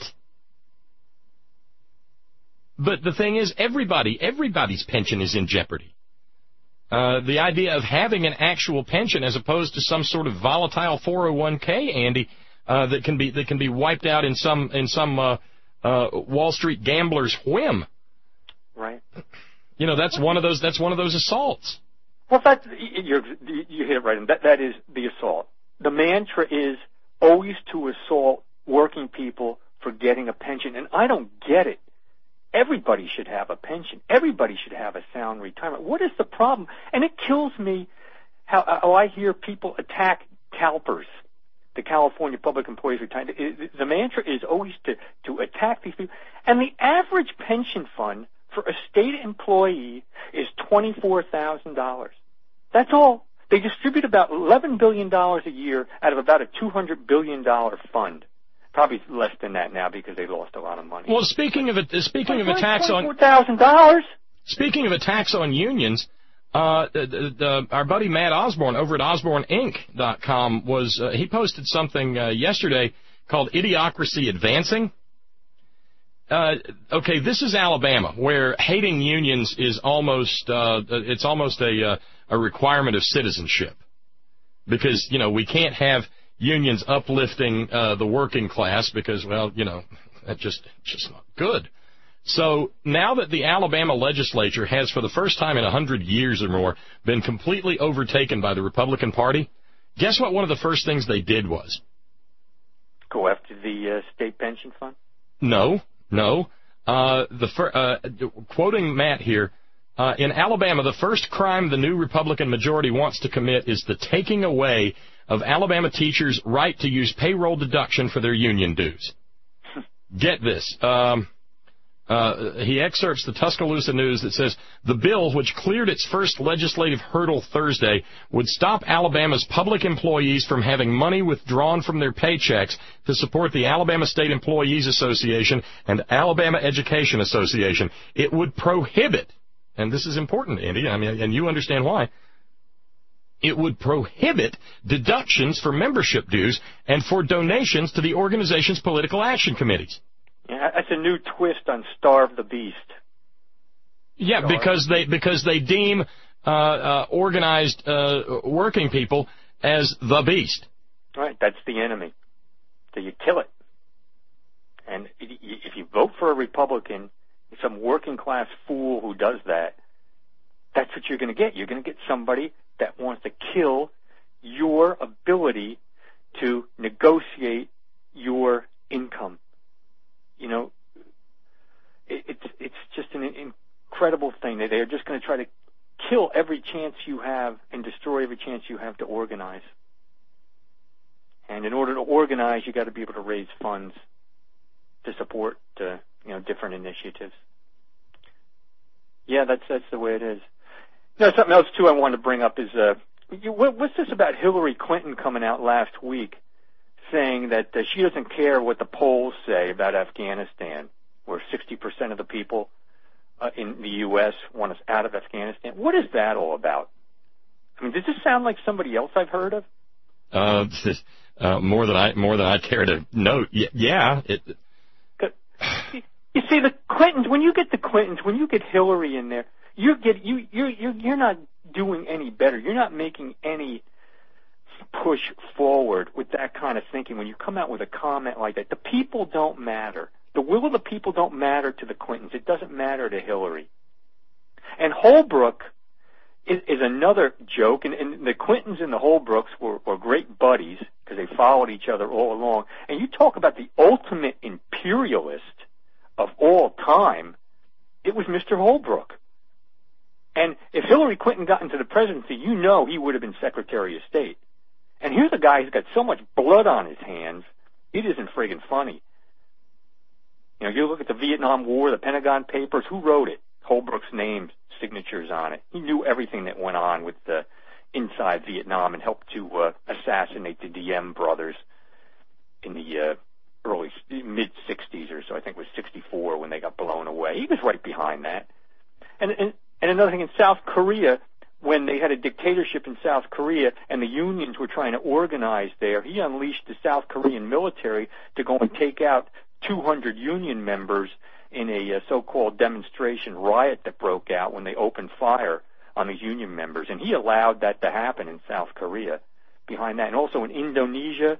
But the thing is, everybody, everybody's pension is in jeopardy. Uh, the idea of having an actual pension as opposed to some sort of volatile four oh one k, Andy, uh, that can be that can be wiped out in some in some uh, uh, Wall Street gambler's whim. Right. You know, that's one of those that's one of those assaults. Well, that's you're, you hit it right. That that is the assault. The mantra is always to assault working people for getting a pension, and I don't get it. Everybody should have a pension. Everybody should have a sound retirement. What is the problem? And it kills me how, how I hear people attack CalPERS, the California Public Employees Retirement. The mantra is always to, to attack these people. And the average pension fund for a state employee is twenty-four thousand dollars. That's all. They distribute about eleven billion dollars a year out of about a two hundred billion dollars fund. Probably less than that now because they lost a lot of money. Well, speaking of it, speaking of attacks on twenty-four thousand dollars. Speaking of attacks on unions, uh, the, the, our buddy Matt Osborne over at Osborne Inc dot com was uh, he posted something uh, yesterday called "Idiocracy Advancing." Uh, okay, this is Alabama, where hating unions is almost uh, it's almost a uh, a requirement of citizenship, because you know we can't have unions uplifting uh, the working class because, well, you know, that's just just not good. So now that the Alabama legislature has, for the first time in a hundred years or more, been completely overtaken by the Republican Party, guess what one of the first things they did was? Go after the uh, state pension fund? No, no. Uh, the fir- uh, quoting Matt here, uh, in Alabama, the first crime the new Republican majority wants to commit is the taking away of Alabama teachers' right to use payroll deduction for their union dues. Get this. Um, uh, he excerpts the Tuscaloosa News that says, the bill, which cleared its first legislative hurdle Thursday, would stop Alabama's public employees from having money withdrawn from their paychecks to support the Alabama State Employees Association and Alabama Education Association. It would prohibit, and this is important, Andy, I mean, and you understand why, it would prohibit deductions for membership dues and for donations to the organization's political action committees. Yeah, that's a new twist on Starve the Beast. Yeah, Starve. because they because they deem uh, uh, organized uh, working people as the beast. Right, that's the enemy. So you kill it. And if you vote for a Republican, some working class fool who does that, that's what you're going to get. You're going to get somebody that wants to kill your ability to negotiate your income. You know, it, it's it's just an incredible thing. They are just going to try to kill every chance you have and destroy every chance you have to organize. And in order to organize, you got to be able to raise funds to support uh, you know different initiatives. Yeah, that's that's the way it is. You know, something else, too, I wanted to bring up is, uh, you, what, what's this about Hillary Clinton coming out last week saying that uh, she doesn't care what the polls say about Afghanistan, where sixty percent of the people uh, in the U S want us out of Afghanistan? What is that all about? I mean, does this sound like somebody else I've heard of? Uh, uh more than I more than I care to note. Y- yeah. It... You see, the Clintons, when you get the Clintons, when you get Hillary in there, You're get you you you you're not doing any better. You're not making any push forward with that kind of thinking. When you come out with a comment like that, the people don't matter. The will of the people don't matter to the Clintons. It doesn't matter to Hillary. And Holbrooke is, is another joke. And, and the Clintons and the Holbrooks were, were great buddies because they followed each other all along. And you talk about the ultimate imperialist of all time. It was Mister Holbrooke. And if Hillary Clinton got into the presidency, you know he would have been Secretary of State. And here's a guy who's got so much blood on his hands, it isn't friggin' funny. You know, you look at the Vietnam War, the Pentagon Papers, who wrote it? Holbrooke's name, signatures on it. He knew everything that went on with the inside Vietnam and helped to uh, assassinate the Diem brothers in the uh, early, mid-sixties or so. I think it was sixty-four when they got blown away. He was right behind that. And, and And another thing, in South Korea, when they had a dictatorship in South Korea and the unions were trying to organize there, he unleashed the South Korean military to go and take out two hundred union members in a uh, so-called demonstration riot that broke out when they opened fire on these union members. And he allowed that to happen in South Korea behind that. And also in Indonesia,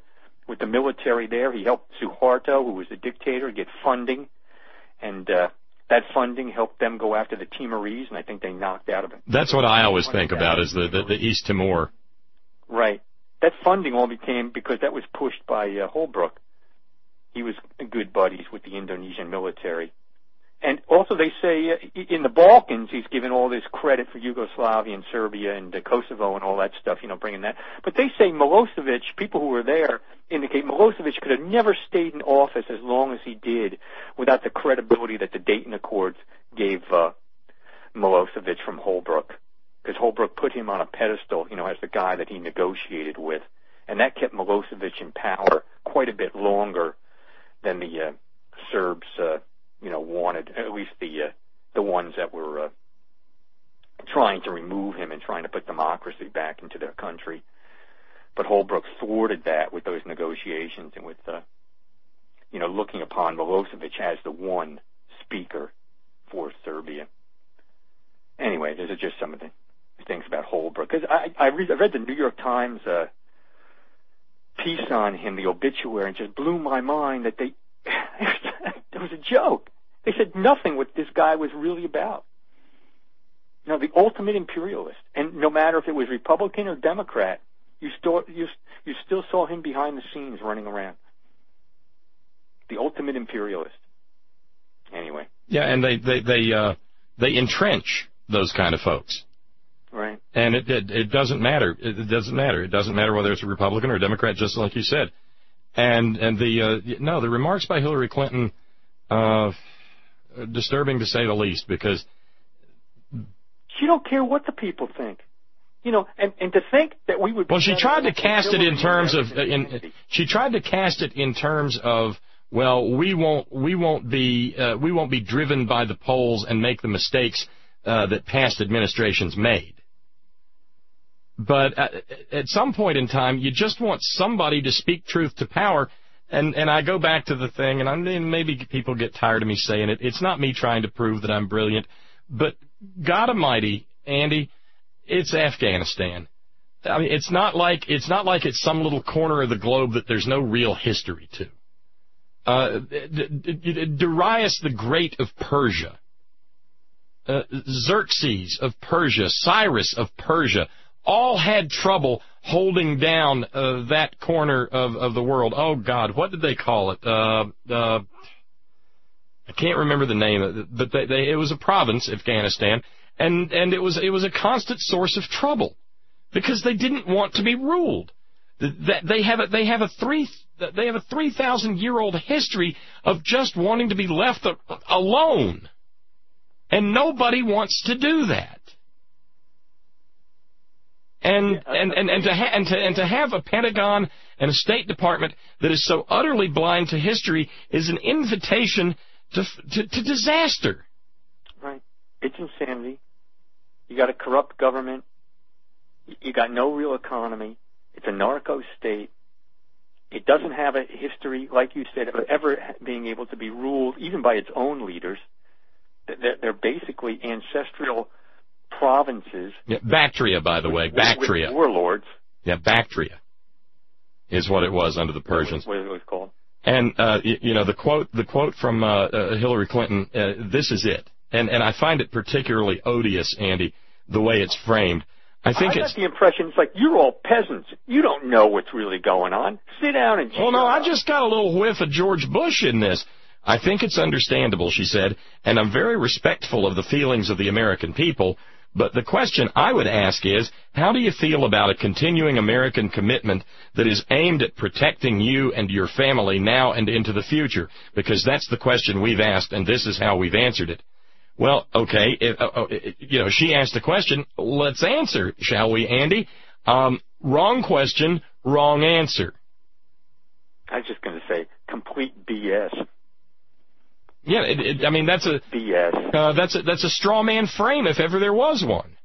with the military there. He helped Suharto, who was the dictator, get funding, and uh, that funding helped them go after the Timorese, and I think they knocked out of it. That's what I always think about is the, the, the East Timor. Right. That funding all became because that was pushed by uh, Holbrooke. He was good buddies with the Indonesian military. And also they say uh, in the Balkans he's given all this credit for Yugoslavia and Serbia and uh, Kosovo and all that stuff, you know, bringing that. But they say Milosevic, people who were there indicate Milosevic could have never stayed in office as long as he did without the credibility that the Dayton Accords gave uh, Milosevic from Holbrooke. Because Holbrooke put him on a pedestal, you know, as the guy that he negotiated with. And that kept Milosevic in power quite a bit longer than the uh, Serbs, uh, you know, wanted, at least the uh, the ones that were uh, trying to remove him and trying to put democracy back into their country. But Holbrooke thwarted that with those negotiations and with, uh, you know, looking upon Milosevic as the one speaker for Serbia. Anyway, those are just some of the things about Holbrooke. Because I, I, read, I read the New York Times uh, piece on him, the obituary, and just blew my mind that they, it was a joke. They said nothing what this guy was really about. You know, the ultimate imperialist. And no matter if it was Republican or Democrat, you still, you, you still saw him behind the scenes running around. The ultimate imperialist. Anyway. Yeah, and they, they, they, uh, they entrench those kind of folks. Right. And it, it it doesn't matter. It doesn't matter. It doesn't matter whether it's a Republican or a Democrat, just like you said. And and the uh, no, the remarks by Hillary Clinton, uh, disturbing to say the least, because she don't care what the people think. You know, and, and to think that we would. Well, she tried to cast it in terms of. In, she tried to cast it in terms of. Well, we won't we won't be uh, we won't be driven by the polls and make the mistakes uh, that past administrations made. But at, at some point in time, you just want somebody to speak truth to power. And, and I go back to the thing, and I mean, maybe people get tired of me saying it. It's not me trying to prove that I'm brilliant. But God Almighty, Andy, it's Afghanistan. I mean, it's not like it's not like it's some little corner of the globe that there's no real history to. Uh, Darius the Great of Persia, uh, Xerxes of Persia, Cyrus of Persia, all had trouble holding down uh, that corner of, of the world. Oh, God, what did they call it? Uh, uh, I can't remember the name of it, but they, they, it was a province, Afghanistan, and, and it was it was a constant source of trouble because they didn't want to be ruled. They have a, they have a three they have a three thousand year old history of just wanting to be left alone, and nobody wants to do that. And and, and, and, to ha- and, to, and to have a Pentagon and a State Department that is so utterly blind to history is an invitation to, to, to disaster. Right. It's insanity. You got a corrupt government. You got no real economy. It's a narco state. It doesn't have a history, like you said, of ever being able to be ruled, even by its own leaders. They're, they're basically ancestral provinces. Yeah, Bactria, by the way, Bactria. With warlords. Yeah, Bactria is what it was under the Persians. What it was called. And uh, you, you know the quote, the quote from uh, uh, Hillary Clinton. Uh, this is it, and and I find it particularly odious, Andy, the way it's framed. I think I got it's the impression it's like you're all peasants. You don't know what's really going on. Sit down and. Well, no, I just got a little whiff of George Bush in this. I think it's understandable, she said, and I'm very respectful of the feelings of the American people. But the question I would ask is, how do you feel about a continuing American commitment that is aimed at protecting you and your family now and into the future? Because that's the question we've asked, and this is how we've answered it. Well, okay, if, uh, you know, she asked a question. Let's answer, shall we, Andy? Um, wrong question, wrong answer. I was just going to say complete B S. Yeah, it, it, I mean that's a B S. Uh, that's a that's a straw man frame if ever there was one.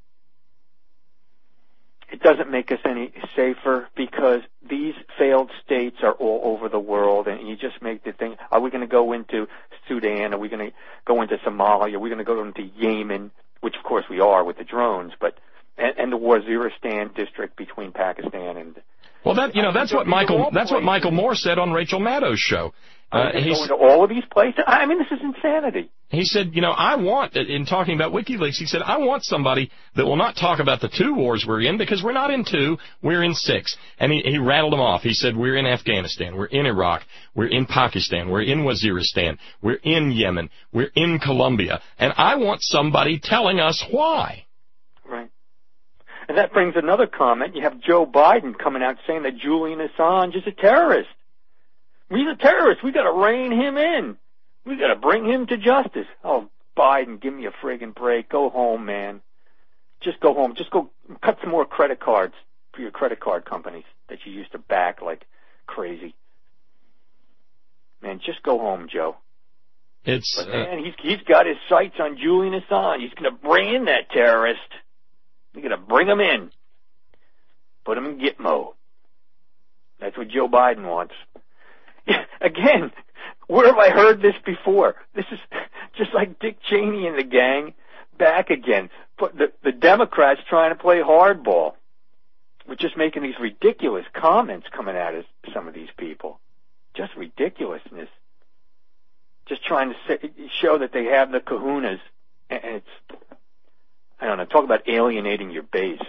It doesn't make us any safer because these failed states are all over the world, and you just make the thing. Are we going to go into Sudan? Are we going to go into Somalia? Are we going to go into Yemen? Which of course we are with the drones, but and, and the Waziristan district between Pakistan and Well, that you know that's what Michael that's what Michael Moore said on Rachel Maddow's show. Uh, he's going to all of these places. I mean, this is insanity. He said, you know, I want, in talking about WikiLeaks, he said, I want somebody that will not talk about the two wars we're in, because we're not in two, we're in six. And he, he rattled them off. He said, we're in Afghanistan, we're in Iraq, we're in Pakistan, we're in Waziristan, we're in Yemen, we're in Colombia. And I want somebody telling us why. Right. And that brings another comment. You have Joe Biden coming out saying that Julian Assange is a terrorist. He's a terrorist. We got to rein him in. We got to bring him to justice. Oh, Biden, give me a friggin' break. Go home, man. Just go home. Just go cut some more credit cards for your credit card companies that you used to back like crazy. Man, just go home, Joe. It's but man, uh, he's he's got his sights on Julian Assange. He's going to bring in that terrorist. He's going to bring him in. Put him in Gitmo. That's what Joe Biden wants. Again, where have I heard this before? This is just like Dick Cheney and the gang back again. But the, the Democrats trying to play hardball. We're just making these ridiculous comments coming out of some of these people. Just ridiculousness. Just trying to say, show that they have the kahunas. And it's, I don't know, talk about alienating your base.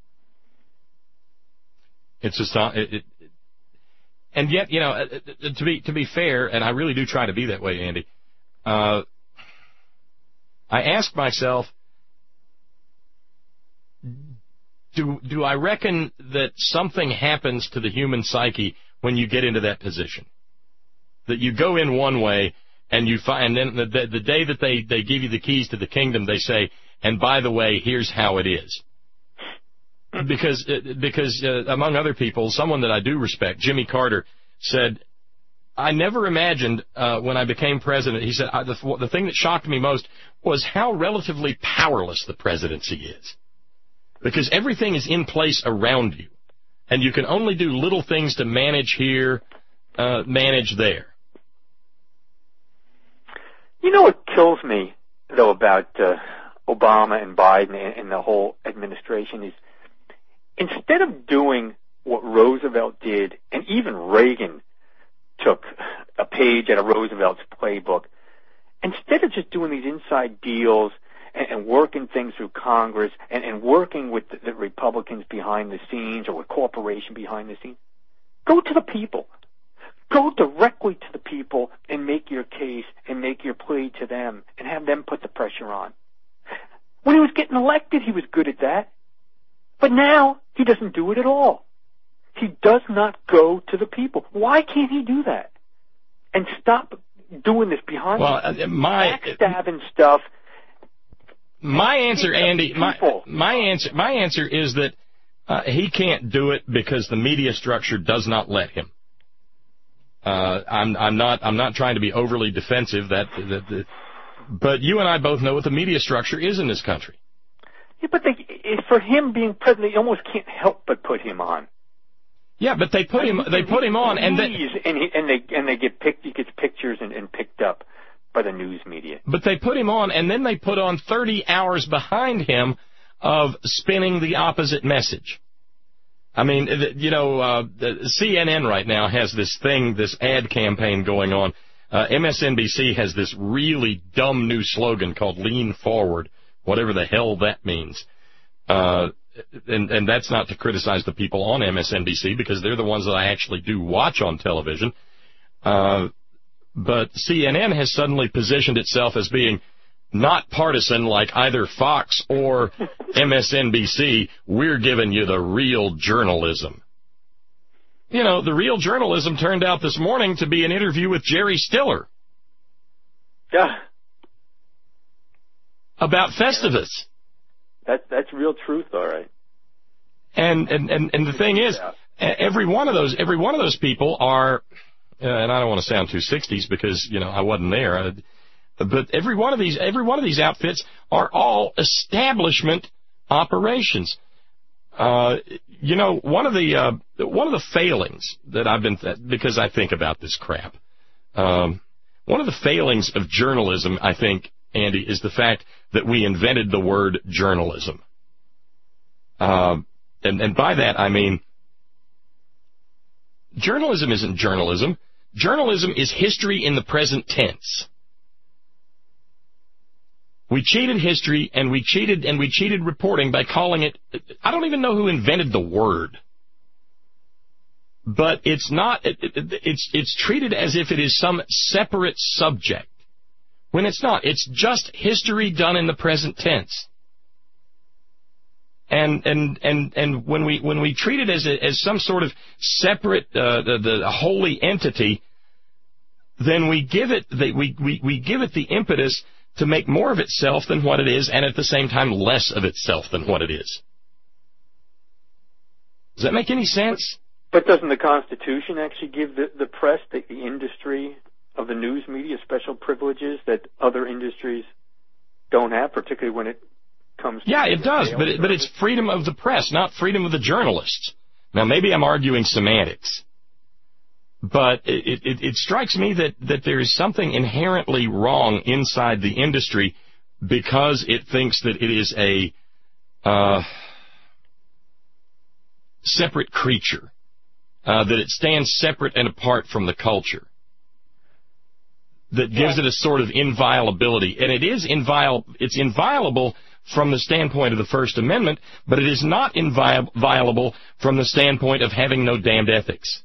It's just not... It, it, And yet, you know, to be to be fair, and I really do try to be that way, Andy, uh, I ask myself, do do I reckon that something happens to the human psyche when you get into that position? That you go in one way, and you find, and then the, the day that they, they give you the keys to the kingdom, they say, and by the way, here's how it is. Because, because uh, among other people, someone that I do respect, Jimmy Carter, said, I never imagined uh, when I became president, he said, I, the, the thing that shocked me most was how relatively powerless the presidency is. Because everything is in place around you, and you can only do little things to manage here, uh, manage there. You know what kills me, though, about uh, Obama and Biden and, and the whole administration is, instead of doing what Roosevelt did, and even Reagan took a page out of Roosevelt's playbook, instead of just doing these inside deals and, and working things through Congress and, and working with the, the Republicans behind the scenes or with corporation behind the scenes, go to the people. Go directly to the people and make your case and make your plea to them and have them put the pressure on. When he was getting elected, he was good at that. But now, he doesn't do it at all. He does not go to the people. Why can't he do that? And stop doing this behind well, the uh, my backstabbing stuff. My answer, Andy, my, my answer, my answer is that uh, he can't do it because the media structure does not let him. Uh, I'm, I'm not, I'm not trying to be overly defensive. That, that, that, but you and I both know what the media structure is in this country. Yeah, but they, for him being president, they almost can't help but put him on. Yeah, but they put him, they put him on, and they, and, he, and they and they get picked. He gets pictures and, and picked up by the news media. But they put him on, and then they put on thirty hours behind him of spinning the opposite message. I mean, you know, uh, C N N right now has this thing, this ad campaign going on. Uh, M S N B C has this really dumb new slogan called "Lean Forward," whatever the hell that means. Uh, and, and that's not to criticize the people on M S N B C because they're the ones that I actually do watch on television. Uh, but C N N has suddenly positioned itself as being not partisan like either Fox or M S N B C. We're giving you the real journalism. You know, the real journalism turned out this morning to be an interview with Jerry Stiller. Yeah. About Festivus. That's that's real truth, all right. And and and, and the thing is, every one of those every one of those people are, uh, and I don't want to sound too sixties because you know I wasn't there, uh, but every one of these every one of these outfits are all establishment operations. Uh, you know, one of the uh, one of the failings that I've been th- because I think about this crap. Um, one of the failings of journalism, I think, Andy, is the fact that we invented the word journalism. Uh, and, and by that, I mean, Journalism isn't journalism. Journalism is history in the present tense. We cheated history, and we cheated and we cheated reporting by calling it, I don't even know who invented the word. But it's not, it, it, it's, it's treated as if it is some separate subject, when it's not. It's just history done in the present tense. And, and, and, and when we, when we treat it as a, as some sort of separate, uh, the, the holy entity, then we give it, the, we, we, we give it the impetus to make more of itself than what it is, and at the same time less of itself than what it is. Does that make any sense? But doesn't the Constitution actually give the, the press, the, the industry of the news media, special privileges that other industries don't have, particularly when it comes to... Yeah, it does, but it, but it's freedom of the press, not freedom of the journalists. Now, maybe I'm arguing semantics, but it, it, it strikes me that, that there is something inherently wrong inside the industry because it thinks that it is a uh, separate creature. Uh, that it stands separate and apart from the culture, that gives yeah. it a sort of inviolability. And it is inviol- it's inviolable from the standpoint of the First Amendment, but it is not inviolable from the standpoint of having no damned ethics.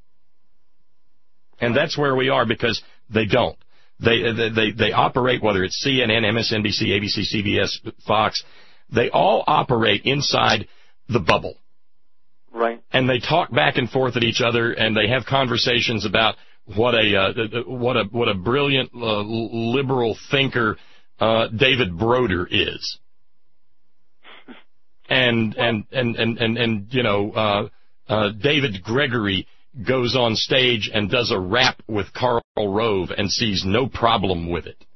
And that's where we are, because they don't. They, they, they, they operate, whether it's C N N, M S N B C, A B C, C B S, Fox, they all operate inside the bubble. Right. And they talk back and forth at each other, and they have conversations about what a uh, what a what a brilliant uh, liberal thinker uh, David Broder is, and and and and and, and you know uh, uh, David Gregory goes on stage and does a rap with Karl Rove and sees no problem with it.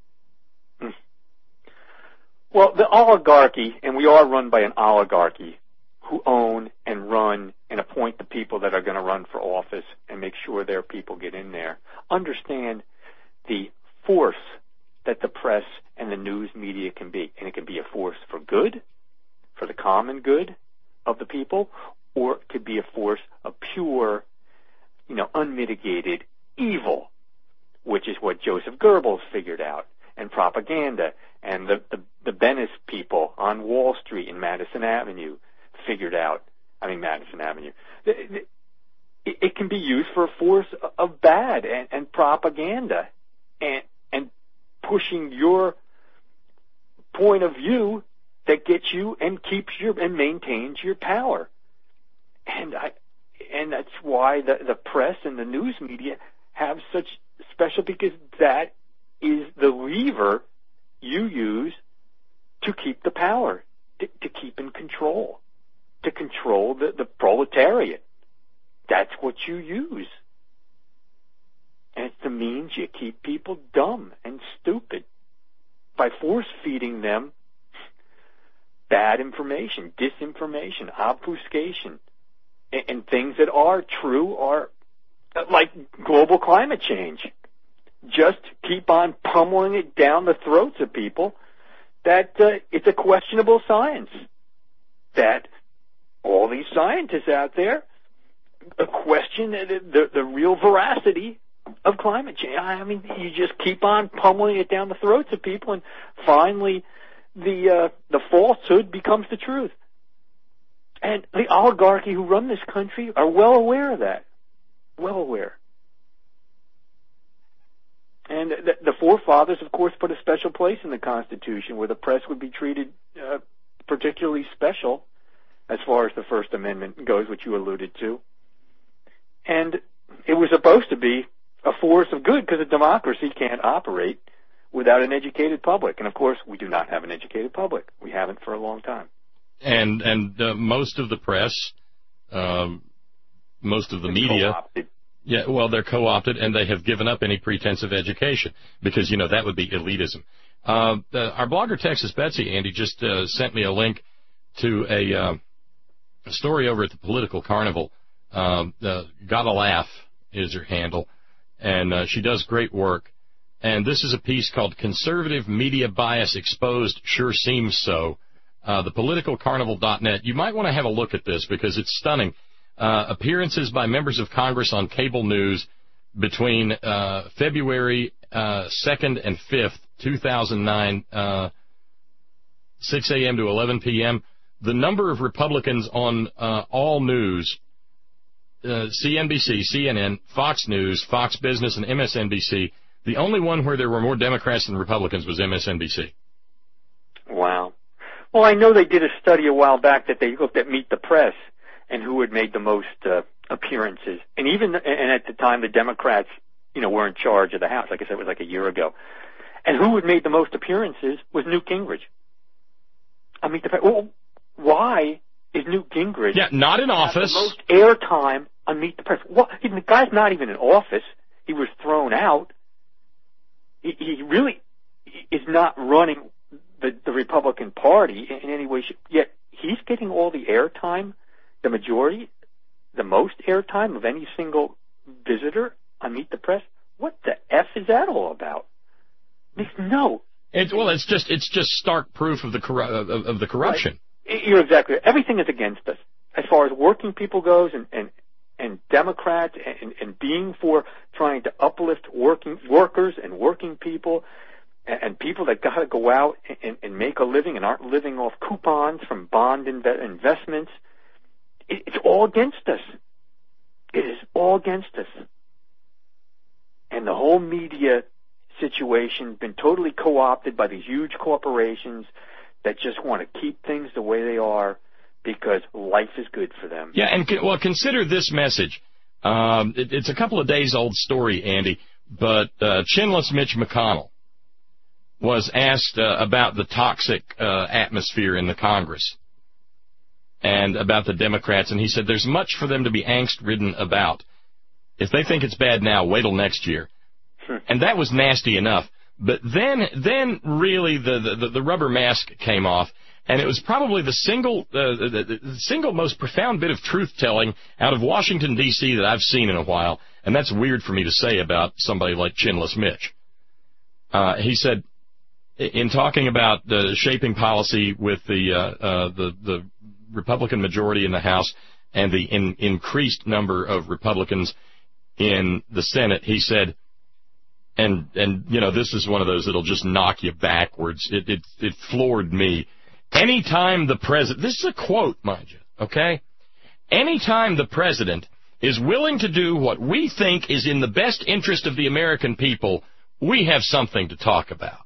Well, the oligarchy, and we are run by an oligarchy, who own and run and appoint the people that are going to run for office and make sure their people get in there, understand the force that the press and the news media can be. And it can be a force for good, for the common good of the people, or it could be a force of pure, you know, unmitigated evil, which is what Joseph Goebbels figured out, and propaganda, and the, the, the Bennis people on Wall Street and Madison Avenue figured out, I mean Madison Avenue. It, it, it can be used for a force of bad and, and propaganda and and pushing your point of view that gets you and keeps your and maintains your power. And I and that's why the the press and the news media have such special, because that is the lever you use to keep the power, to, to keep in control. To control the, the proletariat. That's what you use. And it's the means you keep people dumb and stupid by force-feeding them bad information, disinformation, obfuscation, and, and things that are true are like global climate change. Just keep on pummeling it down the throats of people that uh, it's a questionable science. That all these scientists out there question the, the, the real veracity of climate change. I mean, you just keep on pummeling it down the throats of people, and finally the uh, the falsehood becomes the truth. And the oligarchy who run this country are well aware of that. Well aware. And the, the forefathers, of course, put a special place in the Constitution where the press would be treated uh, particularly special, as far as the First Amendment goes, which you alluded to. And it was supposed to be a force of good, because a democracy can't operate without an educated public. And, of course, we do not have an educated public. We haven't for a long time. And and uh, most of the press, um, most of the It's media... co-opted. Yeah, well, they're co-opted, and they have given up any pretense of education, because, you know, that would be elitism. Uh, the, our blogger, Texas Betsy, Andy, just uh, sent me a link to a... Uh, A story over at the Political Carnival. Um, uh, Gotta Laugh is her handle, and uh, she does great work. And this is a piece called Conservative Media Bias Exposed, Sure Seems So. Uh, the political carnival dot net. You might want to have a look at this, because it's stunning. uh, appearances by members of Congress on cable news between uh, February uh, second and fifth, two thousand nine, uh, six a.m. to eleven p.m., the number of Republicans on uh, all news, uh, C N B C, C N N, Fox News, Fox Business, and M S N B C, the only one where there were more Democrats than Republicans was M S N B C. Wow. Well, I know they did a study a while back that they looked at Meet the Press and who had made the most uh, appearances. And even, and at the time, the Democrats, you know, were in charge of the House. Like I said, it was like a year ago. And who had made the most appearances was Newt Gingrich. I mean, the, well, why is Newt Gingrich yeah, not in office. the most airtime on Meet the Press? What? The guy's not even in office. He was thrown out. He, he really is not running the, the Republican Party in any way. Yet he's getting all the airtime, the majority, the most airtime of any single visitor on Meet the Press. What the F is that all about? There's no. It's, well, it's just it's just stark proof of the corru- of, of the corruption. Right. You're exactly right. Everything is against us as far as working people goes, and and, and Democrats and, and being for trying to uplift working workers and working people. And people that got to go out and, and make a living and aren't living off coupons from bond inve- investments. It, it's all against us. It is all against us. And the whole media situation been totally co-opted by these huge corporations that just want to keep things the way they are because life is good for them. Yeah, and well, consider this message. Um, it, it's a couple of days old story, Andy, but uh, chinless Mitch McConnell was asked uh, about the toxic uh, atmosphere in the Congress and about the Democrats, and he said there's much for them to be angst-ridden about. If they think it's bad now, wait till next year. Sure. And that was nasty enough. But then then really the, the, the rubber mask came off, and it was probably the single uh, the, the single most profound bit of truth-telling out of Washington, D C that I've seen in a while, and that's weird for me to say about somebody like Chinless Mitch. Uh, he said, in talking about uh, shaping policy with the, uh, uh, the the Republican majority in the House and the in, increased number of Republicans in the Senate, he said, and and you know this is one of those that'll just knock you backwards. It it it floored me. Anytime the president, this is a quote, mind you, okay? Anytime the president is willing to do what we think is in the best interest of the American people, we have something to talk about.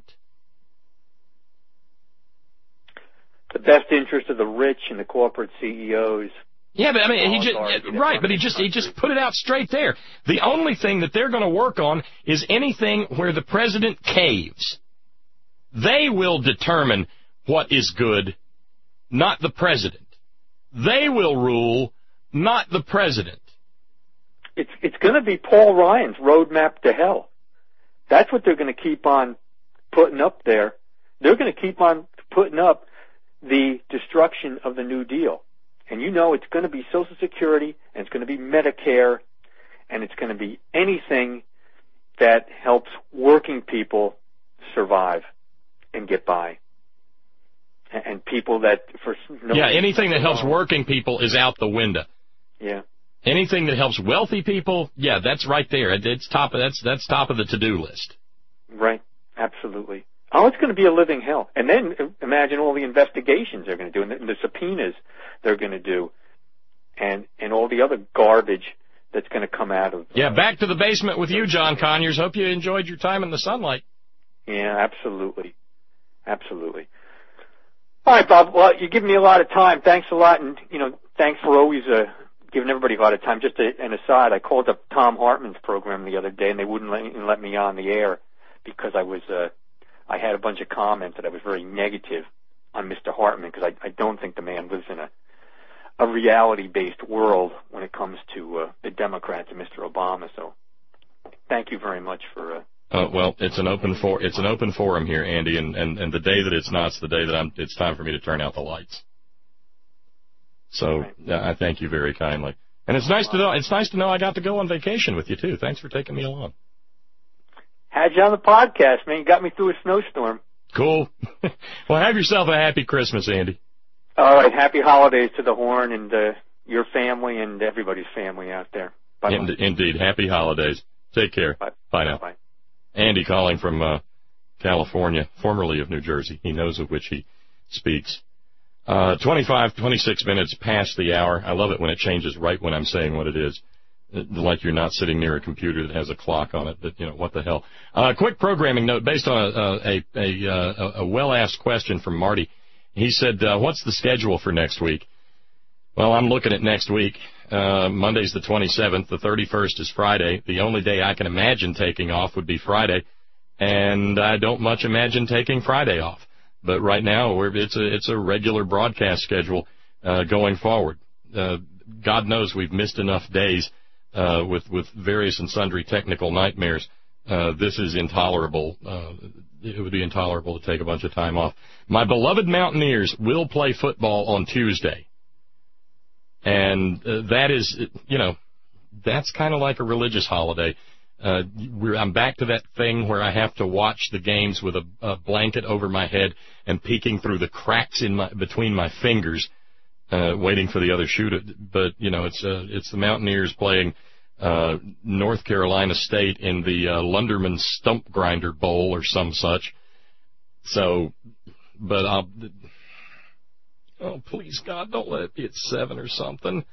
The best interest of the rich and the corporate C E Os. Yeah, but I mean, he just right, but he just he just put it out straight there. The only thing that they're going to work on is anything where the president caves. They will determine what is good, not the president. They will rule, not the president. It's it's going to be Paul Ryan's roadmap to hell. That's what they're going to keep on putting up there. They're going to keep on putting up the destruction of the New Deal. And you know it's going to be Social Security, and it's going to be Medicare, and it's going to be anything that helps working people survive and get by. And people that for no Yeah, anything that helps working people is out the window. Yeah. Anything that helps wealthy people, yeah, that's right there. It's top of that's that's top of the to-do list. Right. Absolutely. Oh, it's going to be a living hell. And then imagine all the investigations they're going to do, and the subpoenas they're going to do, and and all the other garbage that's going to come out of. Yeah, back to the basement with you, John Conyers. Hope you enjoyed your time in the sunlight. Yeah, absolutely, absolutely. All right, Bob. Well, you give me a lot of time. Thanks a lot, and you know, thanks for always uh, giving everybody a lot of time. Just a, an aside, I called up Tom Hartman's program the other day, and they wouldn't let, let me on the air because I was. Uh, I had a bunch of comments that I was very negative on Mister Hartman because I, I don't think the man lives in a a reality-based world when it comes to uh, the Democrats and Mister Obama. So, thank you very much for. Uh, uh, well, it's an open for it's an open forum here, Andy, and, and, and the day that it's not, it's the day that I'm. It's time for me to turn out the lights. So uh, I thank you very kindly, and it's nice to know. It's nice to know I got to go on vacation with you too. Thanks for taking me along. Had you on the podcast, man. You got me through a snowstorm. Cool. Well, have yourself a happy Christmas, Andy. All right. Happy holidays to the Horn, and uh, your family and everybody's family out there. Bye. In, indeed. Happy holidays. Take care. Bye. Bye now. Bye. Andy calling from uh, California, formerly of New Jersey. He knows of which he speaks. Uh, twenty-five, twenty-six minutes past the hour. I love it when it changes right when I'm saying what it is. Like you're not sitting near a computer that has a clock on it. But, you know, what the hell. Uh, quick programming note based on a, a, a, a, a well-asked question from Marty. He said, uh, what's the schedule for next week? Well, I'm looking at next week. Uh, Monday's the twenty-seventh. The thirty-first is Friday. The only day I can imagine taking off would be Friday. And I don't much imagine taking Friday off. But right now, we're, it's a it's a regular broadcast schedule uh, going forward. Uh, God knows we've missed enough days uh, with, with various and sundry technical nightmares. Uh, this is intolerable. Uh, it would be intolerable to take a bunch of time off. My beloved Mountaineers will play football on Tuesday. And uh, that is, you know, that's kind of like a religious holiday. Uh, we're, I'm back to that thing where I have to watch the games with a, a blanket over my head and peeking through the cracks in my between my fingers, uh, waiting for the other shoe to. But you know, it's uh, it's the Mountaineers playing uh, North Carolina State in the uh, Lunderman Stump Grinder Bowl or some such. So, but I'll. Oh, please God, don't let it be at seven or something.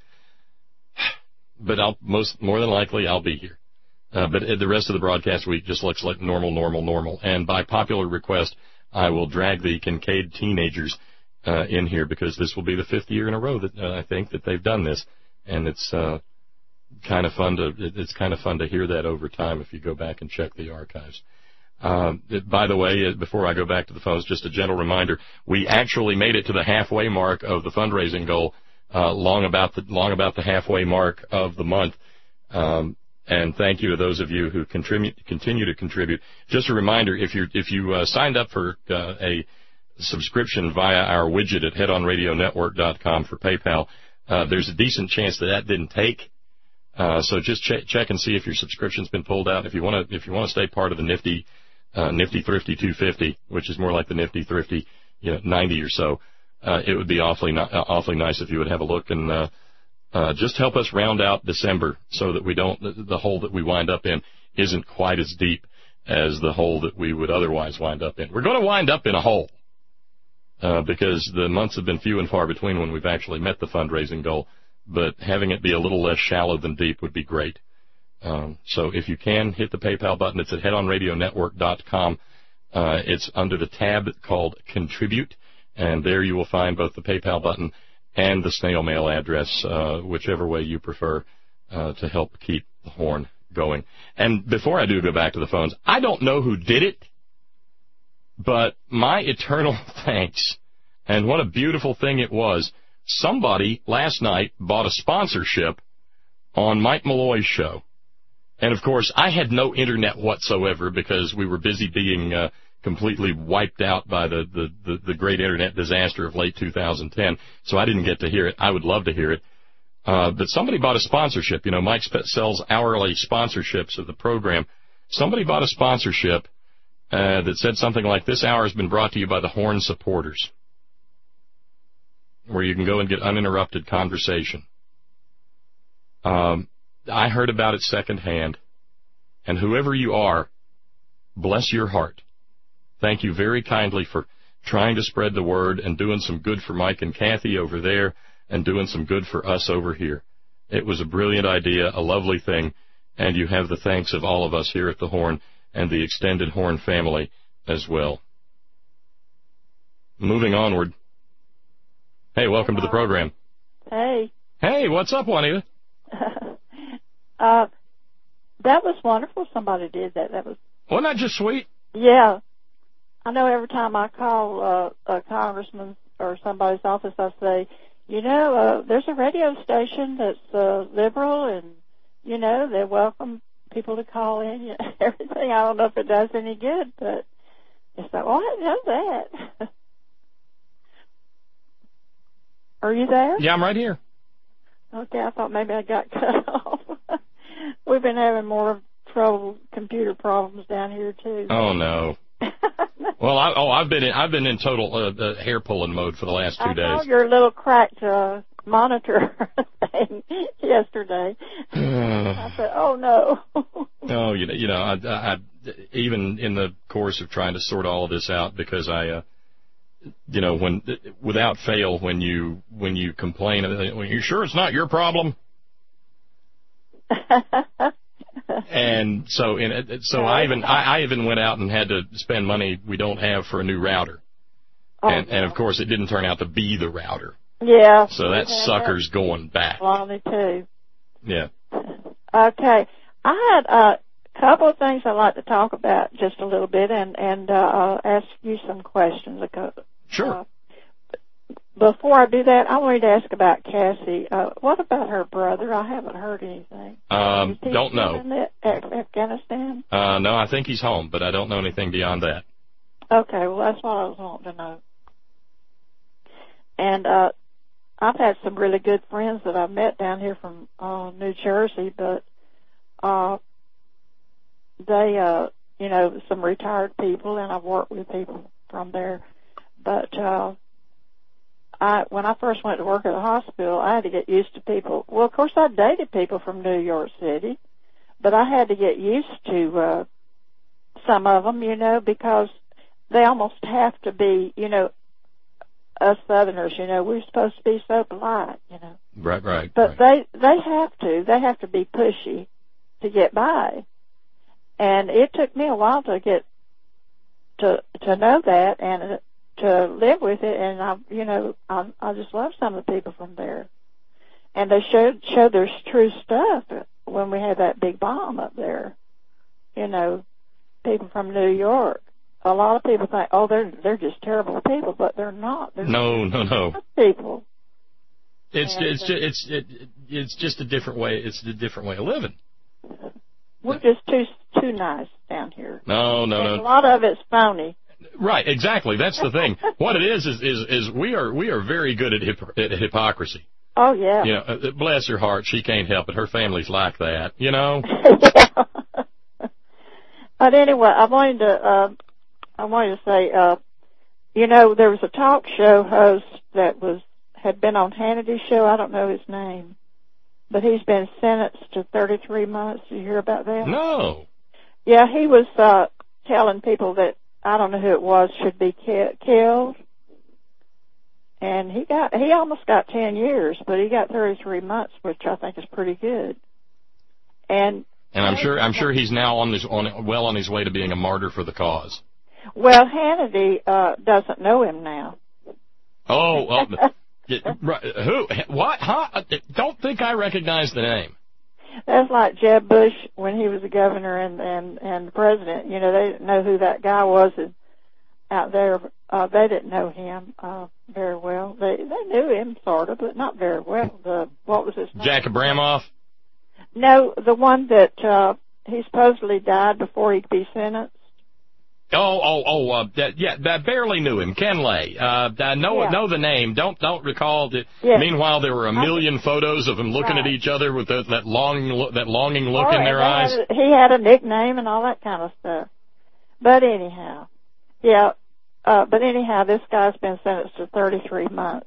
But I'll most more than likely I'll be here. Uh, but the rest of the broadcast week just looks like normal, normal, normal. And by popular request, I will drag the Kincaid teenagers uh, in here because this will be the fifth year in a row that uh, I think that they've done this, and it's uh, kind of fun to it's kind of fun to hear that over time if you go back and check the archives. Uh, by the way, before I go back to the phones, just a gentle reminder: we actually made it to the halfway mark of the fundraising goal, uh, long about the long about the halfway mark of the month. Um, And thank you to those of you who contribute, continue to contribute. Just a reminder, if you if you uh, signed up for uh, a subscription via our widget at head on radio network dot com for PayPal, uh, there's a decent chance that that didn't take. Uh, so just check check and see if your subscription's been pulled out. If you want to if you want to stay part of the nifty uh, nifty thrifty two fifty, which is more like the nifty thrifty, you know, ninety or so, uh, it would be awfully uh, awfully nice if you would have a look and. Uh, Uh, just help us round out December so that we don't, the, the hole that we wind up in isn't quite as deep as the hole that we would otherwise wind up in. We're going to wind up in a hole uh, because the months have been few and far between when we've actually met the fundraising goal, but having it be a little less shallow than deep would be great. Um, so if you can, hit the PayPal button. It's at head on radio network dot com. Uh, it's under the tab called Contribute, and there you will find both the PayPal button and the snail mail address, uh, whichever way you prefer, uh, to help keep the horn going. And before I do go back to the phones, I don't know who did it, but my eternal thanks. And what a beautiful thing it was. Somebody last night bought a sponsorship on Mike Malloy's show. And, of course, I had no internet whatsoever because we were busy being uh, completely wiped out by the, the, the, the great internet disaster of late two thousand ten, so I didn't get to hear it. I would love to hear it. Uh, but somebody bought a sponsorship. You know, Mike sells hourly sponsorships of the program. Somebody bought a sponsorship uh, that said something like, this hour has been brought to you by the Horn Supporters, where you can go and get uninterrupted conversation. Um, I heard about it secondhand, and whoever you are, bless your heart. Thank you very kindly for trying to spread the word and doing some good for Mike and Kathy over there and doing some good for us over here. It was a brilliant idea, a lovely thing, and you have the thanks of all of us here at the Horn and the extended Horn family as well. Moving onward. Hey, welcome to the program. Hey. Hey, what's up, Juanita? uh, that was wonderful somebody did that. That was. Wasn't that just sweet? Yeah. I know every time I call uh, a congressman or somebody's office, I say, you know, uh, there's a radio station that's uh, liberal, and, you know, they welcome people to call in, you know, everything. I don't know if it does any good, but it's like, well, I didn't know that. Are you there? Yeah, I'm right here. Okay, I thought maybe I got cut off. We've been having more trouble, computer problems down here, too. Oh, no. Well, I, oh, I've been in, I've been in total uh, uh, hair pulling mode for the last two I days. know you're a little cracked uh, monitor thing yesterday. I said, "Oh no." Oh, you know, you know, I, I, I, even in the course of trying to sort all of this out, because I, uh, you know, when without fail, when you when you complain, are you sure it's not your problem? And so, in, so I even I, I even went out and had to spend money we don't have for a new router, oh, and, yeah. and of course it didn't turn out to be the router. Yeah. So that sucker's that. going back. Lonnie too. Yeah. Okay, I had a couple of things I'd like to talk about just a little bit, and and uh, I'll ask you some questions. Sure. Uh, Before I do that, I wanted to ask about Cassie. Uh, what about her brother? I haven't heard anything. Um, Is he don't know. In the, Af- Afghanistan? Uh, no, I think he's home, but I don't know anything beyond that. Okay, well, that's what I was wanting to know. And uh, I've had some really good friends that I've met down here from uh, New Jersey, but uh, they, uh, you know, some retired people, and I've worked with people from there, but uh, I, when I first went to work at the hospital, I had to get used to people. Well, of course, I dated people from New York City, but I had to get used to uh, some of them, you know, because they almost have to be, you know, us Southerners, you know, we're supposed to be so polite, you know. Right, right. But right. they they have to. They have to be pushy to get by. And it took me a while to get to to know that and uh, to live with it, and I, you know, I, I just love some of the people from there, and they showed showed their true stuff when we had that big bomb up there. You know, people from New York. A lot of people think, oh, they're they're just terrible people, but they're not. They're no, no, no. People. It's and, it's just, it's it, it's just a different way. It's a different way of living. We're just too too nice down here. No, no, and no. A lot of it's phony. Right, exactly. That's the thing. What it is is is, is we are we are very good at, hip, at hypocrisy. Oh yeah. You know, uh, bless her heart, she can't help it. Her family's like that. You know. Yeah. But anyway, I wanted to uh, I wanted to say, uh, you know, there was a talk show host that was had been on Hannity's show. I don't know his name, but he's been sentenced to thirty-three months. Did you hear about that? No. Yeah, he was uh, telling people that, I don't know who it was, should be ki- killed. And he got, he almost got ten years, but he got thirty-three months, which I think is pretty good. And and I'm sure, I'm sure he's now on his, on, well on his way to being a martyr for the cause. Well, Hannity, uh, doesn't know him now. Oh, well, who, what, huh? Don't think I recognize the name. That's like Jeb Bush when he was the governor and, and, and the president. You know, they didn't know who that guy was out there. Uh, they didn't know him, uh, very well. They, they knew him sort of, but not very well. The, what was his name? Jack Abramoff? No, the one that, uh, he supposedly died before he could be sentenced. Oh, oh, oh, uh, that, yeah, that barely knew him. Ken Lay. Uh, I know, yeah. know the name. Don't, don't recall. The, yeah. Meanwhile, there were a million photos of them looking right. at each other with the, that longing, that longing look oh, in their eyes. Had, he had a nickname and all that kind of stuff. But anyhow, yeah, uh, but anyhow, this guy's been sentenced to thirty-three months.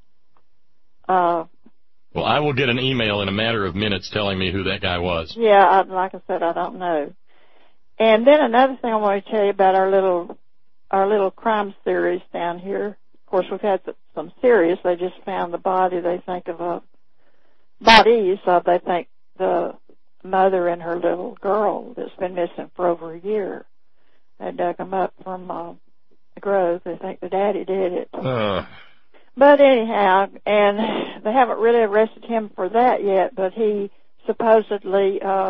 Uh, well, I will get an email in a matter of minutes telling me who that guy was. Yeah, I, like I said, I don't know. And then another thing I want to tell you about our little our little crime series down here. Of course, we've had some serious. They just found the body. They think of a bodies. Uh, they think the mother and her little girl that's been missing for over a year. They dug them up from uh, the grove. They think the daddy did it. Uh. But anyhow, and they haven't really arrested him for that yet. But he supposedly. Uh,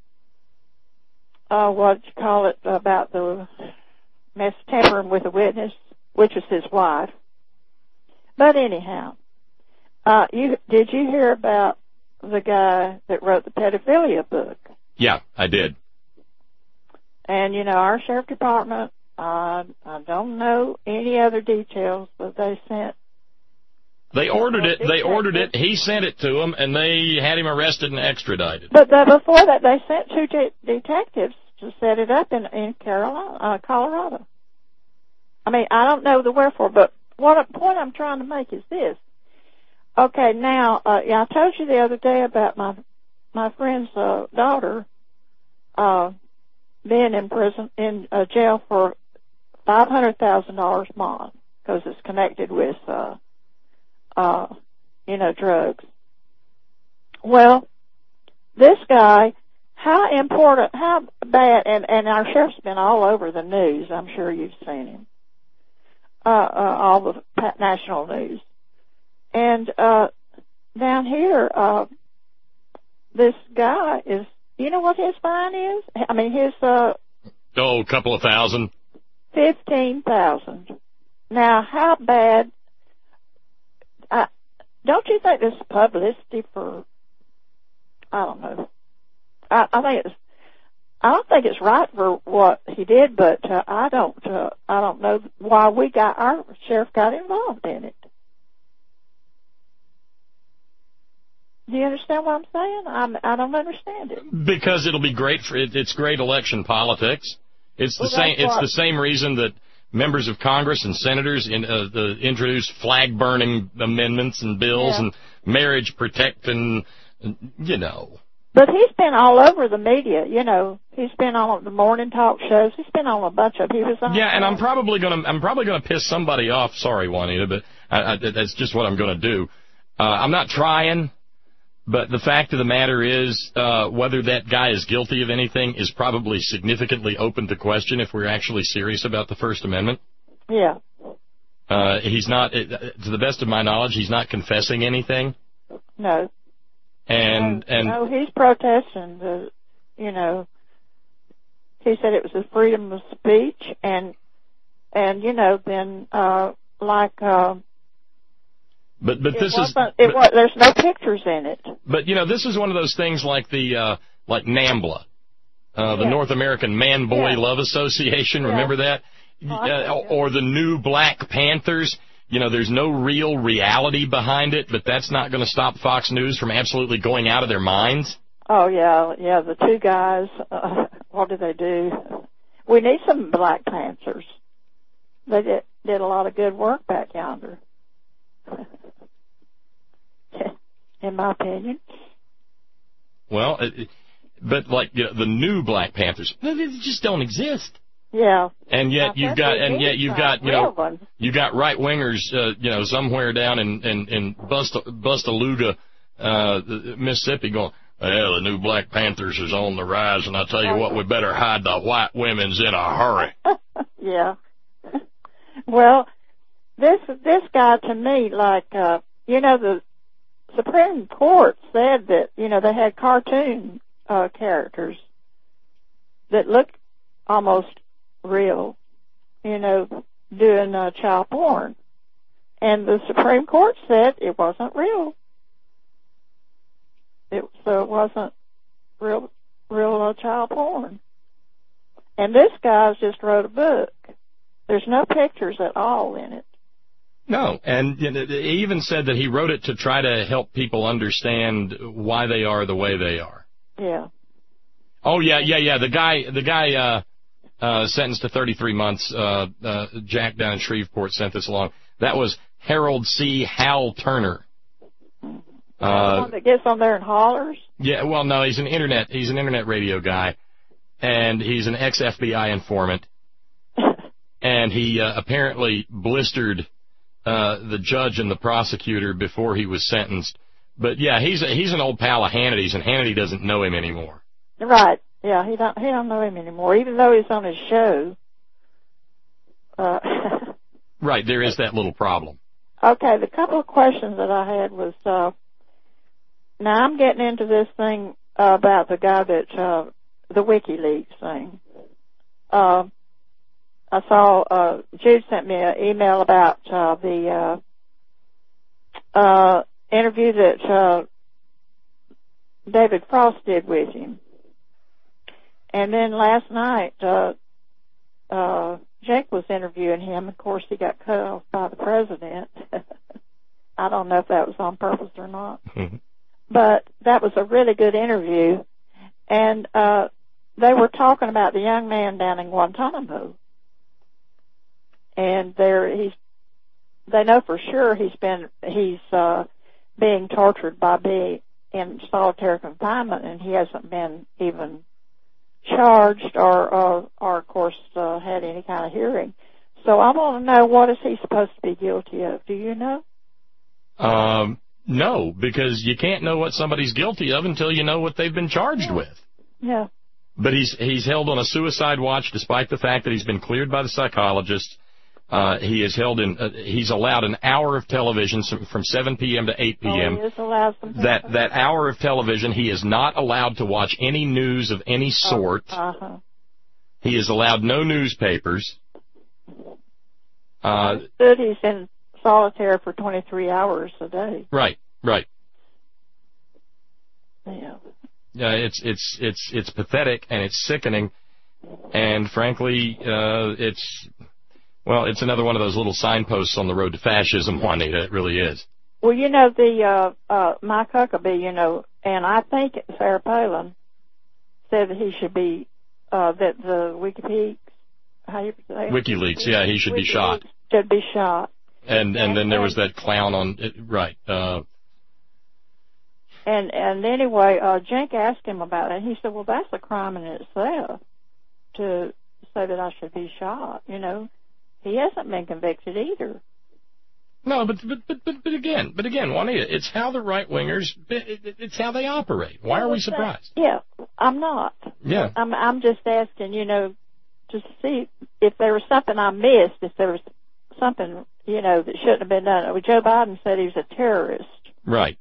Uh, what you call it, about the mess tampering with a witness, which is his wife. But anyhow, uh, you did you hear about the guy that wrote the pedophilia book? Yeah, I did. And you know, our sheriff department, uh, I don't know any other details, but they sent. They ordered it. They ordered it. He sent it to them, and they had him arrested and extradited. But the, before that, they sent two de- detectives to set it up in in Carolina, uh, Colorado. I mean, I don't know the wherefore, but what a point I'm trying to make is this: Okay, now, uh, yeah, I told you the other day about my my friend's uh, daughter uh, being in prison, in uh, jail for five hundred thousand dollars a month because it's connected with, uh, uh, you know, drugs. Well, this guy, how important, how bad, and, and our sheriff's been all over the news. I'm sure you've seen him. Uh, uh, all the national news. And, uh, down here, uh, this guy is, you know what his fine is? I mean, his, uh, Oh, a couple of thousand. fifteen thousand. Now, how bad, uh, don't you think this is publicity for, I don't know. I, I think it's, I don't think it's right for what he did, but, uh, I don't, uh, I don't know why we got, our sheriff got involved in it. Do you understand what I'm saying? I'm, I don't understand it. Because it'll be great for it, it's great election politics. It's the Well, same. that's It's what- the same reason that members of Congress and senators in, uh, the, introduce flag burning amendments and bills Yeah. and marriage protecting, you know. But he's been all over the media, you know. He's been on the morning talk shows. He's been on a bunch of. He was on. Yeah, and I'm probably gonna I'm probably gonna piss somebody off. Sorry, Juanita, but I, I, that's just what I'm gonna do. Uh, I'm not trying. But the fact of the matter is, uh, whether that guy is guilty of anything is probably significantly open to question if we're actually serious about the First Amendment. Yeah. Uh, he's not, to the best of my knowledge, he's not confessing anything. No. And, no, and. No, he's protesting the, you know, he said it was a freedom of speech and, and, you know, then, uh, like, uh, But but it this is wasn't, it but, was, there's no pictures in it. But you know, this is one of those things like the uh like NAMBLA, uh the Yeah. North American Man Boy Yeah. Love Association, Yeah. remember that? Oh, I uh, know, yeah. Or the new Black Panthers. You know, there's no real reality behind it, but that's not going to stop Fox News from absolutely going out of their minds. Oh yeah, yeah, the two guys, uh, what did they do? We need some Black Panthers. They did, did a lot of good work back yonder. In my opinion. Well, it, but like you know, the new Black Panthers, they just don't exist. Yeah. And yet I you've bet got, they and did yet you've find got, you real know, ones. you got right wingers, uh, you know, somewhere down in in, in Busta, Bustaluga, uh, Mississippi, going, well, the new Black Panthers is on the rise, and I tell you what, we better hide the white women's in a hurry. Yeah. Well, this this guy to me, like, uh, you know, the Supreme Court said that, you know, they had cartoon uh, characters that looked almost real, you know, doing uh, child porn. And the Supreme Court said it wasn't real. It, so it wasn't real, real uh, child porn. And this guy's just wrote a book. There's no pictures at all in it. No, and you know, he even said that he wrote it to try to help people understand why they are the way they are. Yeah. Oh yeah, yeah, yeah. The guy, the guy, uh, uh, sentenced to thirty-three months. Uh, uh, Jack down in Shreveport sent this along. That was Harold C. Hal Turner. The Uh, one that gets on there and hollers. yeah, well, no, he's an internet, he's an internet radio guy, and he's an ex-F B I informant, and he uh, apparently blistered uh, the judge and the prosecutor before he was sentenced. But yeah, he's a, he's an old pal of Hannity's, and Hannity doesn't know him anymore. Right. Yeah, he don't he don't know him anymore, even though he's on his show. Uh, Right, there is that little problem. okay, the couple of questions that I had was, uh, now I'm getting into this thing uh, about the guy that, uh, the WikiLeaks thing. Uh, I saw, uh, Jude sent me an email about, uh, the, uh, uh, interview that, uh, David Frost did with him. And then last night, uh, uh, Jake was interviewing him. Of course, he got cut off by the president. I don't know if that was on purpose or not. Mm-hmm. But that was a really good interview. And, uh, they were talking about the young man down in Guantanamo. And there, he's, they know for sure he's been, he's, uh, being tortured by being in solitary confinement, and he hasn't been even charged or, or, or of course, uh, had any kind of hearing. So I want to know, what is he supposed to be guilty of? Do you know? Um, no, because you can't know what somebody's guilty of until you know what they've been charged Yeah. with. Yeah. But he's he's held on a suicide watch despite the fact that he's been cleared by the psychologist. Uh, he is held in. Uh, he's allowed an hour of television from seven p.m. to eight p.m. Oh, he is allowed some That that hour of television, he is not allowed to watch any news of any sort. Oh, uh-huh. He is allowed no newspapers. Uh, Good, he's in solitary for twenty-three hours a day. right, right. Yeah. Uh, it's it's it's it's pathetic and it's sickening, and frankly, uh, it's well, it's another one of those little signposts on the road to fascism, Juanita. It really is. Well, you know, the uh, uh, Mike Huckabee, you know, and I think Sarah Palin said that he should be uh, that the WikiLeaks, how you say it? WikiLeaks, yeah, he should be shot. Should be shot. And and then there was that clown on it, right. Uh, And and anyway, uh, Jink asked him about it, and he said, "Well, that's a crime in itself to say that I should be shot." You know, he hasn't been convicted either. No, but but but but, but again, but again, Juanita, it's how the right wingers, it's how they operate. Why are we surprised? Yeah, I'm not. Yeah. I'm I'm just asking, you know, to see if there was something I missed, if there was something, you know, that shouldn't have been done. Joe Biden said he was a terrorist. Right.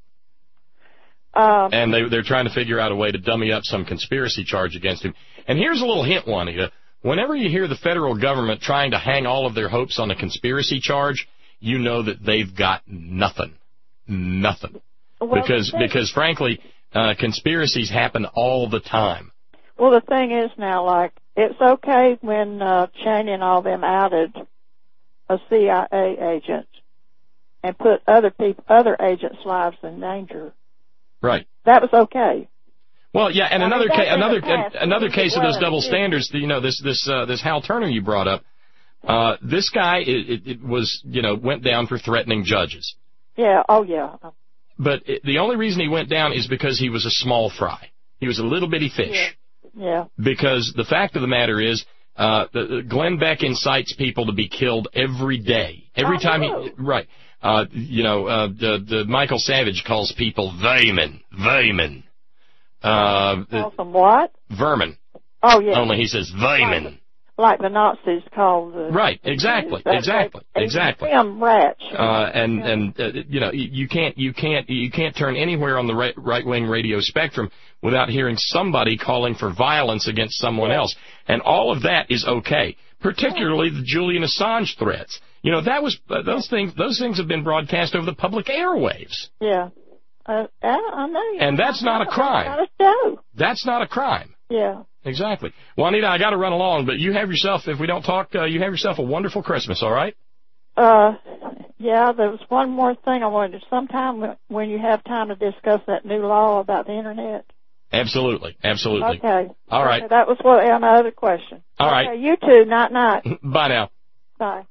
Um, and they, they're trying to figure out a way to dummy up some conspiracy charge against him. And here's a little hint, Juanita. Whenever you hear the federal government trying to hang all of their hopes on a conspiracy charge, you know that they've got nothing. Nothing. well, because, thing, because frankly, uh, conspiracies happen all the time. Well, the thing is now, like, it's okay when uh, Cheney and all them outed a C I A agent and put other people, other agents' lives in danger. Right. That was okay. Well, yeah, and I another mean, ca- another past, another case of those double was. standards. You know, this this uh, this Hal Turner you brought up. Uh, this guy it, it, it was you know went down for threatening judges. Yeah. Oh, yeah. But it, the only reason he went down is because he was a small fry. He was a little bitty fish. Yeah. yeah. Because the fact of the matter is, uh, the, the Glenn Beck incites people to be killed every day. Every I time know. he right. Uh, you know, uh, the, the Michael Savage calls people vermin, vermin. Uh, Call them what? vermin. Oh, yeah. Only he says vermin. Like the Nazis called the... Right, exactly, That's exactly, like, exactly. Them rats. Uh, and and uh, you know, you, you can't you can't you can't turn anywhere on the right, right wing radio spectrum without hearing somebody calling for violence against someone Yeah. else, and all of that is okay. Particularly the Julian Assange threats. You know, that was uh, those things. Those things have been broadcast over the public airwaves. Yeah. Uh, I, I know. You And know, that's not a crime. Not a show. That's not a crime. Yeah. Exactly. Juanita, I got to run along, but you have yourself, if we don't talk, uh, you have yourself a wonderful Christmas, all right? Uh, yeah, there was one more thing I wanted to, sometime when you have time to discuss that new law about the Internet. Absolutely. Absolutely. Okay. All right. Okay, that was what, uh, my other question. All okay, right. You too. Night, night. Bye now. Bye.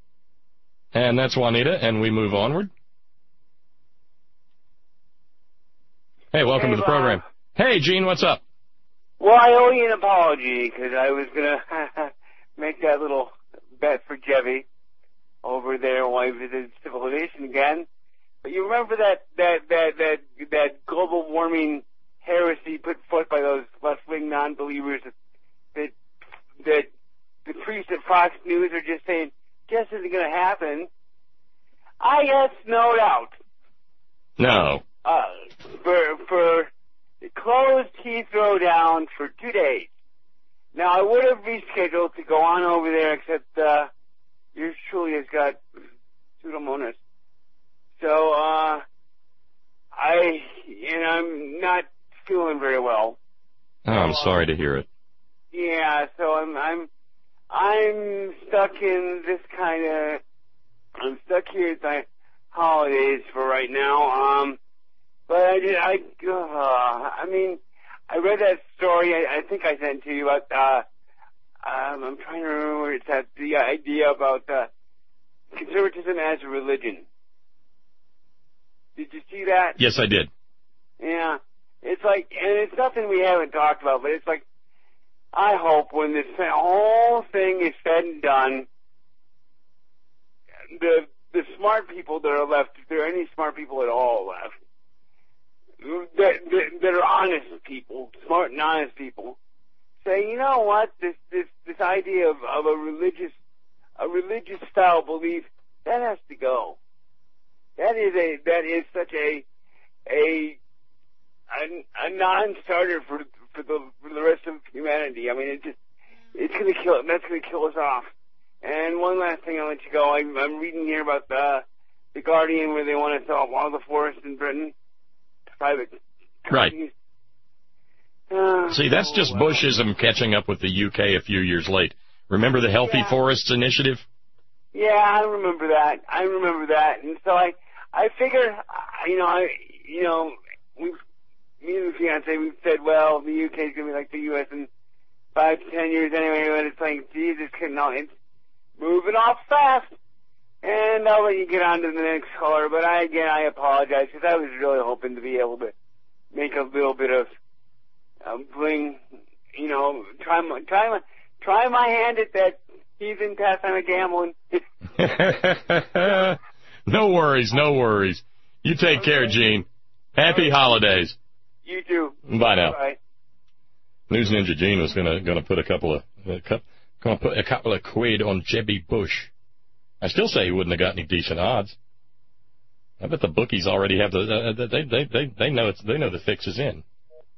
And that's Juanita, and we move onward. Hey, welcome Hey, to the Bob. program. Hey, Gene, what's up? Well, I owe you an apology because I was gonna make that little bet for Jevy over there while he visited civilization again. But you remember that that that that that global warming heresy put forth by those left-wing non-believers that that, that the priests at Fox News are just saying just isn't gonna happen. I have no doubt. No. Uh, for for closed Heathrow down for two days. Now I would have rescheduled to go on over there, except uh, yours truly has got pseudomonas. So uh, I and I'm not feeling very well. Oh, I'm Uh, sorry to hear it. Yeah, so I'm I'm I'm stuck in this kind of I'm stuck here at the holidays for right now. Um. But I did, I, uh, I mean, I read that story, I, I think I sent to you about, uh, um, I'm trying to remember where it's at, the idea about, uh, conservatism as a religion. Did you see see that? Yes, I did. Yeah. It's like, and it's nothing we haven't talked about, but it's like, I hope when this whole thing is said and done, the the smart people that are left, if there are any smart people at all left, that, that, that are honest people, smart and honest people, say, you know what, this this this idea of, of a religious a religious style belief, that has to go. That is a that is such a a a, a non-starter for for the for the rest of humanity. I mean, it just it's gonna kill that's gonna kill us off. And one last thing, I'll let you go. I'm, I'm reading here about the the Guardian, where they want to sell all the forests in Britain to private companies. Right. Uh, See, that's just oh, well. Bushism catching up with the U K a few years late. Remember the Healthy Yeah. Forests Initiative? Yeah, I remember that. I remember that. And so I, I figure, you know, I, you know, we, me and the fiance, we've said, well, the U K is going to be like the U S in five to ten years anyway, but it's like, Jesus, no, it's moving off fast. And I'll let you get on to the next caller, but I, again, I apologize, because I was really hoping to be able to make a little bit of, um, bling, you know, try my, try my, try my hand at that heathen pastime of gambling. No worries, no worries. You take care, Gene. Happy holidays. You too. Bye now. Bye. News Ninja Gene was gonna gonna put a couple of uh, cu- gonna put a couple of quid on Jebby Bush. I still say he wouldn't have got any decent odds. I bet the bookies already have the uh, they they they they know it's they know the fix is in.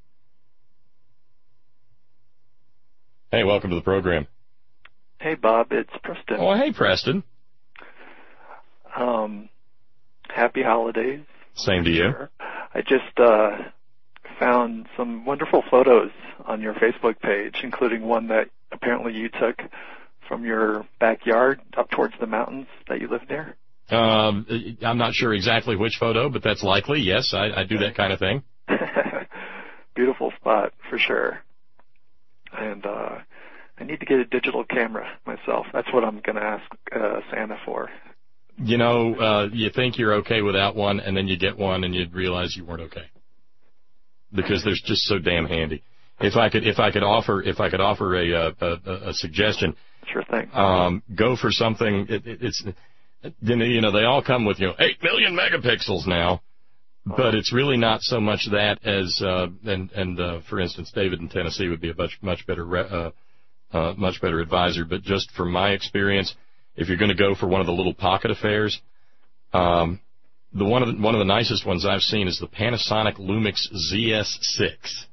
Hey, welcome to the program. Hey, Bob, it's Preston. Oh, hey, Preston. Um, happy holidays. Same to you. I just uh, found some wonderful photos on your Facebook page, including one that apparently you took from your backyard up towards the mountains that you live near. Um, I'm not sure exactly which photo, but that's likely. Yes, I, I do that kind of thing. Beautiful spot, for sure. And uh, I need to get a digital camera myself. That's what I'm going to ask uh, Santa for. You know, uh, you think you're okay without one, and then you get one, and you realize you weren't okay because they're just so damn handy. If I could, if I could offer, if I could offer a a, a, a suggestion, sure thing. Um, go for something. It, it, it's, you know, they all come with you know eight million megapixels now, but it's really not so much that as uh, and and uh, for instance, David in Tennessee would be a much much better re- uh, uh, much better advisor. But just from my experience, if you're going to go for one of the little pocket affairs, um, the one of the, one of the nicest ones I've seen is the Panasonic Lumix Z S six.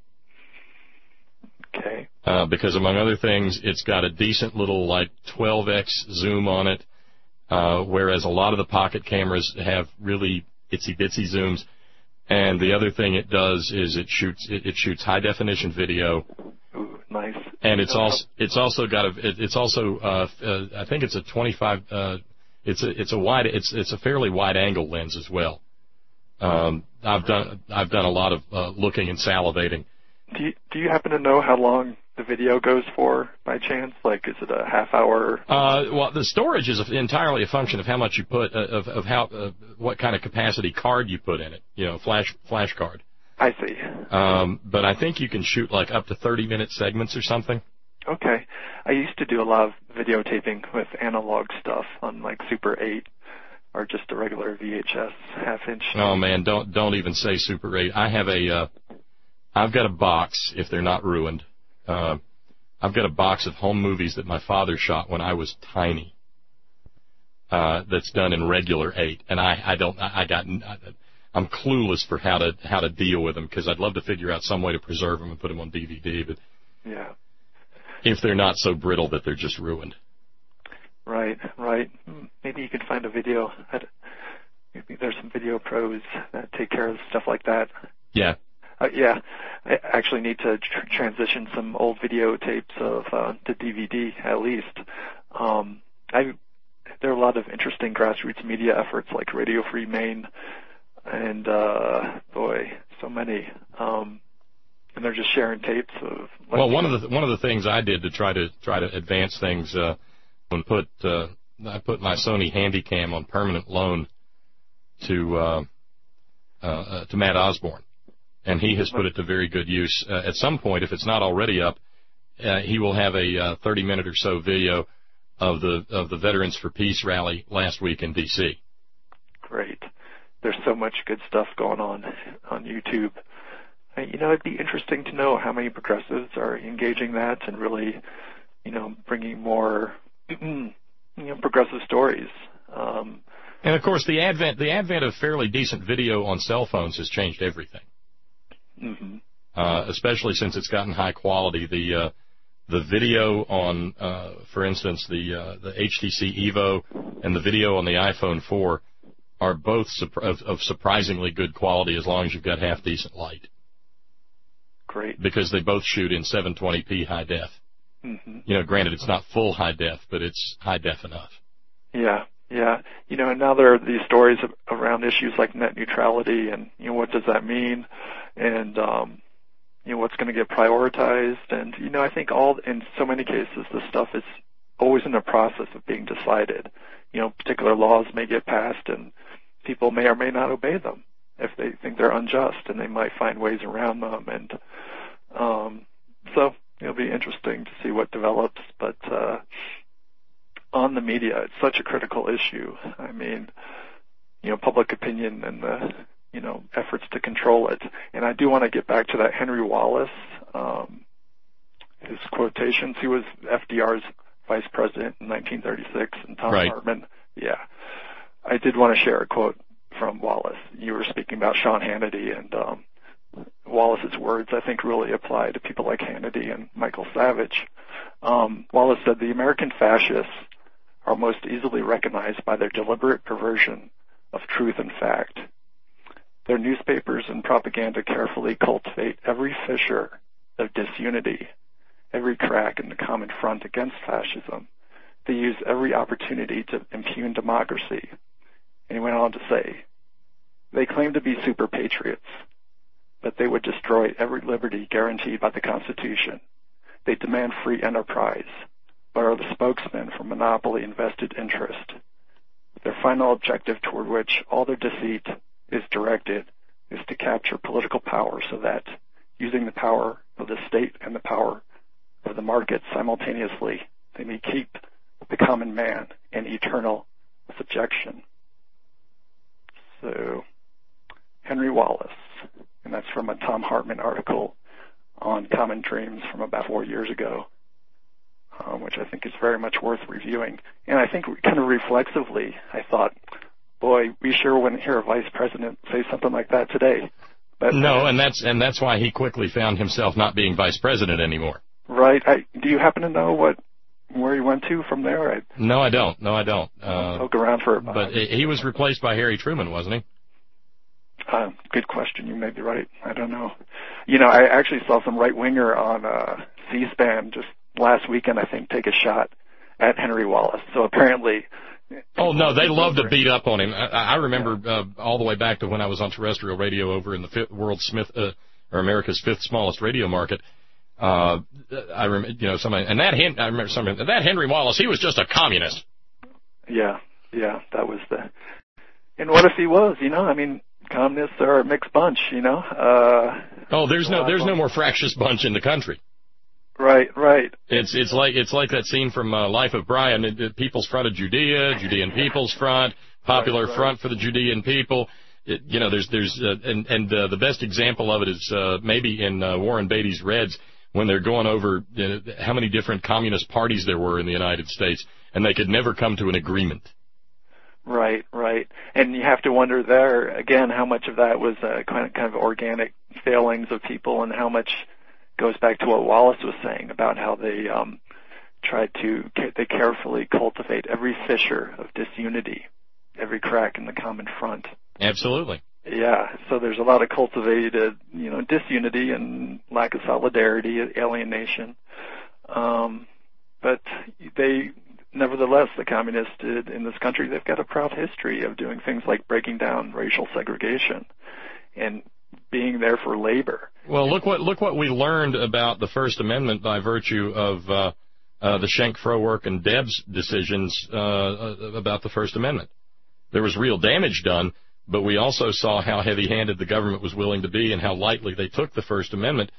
Okay. Uh, because among other things, it's got a decent little like twelve x zoom on it, uh, whereas a lot of the pocket cameras have really itsy bitsy zooms. And the other thing it does is it shoots it, it shoots high definition video. Ooh, nice. And it's also it's also got a it, it's also uh, uh, I think it's a twenty-five uh, it's a it's a wide it's it's a fairly wide angle lens as well. Um, I've done I've done a lot of uh, looking and salivating. Do you, do you happen to know how long the video goes for by chance? Like, is it a half hour? Uh, well, the storage is entirely a function of how much you put, uh, of, of how, uh, what kind of capacity card you put in it. You know, flash, flash card. I see. Um, but I think you can shoot like up to thirty minute segments or something. Okay. I used to do a lot of videotaping with analog stuff on like Super eight or just a regular V H S half inch. Oh man, don't, don't even say Super eight. I have a, uh, I've got a box, if they're not ruined. Uh, I've got a box of home movies that my father shot when I was tiny. Uh, that's done in regular eight, and I, I don't, I, I got, I'm clueless for how to how to deal with them because I'd love to figure out some way to preserve them and put them on D V D, but yeah, if they're not so brittle that they're just ruined. Right, right. Maybe you could find a video. Maybe there's some video pros that take care of stuff like that. Yeah. Uh, yeah, I actually need to tr- transition some old videotapes of uh, to D V D at least. Um, I there are a lot of interesting grassroots media efforts like Radio Free Maine, and uh, boy, so many. Um, and they're just sharing tapes of. Like, well, one of the one of the things I did to try to try to advance things, uh, when put uh, I put my Sony Handycam on permanent loan to. Uh, uh, uh, to Matt Osborne, and he has put it to very good use. Uh, at some point, if it's not already up, uh, he will have a uh, thirty minute or so video of the of the Veterans for Peace rally last week in D C. Great. There's so much good stuff going on on YouTube. Uh, you know, it'd be interesting to know how many progressives are engaging that and really, you know, bringing more, you know, progressive stories. Um, and of course, the advent the advent of fairly decent video on cell phones has changed everything. Mm-hmm. Uh, especially since it's gotten high quality. The uh, the video on, uh, for instance, the uh, the H T C Evo and the video on the iPhone four are both sup- of, of surprisingly good quality as long as you've got half decent light. Great. Because they both shoot in seven twenty p high def. Mm-hmm. You know, granted, it's not full high def, but it's high def enough. Yeah, yeah. You know, and now there are these stories of, around issues like net neutrality and, you know, what does that mean? And, um, you know, what's going to get prioritized. And, you know, I think all, in so many cases, this stuff is always in a process of being decided. You know, particular laws may get passed and people may or may not obey them if they think they're unjust, and they might find ways around them. And um, so it'll be interesting to see what develops. But uh, on the media, it's such a critical issue. I mean, you know, public opinion and the, you know, efforts to control it. And I do want to get back to that Henry Wallace, um, his quotations. He was F D R's vice president in nineteen thirty-six, and Tom right. Hartman. Yeah. I did want to share a quote from Wallace. You were speaking about Sean Hannity, and um, Wallace's words, I think, really apply to people like Hannity and Michael Savage. Um, Wallace said, "The American fascists are most easily recognized by their deliberate perversion of truth and fact. Their newspapers and propaganda carefully cultivate every fissure of disunity, every crack in the common front against fascism. They use every opportunity to impugn democracy." And he went on to say, "They claim to be super patriots, but they would destroy every liberty guaranteed by the Constitution. They demand free enterprise, but are the spokesmen for monopoly and vested interest. Their final objective toward which all their deceit is directed is to capture political power so that, using the power of the state and the power of the market simultaneously, they may keep the common man in eternal subjection." So, Henry Wallace, and that's from a Tom Hartman article on Common Dreams from about four years ago, um, which I think is very much worth reviewing. And I think kind of reflexively, I thought, boy, we sure wouldn't hear a vice president say something like that today. But, no, and that's and that's why he quickly found himself not being vice president anymore. Right. I, do you happen to know what where he went to from there? I, no, I don't. No, I don't. Uh, poke around for it. But he was replaced by Harry Truman, wasn't he? Uh, good question. You may be right. I don't know. You know, I actually saw some right-winger on uh, C-SPAN just last weekend, I think, take a shot at Henry Wallace. So apparently... Oh, no, they love to beat up on him. I, I remember uh, all the way back to when I was on terrestrial radio over in the fifth, world's Smith, uh, or America's fifth smallest radio market. Uh, I remember, you know, somebody, and that, Hen- I remember somebody, that Henry Wallace, he was just a communist. Yeah, yeah, that was the, and what if he was, you know, I mean, communists are a mixed bunch, you know, uh. Oh, there's no, there's no more fractious bunch in the country. Right, right. It's, it's like, it's like that scene from, uh, Life of Brian, it, it, People's Front of Judea, Judean People's Front, Popular right, right. Front for the Judean People. It, you know, there's, there's, uh, and, and, uh, the best example of it is, uh, maybe in, uh, Warren Beatty's Reds, when they're going over uh, how many different communist parties there were in the United States, and they could never come to an agreement. Right, right. And you have to wonder there, again, how much of that was uh, kind of, kind of organic failings of people, and how much goes back to what Wallace was saying about how they um, tried to, they carefully cultivate every fissure of disunity, every crack in the common front. Absolutely. Yeah, so there's a lot of cultivated, you know, disunity and lack of solidarity, alienation. Um, but they, nevertheless, the communists did in this country, they've got a proud history of doing things like breaking down racial segregation and being there for labor. Well, look what look what we learned about the First Amendment by virtue of uh, uh, the Schenck, Frowork, and Debs decisions uh, about the First Amendment. There was real damage done, but we also saw how heavy-handed the government was willing to be and how lightly they took the First Amendment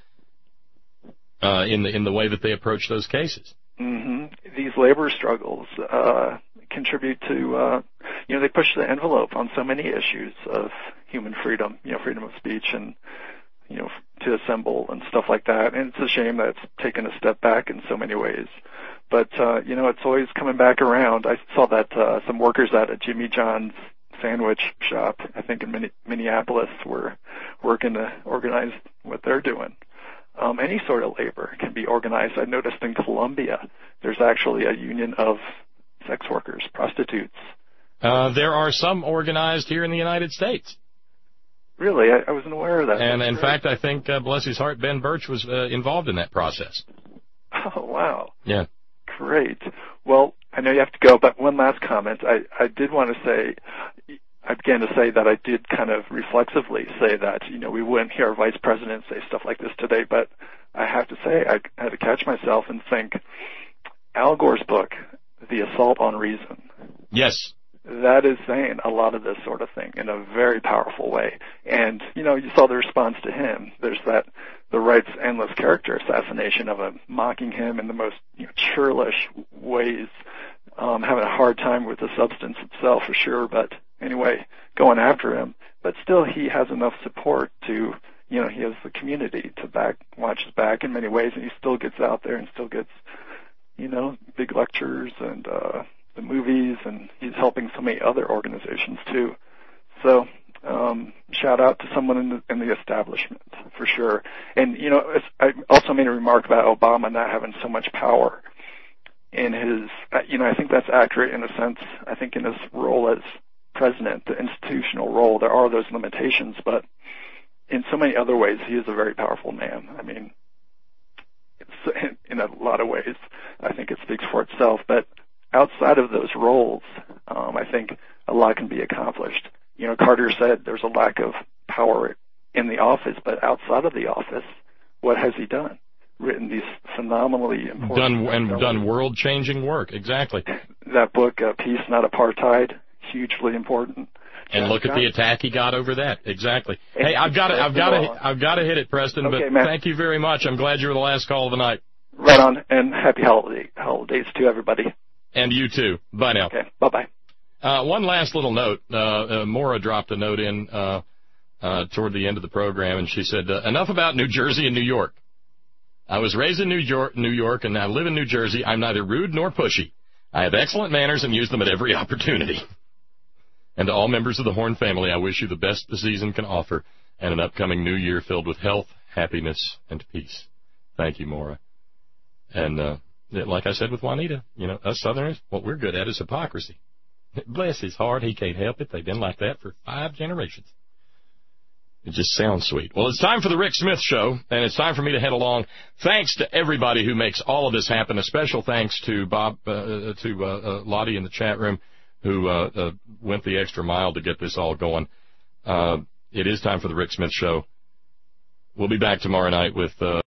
uh, in the in the way that they approached those cases. Mm-hmm. These labor struggles uh, contribute to, uh, you know, they push the envelope on so many issues of human freedom, you know, freedom of speech and, you know, to assemble and stuff like that. And it's a shame that it's taken a step back in so many ways. But, uh, you know, it's always coming back around. I saw that uh, some workers at a Jimmy John's sandwich shop, I think in Minneapolis, were working to organize what they're doing. Um, any sort of labor can be organized. I noticed in Colombia, there's actually a union of sex workers, prostitutes. Uh, there are some organized here in the United States. Really? I, I wasn't aware of that. And, That's in great. fact, I think, uh, bless his heart, Ben Birch was uh, involved in that process. Oh, wow. Yeah. Great. Well, I know you have to go, but one last comment. I, I did want to say, I began to say that I did kind of reflexively say that, you know, we wouldn't hear our vice president say stuff like this today, but I have to say I had to catch myself and think, Al Gore's book, The Assault on Reason. Yes. That is saying a lot of this sort of thing in a very powerful way. And, you know, you saw the response to him. There's that, the right's endless character assassination of him, mocking him in the most, you know, churlish ways, um, having a hard time with the substance itself for sure, but anyway, going after him. But still, he has enough support to, you know, he has the community to back, watch his back in many ways, and he still gets out there and still gets, you know, big lectures and, uh, the movies, and he's helping so many other organizations too. So, um, shout out to someone in the, in the establishment for sure. And, you know, I also made a remark about Obama not having so much power in his, you know, I think that's accurate in a sense. I think in his role as president, the institutional role, there are those limitations, but in so many other ways, he is a very powerful man. I mean, it's, in a lot of ways, I think it speaks for itself, but outside of those roles, um, I think a lot can be accomplished. You know, Carter said there's a lack of power in the office, but outside of the office, what has he done? Written these phenomenally important... Done and done world-changing work, exactly. That book, uh, Peace Not Apartheid, hugely important. And look at the attack he got over that. Exactly. Hey, I've got to, I've got to, I've got to hit it, Preston. Okay, but man. Thank you very much. I'm glad you were the last call of the night. Right on, and happy holiday, holidays to everybody. And you too. Bye now. Okay. Bye bye. Uh, one last little note. Uh, uh, Maura dropped a note in uh, uh, toward the end of the program, and she said, uh, "Enough about New Jersey and New York. I was raised in New York, New York, and I live in New Jersey. I'm neither rude nor pushy. I have excellent manners and use them at every opportunity. And to all members of the Horn family, I wish you the best the season can offer, and an upcoming new year filled with health, happiness, and peace." Thank you, Maura. And uh, like I said with Juanita, you know, us Southerners, what we're good at is hypocrisy. Bless his heart, he can't help it. They've been like that for five generations. It just sounds sweet. Well, it's time for the Rick Smith Show, and it's time for me to head along. Thanks to everybody who makes all of this happen. A special thanks to Bob, uh, to uh, uh, Lottie in the chat room, who uh, uh, went the extra mile to get this all going. Uh, it is time for the Rick Smith Show. We'll be back tomorrow night with... Uh